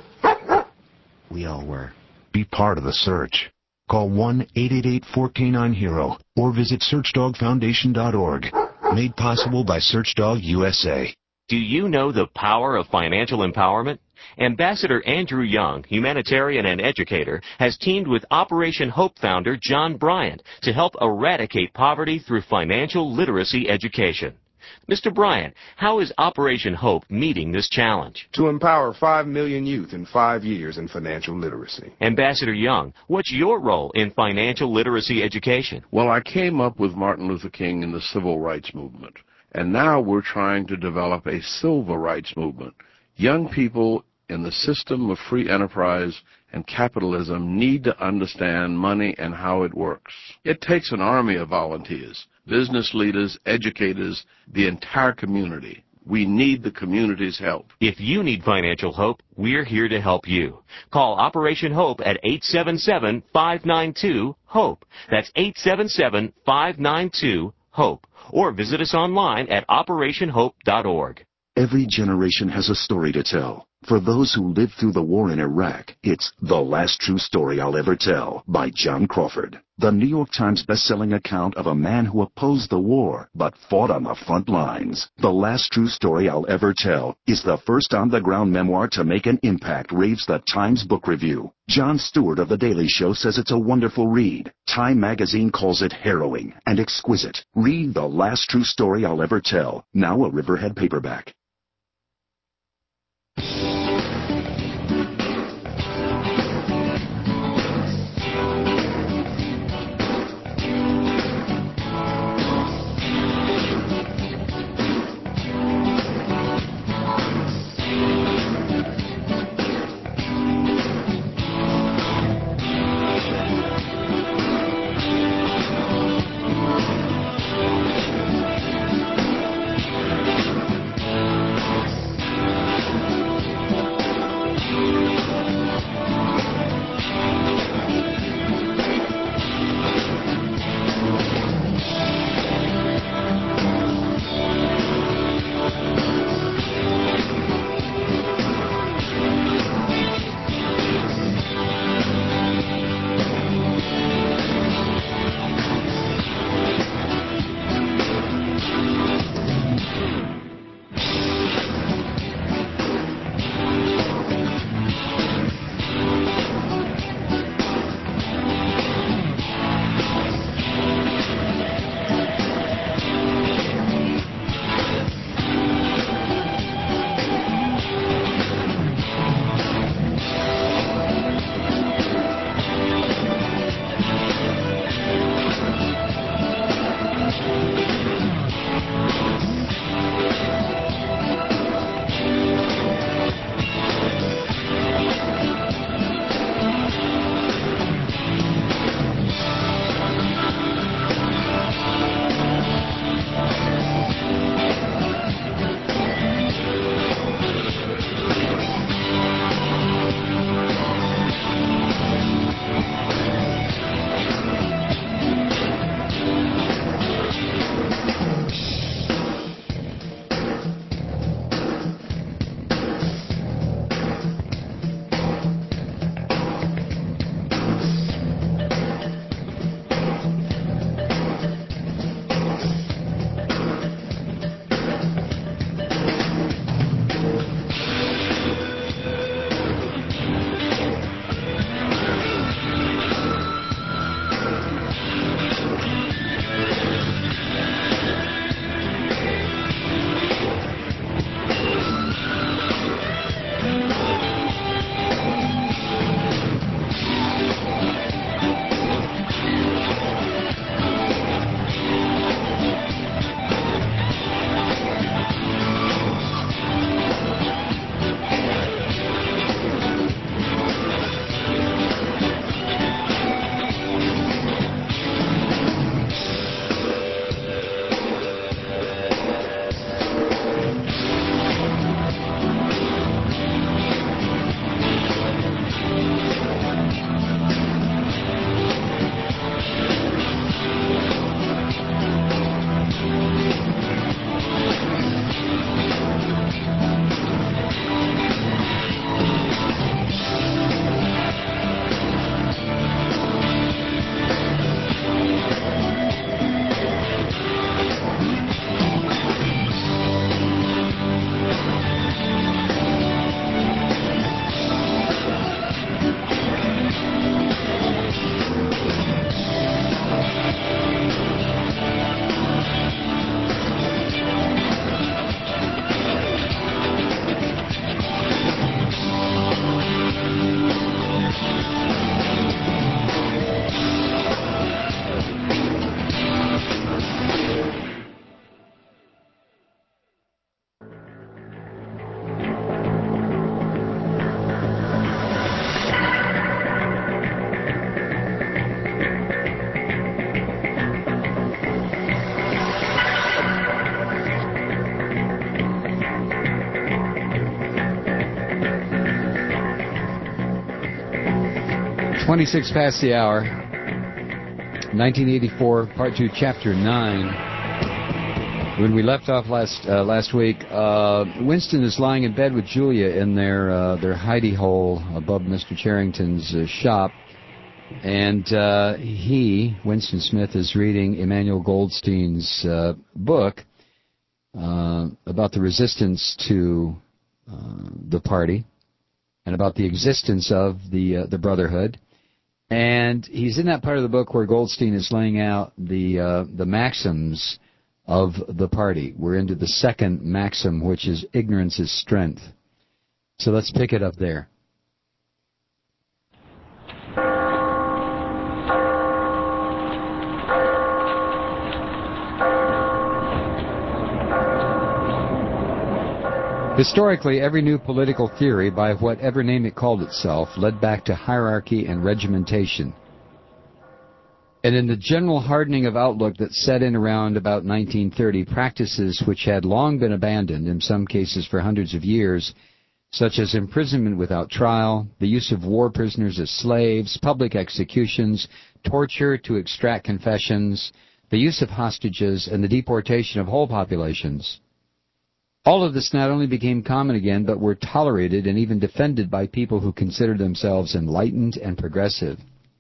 S23: We all were.
S9: Be part of the search. Call 1-888-4K9-HERO or visit SearchDogFoundation.org. Made possible by SearchDog USA.
S24: Do you know the power of financial empowerment? Ambassador Andrew Young, humanitarian and educator, has teamed with Operation Hope founder John Bryant to help eradicate poverty through financial literacy education. Mr. Bryant, how is Operation Hope meeting this challenge?
S19: To empower 5 million youth in 5 years in financial literacy.
S24: Ambassador Young, what's your role in financial literacy education?
S25: Well, I came up with Martin Luther King in the civil rights movement. And now we're trying to develop a civil rights movement. Young people in the system of free enterprise and capitalism need to understand money and how it works. It takes an army of volunteers, business leaders, educators, the entire community. We need the community's help.
S24: If you need financial hope, we're here to help you. Call Operation Hope at 877-592-HOPE. That's 877-592-HOPE. Or visit us online at operationhope.org.
S9: Every generation has a story to tell. For those who lived through the war in Iraq, it's The Last True Story I'll Ever Tell by John Crawford. The New York Times best-selling account of a man who opposed the war but fought on the front lines. The Last True Story I'll Ever Tell is the first on-the-ground memoir to make an impact, raves the Times Book Review. Jon Stewart of The Daily Show says it's a wonderful read. Time magazine calls it harrowing and exquisite. Read The Last True Story I'll Ever Tell, now a Riverhead paperback.
S3: 26 past the hour. 1984, Part 2, Chapter 9. When we left off last week, Winston is lying in bed with Julia in their hidey hole above Mr. Charrington's shop, and Winston Smith, is reading Emmanuel Goldstein's book about the resistance to the party and about the existence of the Brotherhood. And he's in that part of the book where Goldstein is laying out the maxims of the party. We're into the second maxim, which is ignorance is strength. So let's pick it up there. Historically, every new political theory, by whatever name it called itself, led back to hierarchy and regimentation. And in the general hardening of outlook that set in around about 1930, practices which had long been abandoned, in some cases for hundreds of years, such as imprisonment without trial, the use of war prisoners as slaves, public executions, torture to extract confessions, the use of hostages, and the deportation of whole populations. All of this not only became common again, but were tolerated and even defended by people who considered themselves enlightened and progressive.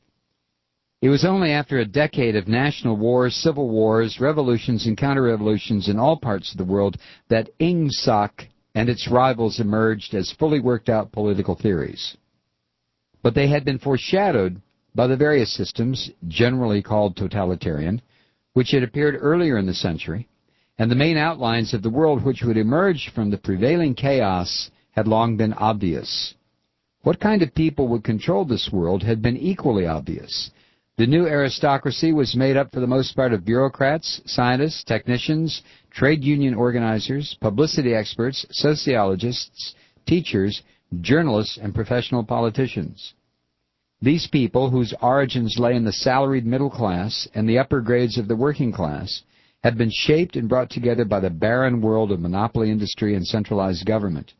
S3: It was only after a decade of national wars, civil wars, revolutions, and counter-revolutions in all parts of the world that Ingsoc and its rivals emerged as fully worked-out political theories. But they had been foreshadowed by the various systems, generally called totalitarian, which had appeared earlier in the century, and the main outlines of the world which would emerge from the prevailing chaos had long been obvious. What kind of people would control this world had been equally obvious. The new aristocracy was made up for the most part of bureaucrats, scientists, technicians, trade union organizers, publicity experts, sociologists, teachers, journalists, and professional politicians. These people, whose origins lay in the salaried middle class and the upper grades of the working class, had been shaped and brought together by the barren world of monopoly industry and centralized government.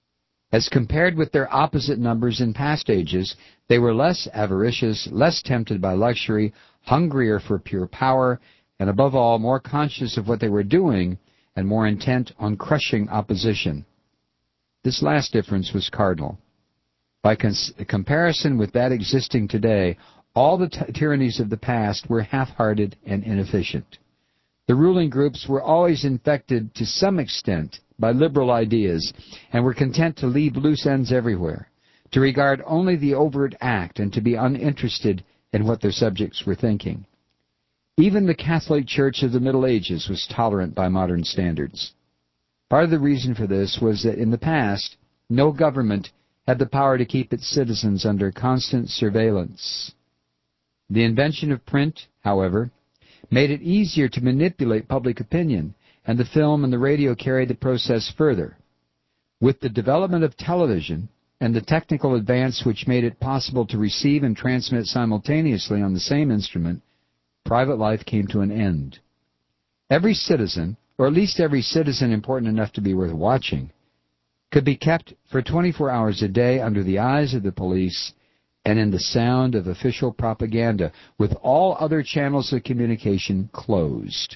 S3: As compared with their opposite numbers in past ages, they were less avaricious, less tempted by luxury, hungrier for pure power, and above all, more conscious of what they were doing and more intent on crushing opposition. This last difference was cardinal. By comparison with that existing today, all the tyrannies of the past were half-hearted and inefficient. The ruling groups were always infected to some extent by liberal ideas and were content to leave loose ends everywhere, to regard only the overt act and to be uninterested in what their subjects were thinking. Even the Catholic Church of the Middle Ages was tolerant by modern standards. Part of the reason for this was that in the past, no government had the power to keep its citizens under constant surveillance. The invention of print, however, made it easier to manipulate public opinion, and the film and the radio carried the process further. With the development of television and the technical advance which made it possible to receive and transmit simultaneously on the same instrument, private life came to an end. Every citizen, or at least every citizen important enough to be worth watching, could be kept for 24 hours a day under the eyes of the police and in the sound of official propaganda, with all other channels of communication closed.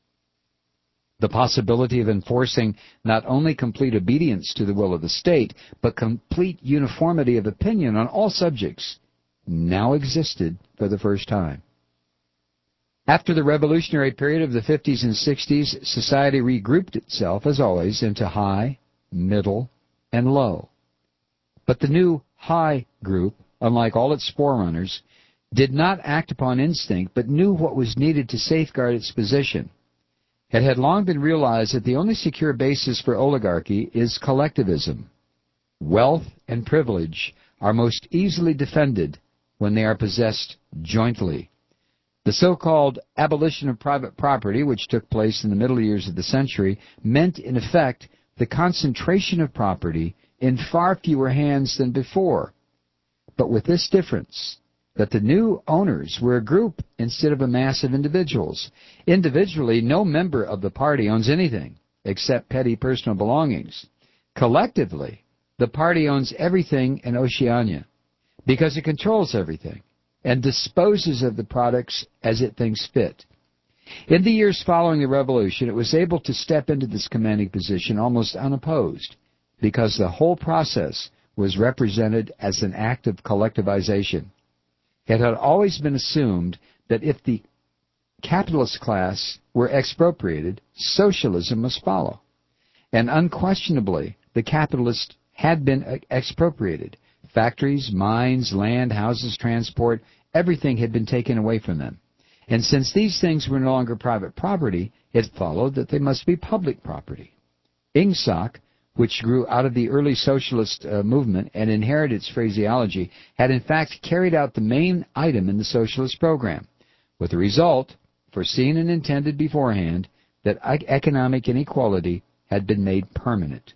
S3: The possibility of enforcing not only complete obedience to the will of the state, but complete uniformity of opinion on all subjects now existed for the first time. After the revolutionary period of the 50s and 60s, society regrouped itself, as always, into high, middle, and low. But the new high group, unlike all its forerunners, did not act upon instinct, but knew what was needed to safeguard its position. It had long been realized that the only secure basis for oligarchy is collectivism. Wealth and privilege are most easily defended when they are possessed jointly. The so-called abolition of private property, which took place in the middle years of the century, meant, in effect, the concentration of property in far fewer hands than before. But with this difference, that the new owners were a group instead of a mass of individuals. Individually, no member of the party owns anything except petty personal belongings. Collectively, the party owns everything in Oceania because it controls everything and disposes of the products as it thinks fit. In the years following the revolution, it was able to step into this commanding position almost unopposed, because the whole process was represented as an act of collectivization. It had always been assumed that if the capitalist class were expropriated, socialism must follow. And unquestionably, the capitalists had been expropriated. Factories, mines, land, houses, transport, everything had been taken away from them. And since these things were no longer private property, it followed that they must be public property. Ingsoc, which grew out of the early socialist movement and inherited its phraseology, had in fact carried out the main item in the socialist program, with the result, foreseen and intended beforehand, that economic inequality had been made permanent.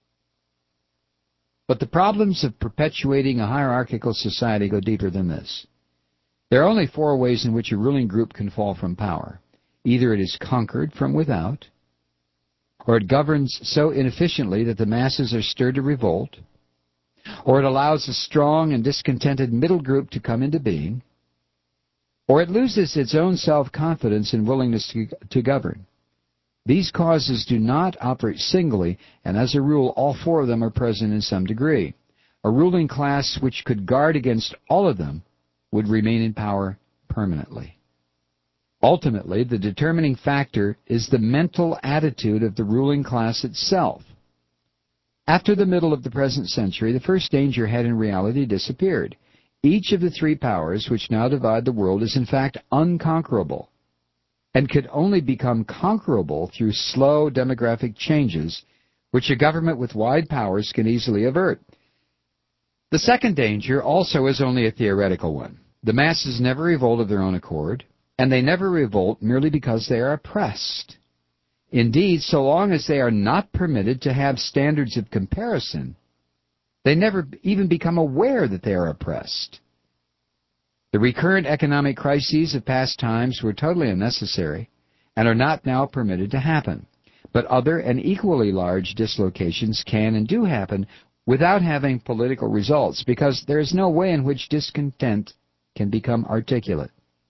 S3: But the problems of perpetuating a hierarchical society go deeper than this. There are only 4 ways in which a ruling group can fall from power. Either it is conquered from without, or it governs so inefficiently that the masses are stirred to revolt, or it allows a strong and discontented middle group to come into being, or it loses its own self-confidence and willingness to govern. These causes do not operate singly, and as a rule, all 4 of them are present in some degree. A ruling class which could guard against all of them would remain in power permanently. Ultimately, the determining factor is the mental attitude of the ruling class itself. After the middle of the present century, the first danger had in reality disappeared. Each of the 3 powers which now divide the world is in fact unconquerable, and could only become conquerable through slow demographic changes, which a government with wide powers can easily avert. The second danger also is only a theoretical one. The masses never revolt of their own accord, and they never revolt merely because they are oppressed. Indeed, so long as they are not permitted to have standards of comparison, they never even become aware that they are oppressed. The recurrent economic crises of past times were totally unnecessary and are not now permitted to happen. But other and equally large dislocations can and do happen without having political results, because there is no way in which discontent can become articulate.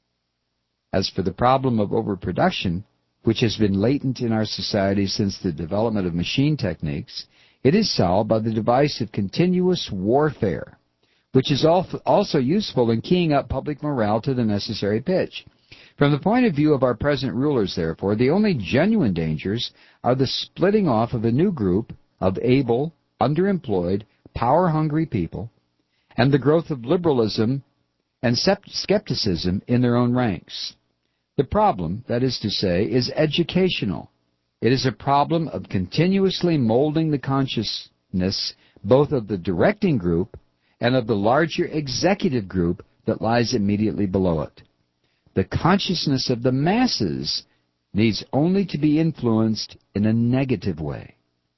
S3: As for the problem of overproduction, which has been latent in our society since the development of machine techniques, it is solved by the device of continuous warfare, which is also useful in keying up public morale to the necessary pitch. From the point of view of our present rulers, therefore, the only genuine dangers are the splitting off of a new group of able, underemployed, power-hungry people, and the growth of liberalism and skepticism in their own ranks. The problem, that is to say, is educational. It is a problem of continuously molding the consciousness both of the directing group and of the larger executive group that lies immediately below it. The consciousness of the masses needs only to be influenced in a negative way.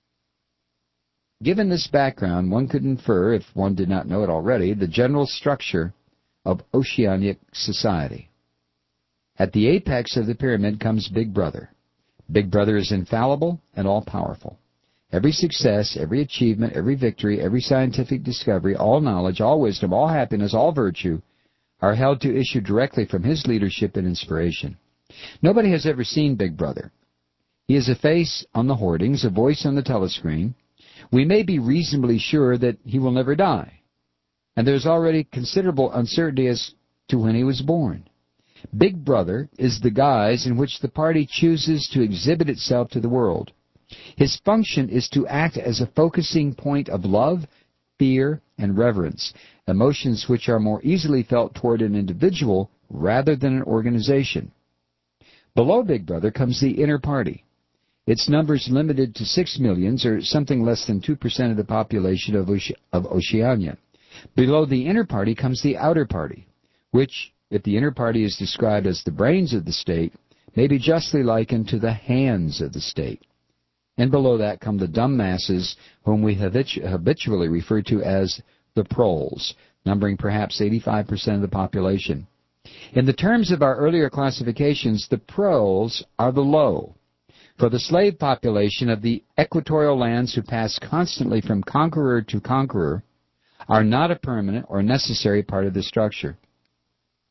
S3: Given this background, one could infer, if one did not know it already, the general structure of Oceanic society. At the apex of the pyramid comes Big Brother. Big Brother is infallible and all-powerful. Every success, every achievement, every victory, every scientific discovery, all knowledge, all wisdom, all happiness, all virtue are held to issue directly from his leadership and inspiration. Nobody has ever seen Big Brother. He is a face on the hoardings, a voice on the telescreen. We may be reasonably sure that he will never die, and there's already considerable uncertainty as to when he was born. Big Brother is the guise in which the party chooses to exhibit itself to the world. His function is to act as a focusing point of love, fear, and reverence, emotions which are more easily felt toward an individual rather than an organization. Below Big Brother comes the inner party. Its numbers limited to 6 million, or something less than 2% of the population of Oceania. Below the inner party comes the outer party, which, if the inner party is described as the brains of the state, may be justly likened to the hands of the state. And below that come the dumb masses, whom we habitually refer to as the proles, numbering perhaps 85% of the population. In the terms of our earlier classifications, the proles are the low. For the slave population of the equatorial lands who pass constantly from conqueror to conqueror are not a permanent or necessary part of the structure.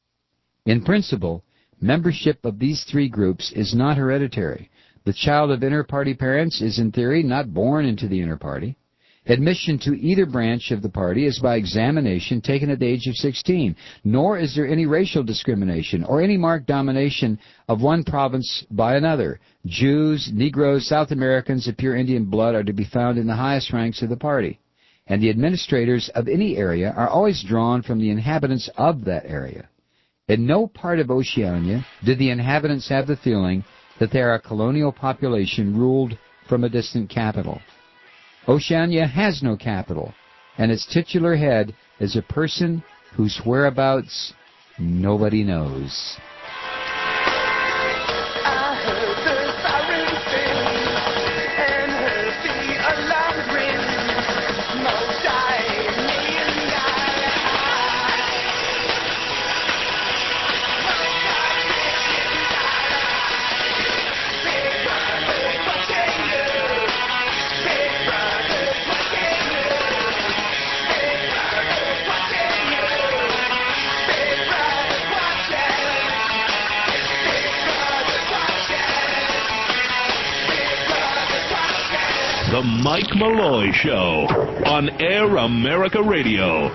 S3: In principle, membership of these three groups is not hereditary. The child of inter-party parents is, in theory, not born into the inter-party. Admission to either branch of the party is by examination taken at the age of 16, nor is there any racial discrimination or any marked domination of one province by another. Jews, Negroes, South Americans of pure Indian blood are to be found in the highest ranks of the party, and the administrators of any area are always drawn from the inhabitants of that area. In no part of Oceania did the inhabitants have the feeling that they are a colonial population ruled from a distant capital. Oceania has no capital, and its titular head is a person whose whereabouts nobody knows.
S4: I heard the siren sing and heard the alarm ring. Most I
S7: The Mike Malloy Show on Air America Radio.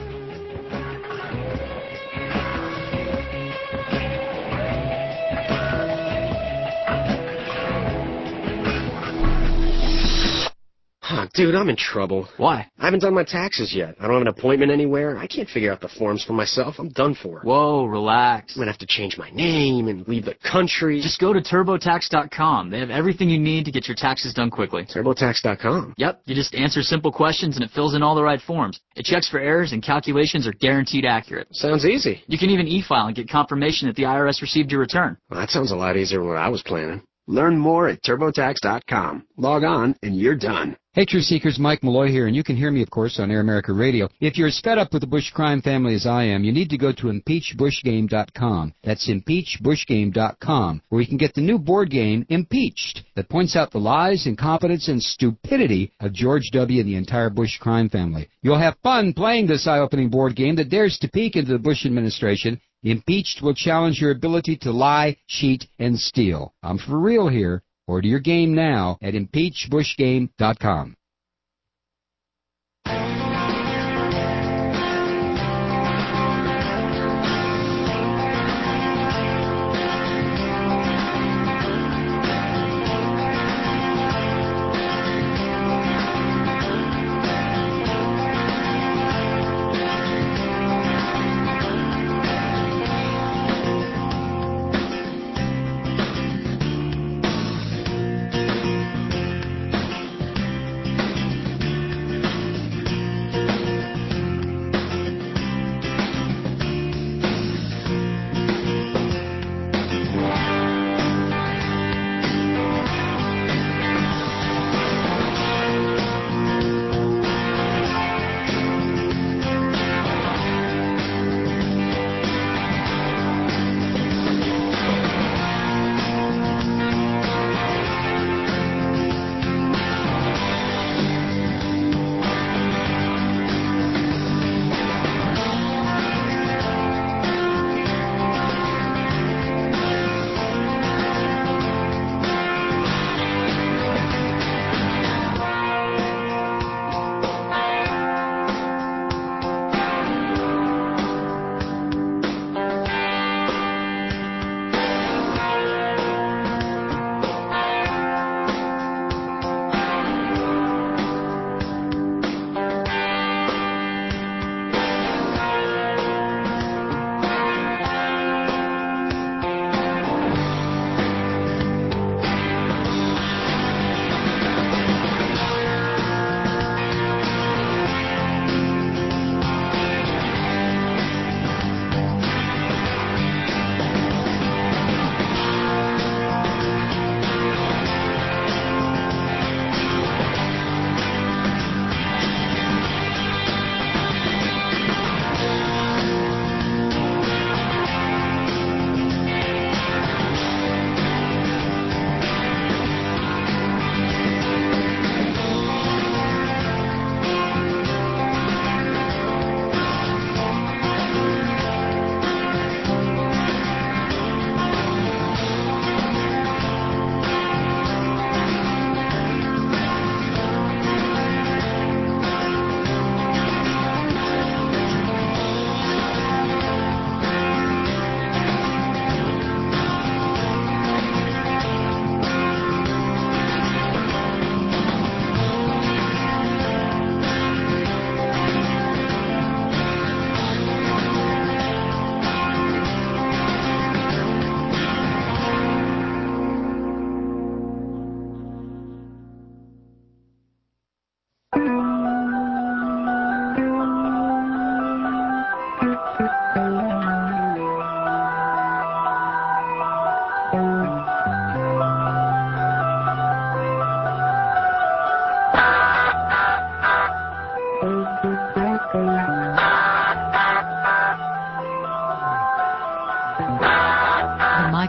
S6: Dude, I'm in trouble.
S10: Why?
S6: I haven't done my taxes yet. I don't have an appointment anywhere. I can't figure out the forms for myself. I'm done for.
S10: Whoa, relax.
S6: I'm gonna have to change my name and leave the country.
S10: Just go to TurboTax.com. They have everything you need to get your taxes done quickly.
S6: TurboTax.com?
S10: Yep. You just answer simple questions and it fills in all the right forms. It checks for errors and calculations are guaranteed accurate.
S6: Sounds easy.
S10: You can even e-file and get confirmation that the IRS received your return.
S6: Well, that sounds a lot easier than what I was planning. Learn more at TurboTax.com. Log on and you're done.
S3: Hey, Truth Seekers, Mike Malloy here, and you can hear me, of course, on Air America Radio. If you're as fed up with the Bush crime family as I am, you need to go to ImpeachBushGame.com. That's ImpeachBushGame.com, where you can get the new board game, Impeached, that points out the lies, incompetence, and stupidity of George W. and the entire Bush crime family. You'll have fun playing this eye-opening board game that dares to peek into the Bush administration. Impeached will challenge your ability to lie, cheat, and steal. I'm for real here. Order your game now at ImpeachBushGame.com.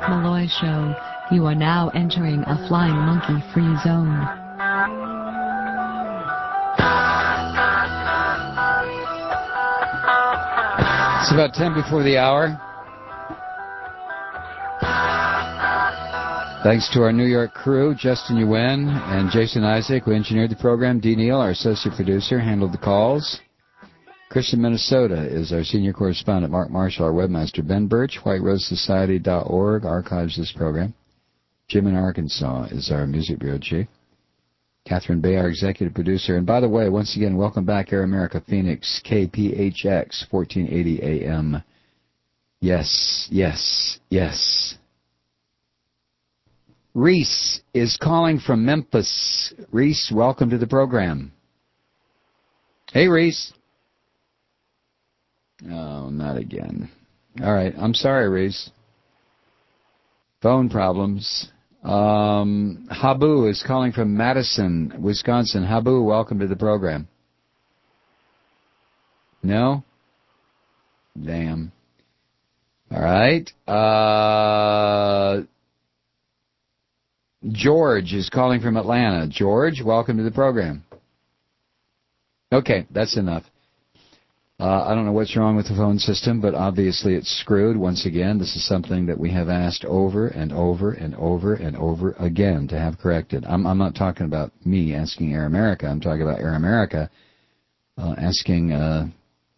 S22: Malloy Show. You are now entering a flying monkey-free zone.
S3: It's about 10 before the hour. Thanks to our New York crew, Justin Yuen and Jason Isaac, who engineered the program. Dee Neal, our associate producer, handled the calls. Chris in Minnesota is our senior correspondent. Mark Marshall, our webmaster. Ben Birch, whiterosesociety.org, archives this program. Jim in Arkansas is our music bureau chief. Catherine Bay, our executive producer. And by the way, once again, welcome back, Air America Phoenix, KPHX, 1480 AM. Yes, yes, yes. Reese is calling from Memphis. Reese, welcome to the program. Hey, Reese. Oh, not again. All right, I'm sorry, Reese. Phone problems. Habu is calling from Madison, Wisconsin. Habu, welcome to the program. No? Damn. All right. George is calling from Atlanta. George, welcome to the program. Okay, that's enough. I don't know what's wrong with the phone system, but obviously it's screwed. Once again, this is something that we have asked over and over and over and over again to have corrected. I'm not talking about me asking Air America. I'm talking about Air America asking the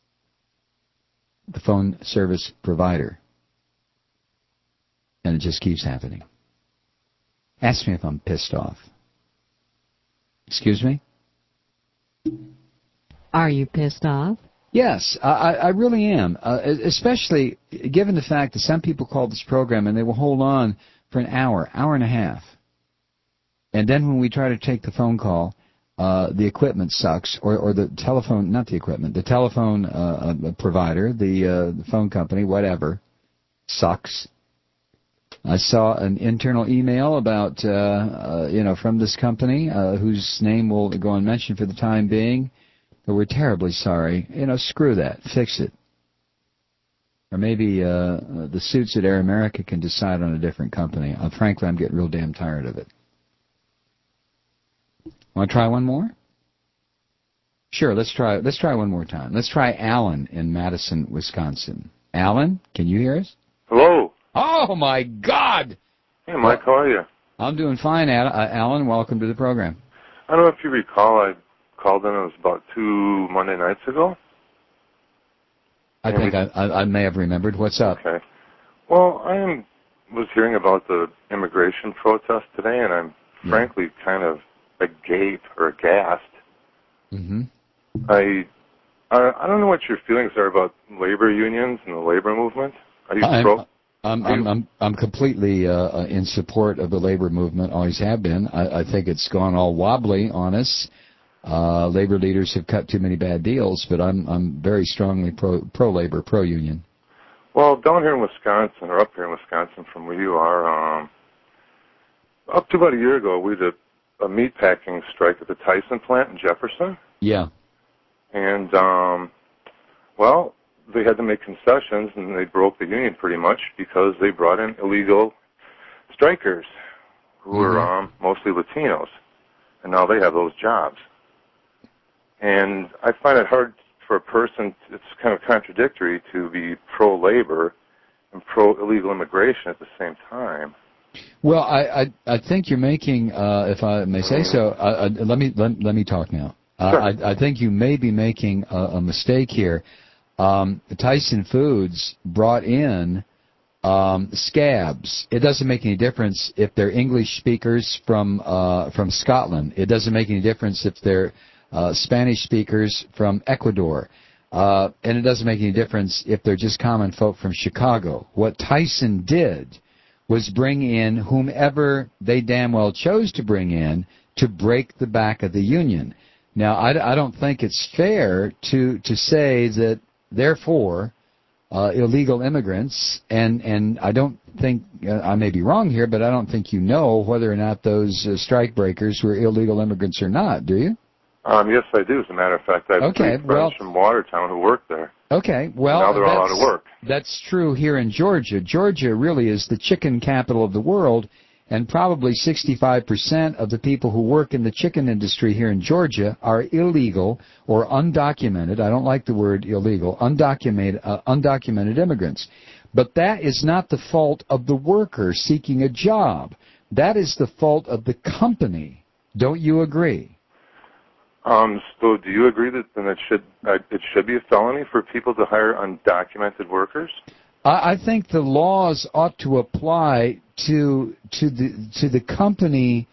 S3: phone service provider. And it just keeps happening. Ask me if I'm pissed off. Excuse me?
S22: Are you pissed off?
S3: Yes, I really am, especially given the fact that some people call this program and they will hold on for an hour, hour and a half. And then when we try to take the phone call, the equipment sucks, or the telephone, not the equipment, the telephone provider, the phone company, whatever, sucks. I saw an internal email about, from this company, whose name will go unmentioned for the time being. But we're terribly sorry. Screw that. Fix it. Or maybe the suits at Air America can decide on a different company. Frankly, I'm getting real damn tired of it. Want to try one more? Sure, let's try one more time. Let's try Alan in Madison, Wisconsin. Alan, can you hear us?
S1: Hello.
S3: Oh, my God!
S1: Hey, Mike, how are you?
S3: I'm doing fine, Alan. Welcome to the program.
S1: I don't know if you recall, I called in, it was about 2 Monday nights ago.
S3: I think I may have remembered. What's up?
S1: Okay. Well, I was hearing about the immigration protest today, and I'm frankly kind of agape or aghast.
S3: Mm-hmm.
S1: I don't know what your feelings are about labor unions and the labor movement. Are you
S3: I'm completely in support of the labor movement. Always have been. I think it's gone all wobbly on us. Labor leaders have cut too many bad deals, but I'm very strongly pro-labor, pro-union.
S1: Well, down here in Wisconsin, or up here in Wisconsin from where you are, up to about a year ago, we did a meatpacking strike at the Tyson plant in Jefferson.
S3: Yeah.
S1: And, well, they had to make concessions, and they broke the union pretty much because they brought in illegal strikers who were mostly Latinos, and now they have those jobs. And I find it hard for a person, it's kind of contradictory to be pro-labor and pro-illegal immigration at the same time.
S3: Well, I think you're making, if I may say so, let me talk now.
S1: Sure.
S3: I think you may be making a mistake here. Tyson Foods brought in scabs. It doesn't make any difference if they're English speakers from Scotland. It doesn't make any difference if they're Spanish speakers from Ecuador. And it doesn't make any difference if they're just common folk from Chicago. What Tyson did was bring in whomever they damn well chose to bring in to break the back of the union. Now, I don't think it's fair to say that, therefore, illegal immigrants, and I don't think, I may be wrong here, but I don't think you know whether or not those strike breakers were illegal immigrants or not, do you?
S1: Yes, I do. As a matter of fact, I have three friends from Watertown who work there.
S3: Okay, well,
S1: now they're all out of work.
S3: That's true here in Georgia. Georgia really is the chicken capital of the world, and probably 65% of the people who work in the chicken industry here in Georgia are illegal or undocumented. I don't like the word illegal, undocumented immigrants. But that is not the fault of the worker seeking a job. That is the fault of the company. Don't you agree?
S1: So do you agree that then it should be a felony for people to hire undocumented workers?
S3: I think the laws ought to apply to the company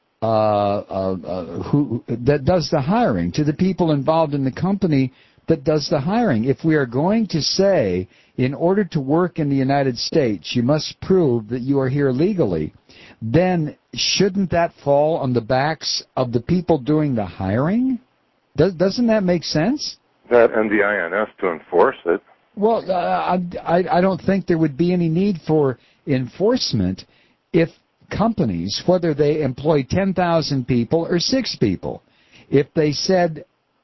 S3: who that does the hiring, to the people involved in the company that does the hiring. If we are going to say, in order to work in the United States, you must prove that you are here legally, then shouldn't that fall on the backs of the people doing the hiring? Doesn't that make sense?
S1: That and the INS to enforce it.
S3: Well, I don't think there would be any need for enforcement if companies, whether they employ 10,000 people or 6 people, if they said,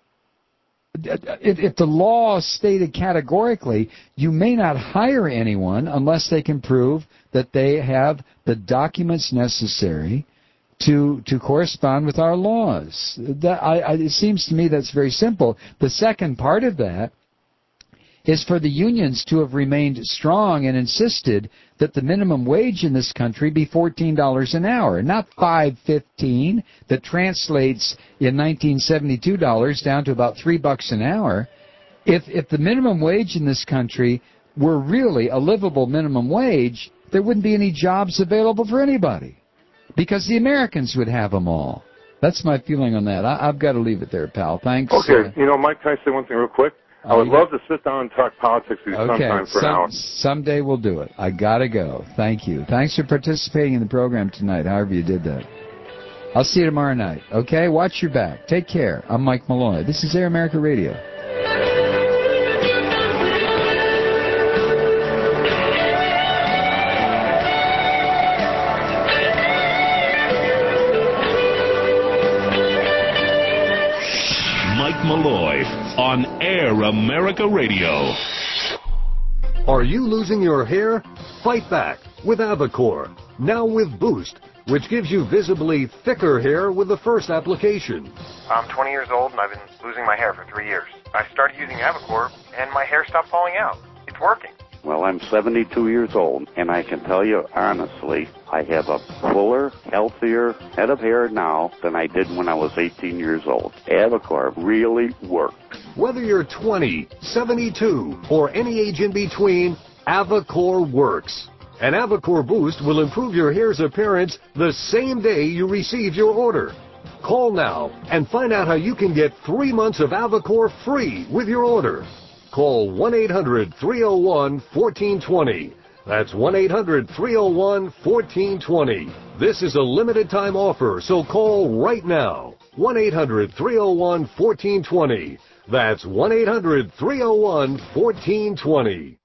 S3: if the law stated categorically, you may not hire anyone unless they can prove that they have the documents necessary to correspond with our laws. It seems to me that's very simple. The second part of that is for the unions to have remained strong and insisted that the minimum wage in this country be $14 an hour, not $5.15 that translates in 1972 down to about $3 an hour. If the minimum wage in this country were really a livable minimum wage, there wouldn't be any jobs available for anybody because the Americans would have them all. That's my feeling on that. I've got to leave it there, pal. Thanks.
S1: Okay. Mike, can I say one thing real quick? I would love to sit down and talk politics with you sometime for an hour.
S3: Someday we'll do it. I gotta go. Thank you. Thanks for participating in the program tonight, however you did that. I'll see you tomorrow night. Okay? Watch your back. Take care. I'm Mike Malloy. This is Air America Radio.
S7: Mike Malloy on Air America Radio.
S2: Are you losing your hair? Fight back with Avacor. Now with Boost, which gives you visibly thicker hair with the first application.
S12: I'm 20 years old and I've been losing my hair for 3 years. I started using Avacor and my hair stopped falling out. It's working.
S13: Well, I'm 72 years old, and I can tell you honestly, I have a fuller, healthier head of hair now than I did when I was 18 years old. Avacor really worked.
S2: Whether you're 20, 72, or any age in between, Avacor works. And Avacor Boost will improve your hair's appearance the same day you receive your order. Call now and find out how you can get 3 months of Avacor free with your order. Call 1-800-301-1420. That's 1-800-301-1420. This is a limited time offer, so call right now. 1-800-301-1420. That's 1-800-301-1420.